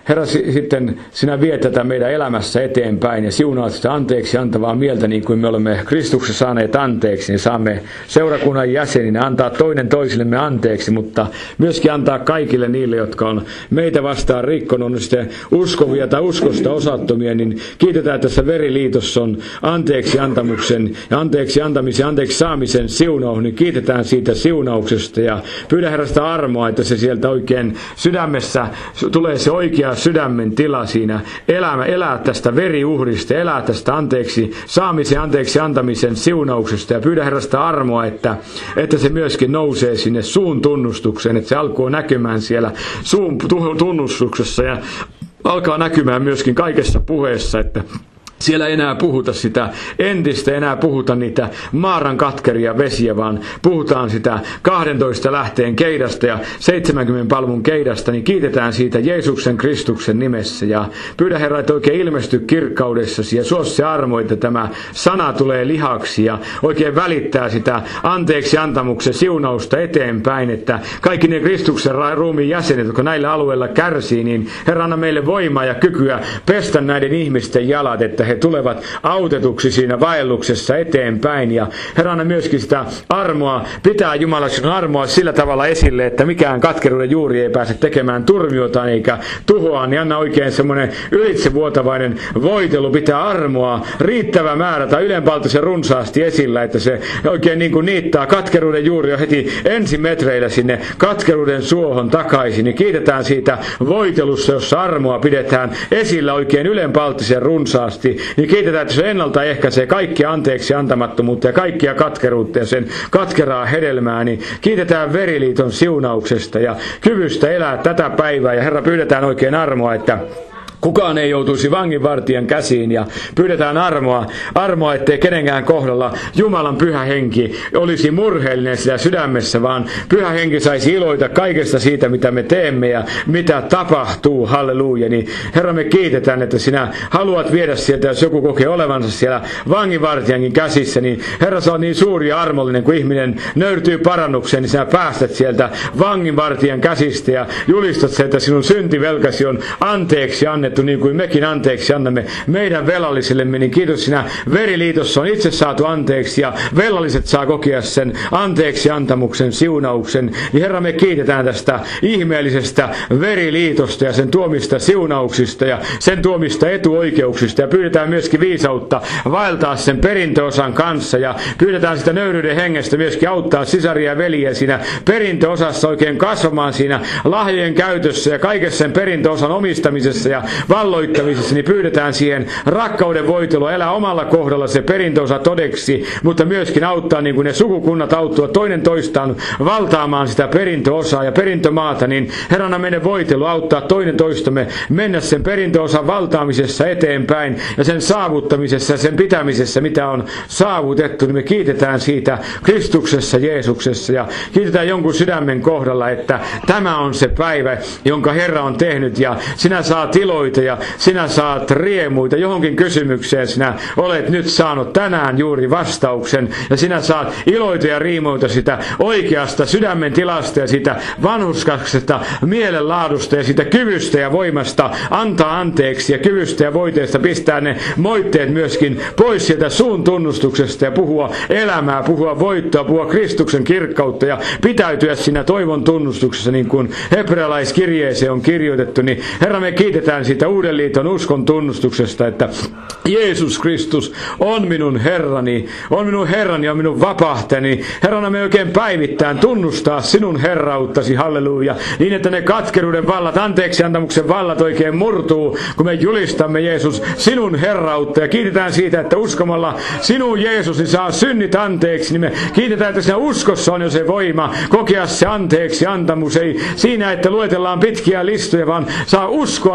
Herra, sitten sinä viet tätä meidän elämässä eteenpäin ja siunaat sitä anteeksi antavaa mieltä, niin kuin me olemme Kristuksessa saaneet anteeksi, niin saamme seurakunnan jäseninä antaa toinen toisillemme anteeksi, mutta myöskin antaa kaikille niille, jotka on meitä vastaan rikkonut, on sitten uskovia tai uskosta osattomia, niin kiitetään, että tässä veriliitossa on anteeksi antamuksen ja anteeksi antamisen, anteeksi saamisen siunaus, niin kiitetään siitä siunauksesta ja pyydä Herra sitä armoa, että se sieltä oikein sydämessä tulee se oikea sydämen tila siinä, elämä, elää tästä veriuhrista, elää tästä anteeksi saamisen, anteeksi antamisen siunauksesta ja pyydä Herra sitä armoa, että, että se myöskin nousee sinne suun tunnustukseen, että se alkoi näkymään siellä suun tunnustuksessa ja alkaa näkymään myöskin kaikessa puheessa, että siellä ei enää puhuta sitä entistä, enää puhuta niitä maaran katkeria vesiä, vaan puhutaan sitä kahdentoista lähteen keidasta ja seitsemänkymmenen palvun keidasta, niin kiitetään siitä Jeesuksen Kristuksen nimessä. Ja pyydä Herra, että oikein ilmesty kirkkaudessasi ja suo se armo, että tämä sana tulee lihaksi ja oikein välittää sitä anteeksi antamuksen siunausta eteenpäin, että kaikki ne Kristuksen ruumiin jäsenet, jotka näillä alueilla kärsii, niin Herra, anna meille voimaa ja kykyä pestä näiden ihmisten jalat, että he tulevat autetuksi siinä vaelluksessa eteenpäin. Ja Herra, anna myöskin sitä armoa, pitää Jumala sinun armoa sillä tavalla esille, että mikään katkeruuden juuri ei pääse tekemään turmiota eikä tuhoa, niin anna oikein semmoinen ylitsevuotavainen voitelu, pitää armoa riittävä määrä tai ylenpaltisen runsaasti esillä, että se oikein niin kuin niittää katkeruuden juuri jo heti ensimetreillä sinne katkeruuden suohon takaisin. Niin kiitetään siitä voitelussa, jossa armoa pidetään esillä oikein ylenpaltisen runsaasti. Niin kiitetään, että se ennaltaehkäisee kaikkia anteeksi antamattomuutta ja kaikkia katkeruutta ja sen katkeraa hedelmää. Niin kiitetään veriliiton siunauksesta ja kyvystä elää tätä päivää. Ja Herra, pyydetään oikein armoa, että kukaan ei joutuisi vanginvartijan käsiin ja pyydetään armoa, armoa, ettei kenenkään kohdalla Jumalan pyhä henki olisi murheellinen siellä sydämessä, vaan pyhä henki saisi iloita kaikesta siitä, mitä me teemme ja mitä tapahtuu. Halleluja. Niin Herra, me kiitetään, että sinä haluat viedä sieltä, jos joku kokee olevansa siellä vanginvartijankin käsissä, niin Herra, sä oot niin suuri ja armollinen, kun ihminen nöyrtyy parannukseen, niin sinä päästät sieltä vanginvartijan käsistä ja julistat sen, että sinun syntivelkasi on anteeksi annettu, niin kuin mekin anteeksi annamme meidän velallisillemme, niin kiitos, sinä veriliitossa on itse saatu anteeksi ja velalliset saa kokea sen anteeksi antamuksen siunauksen. Niin Herra, me kiitetään tästä ihmeellisestä veriliitosta ja sen tuomista siunauksista ja sen tuomista etuoikeuksista ja pyydetään myöskin viisautta vaeltaa sen perintöosan kanssa ja pyydetään sitä nöyryyden hengestä myöskin auttaa sisaria ja veljiä siinä perintöosassa oikein kasvamaan siinä lahjojen käytössä ja kaikessa sen perintöosan omistamisessa ja valloittamisessa, niin pyydetään siihen rakkauden voitelua, elää omalla kohdalla se perintöosa todeksi, mutta myöskin auttaa niin kuin ne sukukunnat auttua toinen toistaan valtaamaan sitä perintöosaa ja perintömaata, niin Herrana meidän voitelu auttaa toinen toistamme mennä sen perintöosan valtaamisessa eteenpäin ja sen saavuttamisessa ja sen pitämisessä, mitä on saavutettu, niin me kiitetään siitä Kristuksessa Jeesuksessa ja kiitetään jonkun sydämen kohdalla, että tämä on se päivä, jonka Herra on tehnyt ja sinä saat iloita ja sinä saat riemuita johonkin kysymykseen. Sinä olet nyt saanut tänään juuri vastauksen ja sinä saat iloita ja riimoita sitä oikeasta sydämen tilasta ja sitä vanhurskaisesta mielenlaadusta ja sitä kyvystä ja voimasta antaa anteeksi ja kyvystä ja voiteesta pistää ne moitteet myöskin pois sieltä suun tunnustuksesta ja puhua elämää, puhua voittoa, puhua Kristuksen kirkkautta ja pitäytyä siinä toivon tunnustuksessa, niin kuin hebrealaiskirjeeseen on kirjoitettu. Niin Herra, me kiitetään siitä uuden liiton uskon tunnustuksesta, että Jeesus Kristus on minun Herrani, on minun Herrani ja minun vapahteni. Herrana, me oikein päivittäin tunnustaa sinun herrauttasi, halleluja, niin että ne katkeruuden vallat, anteeksi antamuksen vallat oikein murtuu, kun me julistamme Jeesus sinun herrautta ja kiitetään siitä, että uskomalla sinun Jeesus niin saa synnit anteeksi, niin me kiitetään, että siinä uskossa on jo se voima kokea se anteeksi antamus, ei siinä, että luetellaan pitkiä listoja, vaan saa uskoa Jeesukseen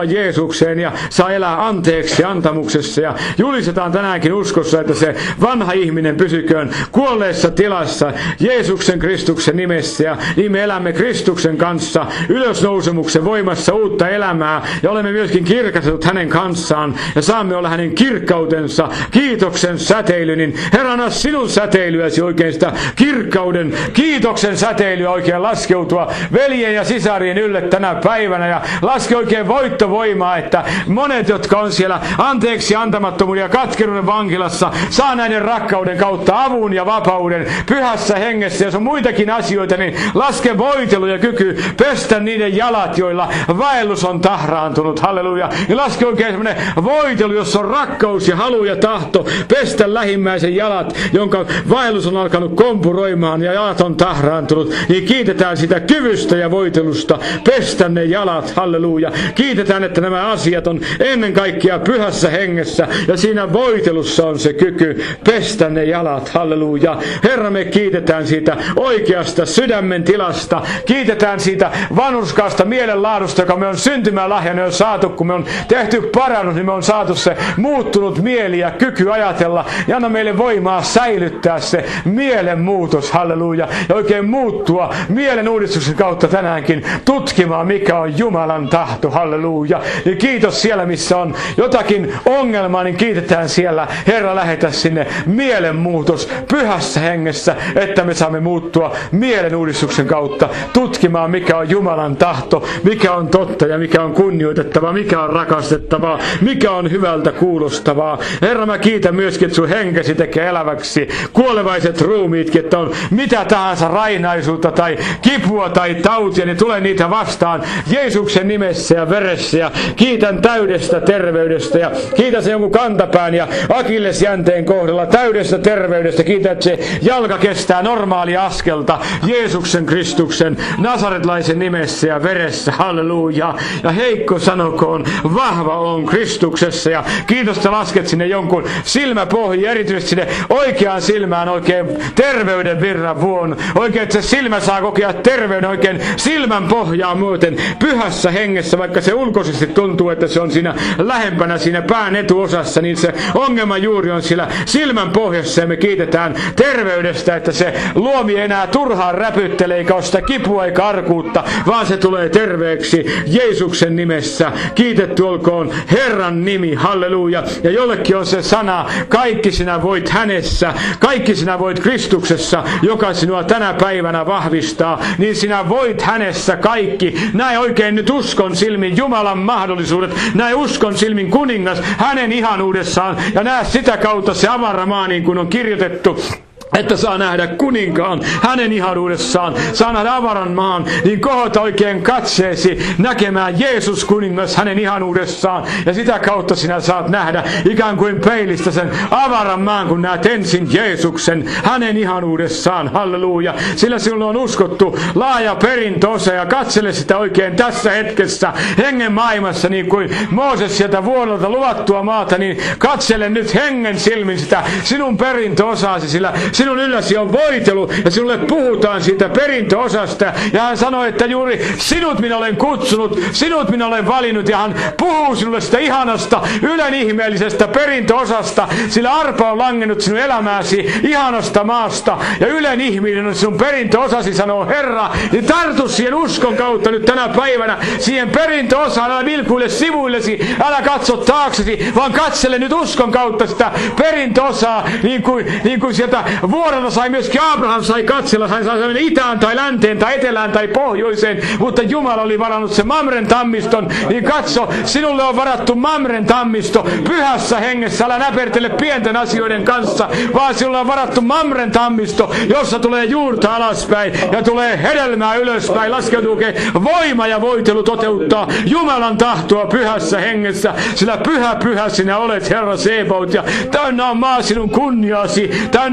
Kristukseen ja saa elää anteeksi antamuksessa. Ja julistetaan tänäänkin uskossa, että se vanha ihminen pysyköön kuolleessa tilassa Jeesuksen Kristuksen nimessä. Ja niin me elämme Kristuksen kanssa ylösnousemuksen voimassa uutta elämää ja olemme myöskin kirkastetut hänen kanssaan ja saamme olla hänen kirkkautensa, kiitoksen säteily. Niin Herra, anna sinun säteilyäsi oikein sitä kirkkauden, kiitoksen säteilyä oikein laskeutua veljen ja sisarien ylle tänä päivänä ja laske oikein voittovoimaa, että monet, jotka on siellä anteeksi antamattomuuden ja katkeruuden vankilassa, saa näiden rakkauden kautta avun ja vapauden pyhässä hengessä. Jos on muitakin asioita, niin laske voitelu ja kyky pestä niiden jalat, joilla vaellus on tahraantunut. Halleluja. Ja laske oikein semmoinen voitelu, jossa on rakkaus ja halu ja tahto pestä lähimmäisen jalat, jonka vaellus on alkanut kompuroimaan ja jalat on tahraantunut. Niin kiitetään sitä kyvystä ja voitelusta pestä ne jalat. Halleluja. Kiitetään, että nämä asiat on ennen kaikkea pyhässä hengessä ja siinä voitelussa on se kyky pestä ne jalat. Halleluja. Herra, me kiitetään siitä oikeasta sydämen tilasta. Kiitetään siitä vanhurskaasta mielenlaadusta, joka me on syntymälahjana jo saatu, kun me on tehty parannus, niin me on saatu se muuttunut mieli ja kyky ajatella. Ja anna meille voimaa säilyttää se mielenmuutos. Halleluja. Ja oikein muuttua mielen uudistuksen kautta tänäänkin tutkimaan, mikä on Jumalan tahto. Halleluja. Ja kiitos siellä, missä on jotakin ongelmaa, niin kiitetään siellä. Herra, lähetä sinne mielenmuutos pyhässä hengessä, että me saamme muuttua mielen uudistuksen kautta tutkimaan, mikä on Jumalan tahto, mikä on totta ja mikä on kunnioitettavaa, mikä on rakastettavaa, mikä on hyvältä kuulostavaa. Herra, mä kiitän myöskin, että sun henkesi tekee eläväksi kuolevaiset ruumiitkin, että on mitä tahansa rainaisuutta tai kipua tai tautia, niin tulee niitä vastaan Jeesuksen nimessä ja veressä. Ja kiitän täydestä terveydestä ja kiitän se jonkun kantapään ja akillesjänteen kohdalla täydestä terveydestä. Kiitän, että se jalka kestää normaalia askelta Jeesuksen Kristuksen nasaretlaisen nimessä ja veressä. Halleluja. Ja heikko sanokoon, vahva on Kristuksessa. Ja kiitos, että lasket sinne jonkun silmäpohjiin, erityisesti sinne oikeaan silmään oikein terveyden virran vuon. Oikein, että se silmä saa kokea terveyden oikein silmän pohjaa myöten pyhässä hengessä, vaikka se ulkoisesti tuntuu, että se on siinä lähempänä siinä pään etuosassa, niin se ongelma juuri on siellä silmän pohjassa ja me kiitetään terveydestä, että se luomi enää turhaan räpyttelee, eikä ole sitä kipua eikä arkuutta, vaan se tulee terveeksi Jeesuksen nimessä. Kiitetty olkoon Herran nimi, halleluja. Ja jollekin on se sana, kaikki sinä voit hänessä, kaikki sinä voit Kristuksessa, joka sinua tänä päivänä vahvistaa, niin sinä voit hänessä kaikki. Näe oikein nyt uskon silmin Jumalan mahdollisuudet, näe uskon silmin kuningas hänen ihanuudessaan ja näe sitä kautta se avara maa, niin kuin on kirjoitettu, että saa nähdä kuninkaan hänen ihanuudessaan, saa nähdä avaran maan, niin kohota oikein katseesi näkemään Jeesus kuningas hänen ihanuudessaan, ja sitä kautta sinä saat nähdä ikään kuin peilistä sen avaran maan, kun näet ensin Jeesuksen hänen ihanuudessaan. Halleluja. Sillä sinulle on uskottu laaja perintöosa, ja katsele sitä oikein tässä hetkessä hengen maailmassa, niin kuin Mooses sieltä vuodolta luvattua maata, niin katsele nyt hengen silmin sitä sinun perintöosaasi, sillä sinun ylläsi on voitelu ja sinulle puhutaan siitä perintöosasta. Ja hän sanoi, että juuri sinut minä olen kutsunut, sinut minä olen valinnut, ja hän puhuu sinulle sitä ihanasta, ylen ihmeellisestä perintöosasta, sillä arpa on langennut sinun elämääsi ihanasta maasta. Ja ylen ihminen on sinun perintöosasi, sanoo Herra. Niin tartu siihen uskon kautta nyt tänä päivänä siihen perintöosaan, älä vilkuille sivuillesi, älä katso taaksesi, vaan katsele nyt uskon kautta sitä perintöosaa, niin kuin, niin kuin sieltä vuorelta sai myöskin Abraham sai katsella, hän sai mennä itään tai länteen tai etelään tai pohjoiseen, mutta Jumala oli varannut sen Mamren tammiston, niin katso, sinulle on varattu Mamren tammisto pyhässä hengessä, älä näpertele pienten asioiden kanssa, vaan sinulle on varattu Mamren tammisto, jossa tulee juurta alaspäin ja tulee hedelmää ylöspäin, laskeutuu voima ja voitelu toteuttaa Jumalan tahtoa pyhässä hengessä, sillä pyhä pyhä sinä olet, Herra Sebaot, ja täynnä on maa sinun kunniasi, täynnä on maa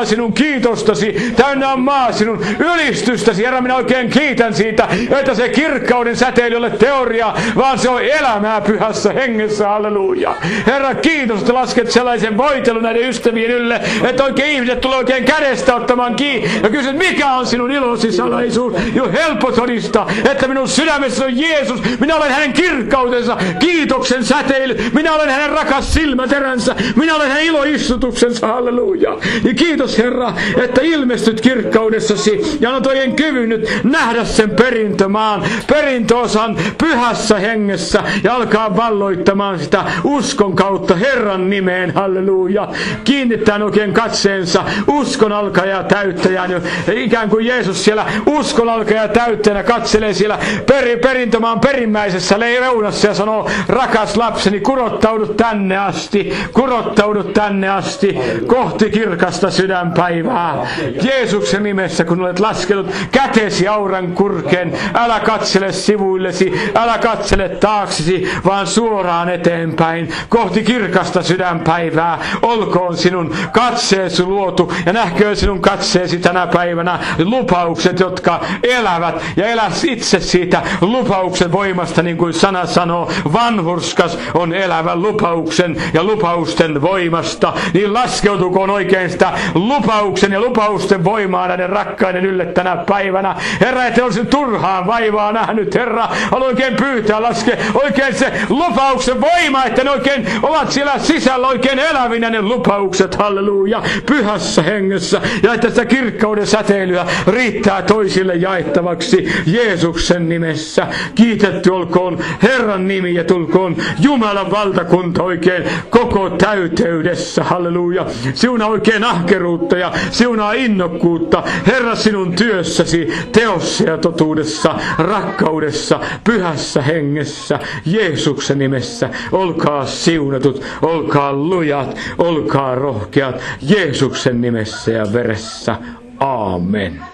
maa sinun kiitostasi, täynnä on maa sinun ylistystäsi. Herra, minä oikein kiitän siitä, että se kirkkauden säteily ei ole teoria, vaan se on elämää pyhässä hengessä. Halleluja. Herra, kiitos, että lasket sellaisen voitelun näiden ystävien ylle, että oikein ihmiset tulee oikein kädestä ottamaan kiinni ja kysyt, mikä on sinun ilosi salaisuus. Jo helppo todistaa, että minun sydämessä on Jeesus. Minä olen hänen kirkkautensa, kiitoksen säteily. Minä olen hänen rakas silmäteränsä. Minä olen hänen iloistutuksensa. Halleluja. Ja kiitos, Herra, että ilmestyt kirkkaudessasi ja annat oikein kyvyn nyt nähdä sen perintömaan, perintöosan pyhässä hengessä ja alkaa valloittamaan sitä uskon kautta Herran nimeen. Halleluja. Kiinnittää oikein katseensa uskon alkaja täyttäjään. Ikään kuin Jeesus siellä uskon alkaja täyttäjänä katselee siellä peri, perintömaan perimmäisessä reunassa ja sanoo, rakas lapseni, kurottaudu tänne asti, kurottaudu tänne asti kohti kirkasta sydänpäivää. Jeesuksen nimessä, kun olet laskenut kätesi auran kurkeen, älä katsele sivuillesi, älä katsele taaksesi, vaan suoraan eteenpäin kohti kirkasta sydänpäivää. Olkoon sinun katseesi luotu ja nähköön sinun katseesi tänä päivänä lupaukset, jotka elävät, ja elä itse siitä lupauksen voimasta, niin kuin sana sanoo, vanhurskas on elävä lupauksen ja lupausten voimasta. Niin laskeutukoon oikein sitä lupauksen ja lupausten voimaa näiden rakkaiden ylle tänä päivänä. Herra, että olisin turhaan vaivaa nähnyt, Herra, haluan oikein pyytää, laske oikein se lupauksen voima, että ne oikein ovat siellä sisällä oikein elävinä ne lupaukset, halleluja, pyhässä hengessä, ja että sitä kirkkauden säteilyä riittää toisille jaettavaksi Jeesuksen nimessä. Kiitetty olkoon Herran nimi ja tulkoon Jumalan valtakunta oikein koko täyteydessä, halleluja. Siunaa oikein ahkeruutta ja siunaa innokkuutta, Herra, sinun työssäsi, teossa ja totuudessa, rakkaudessa, pyhässä hengessä, Jeesuksen nimessä. Olkaa siunatut, olkaa lujat, olkaa rohkeat, Jeesuksen nimessä ja veressä. Aamen.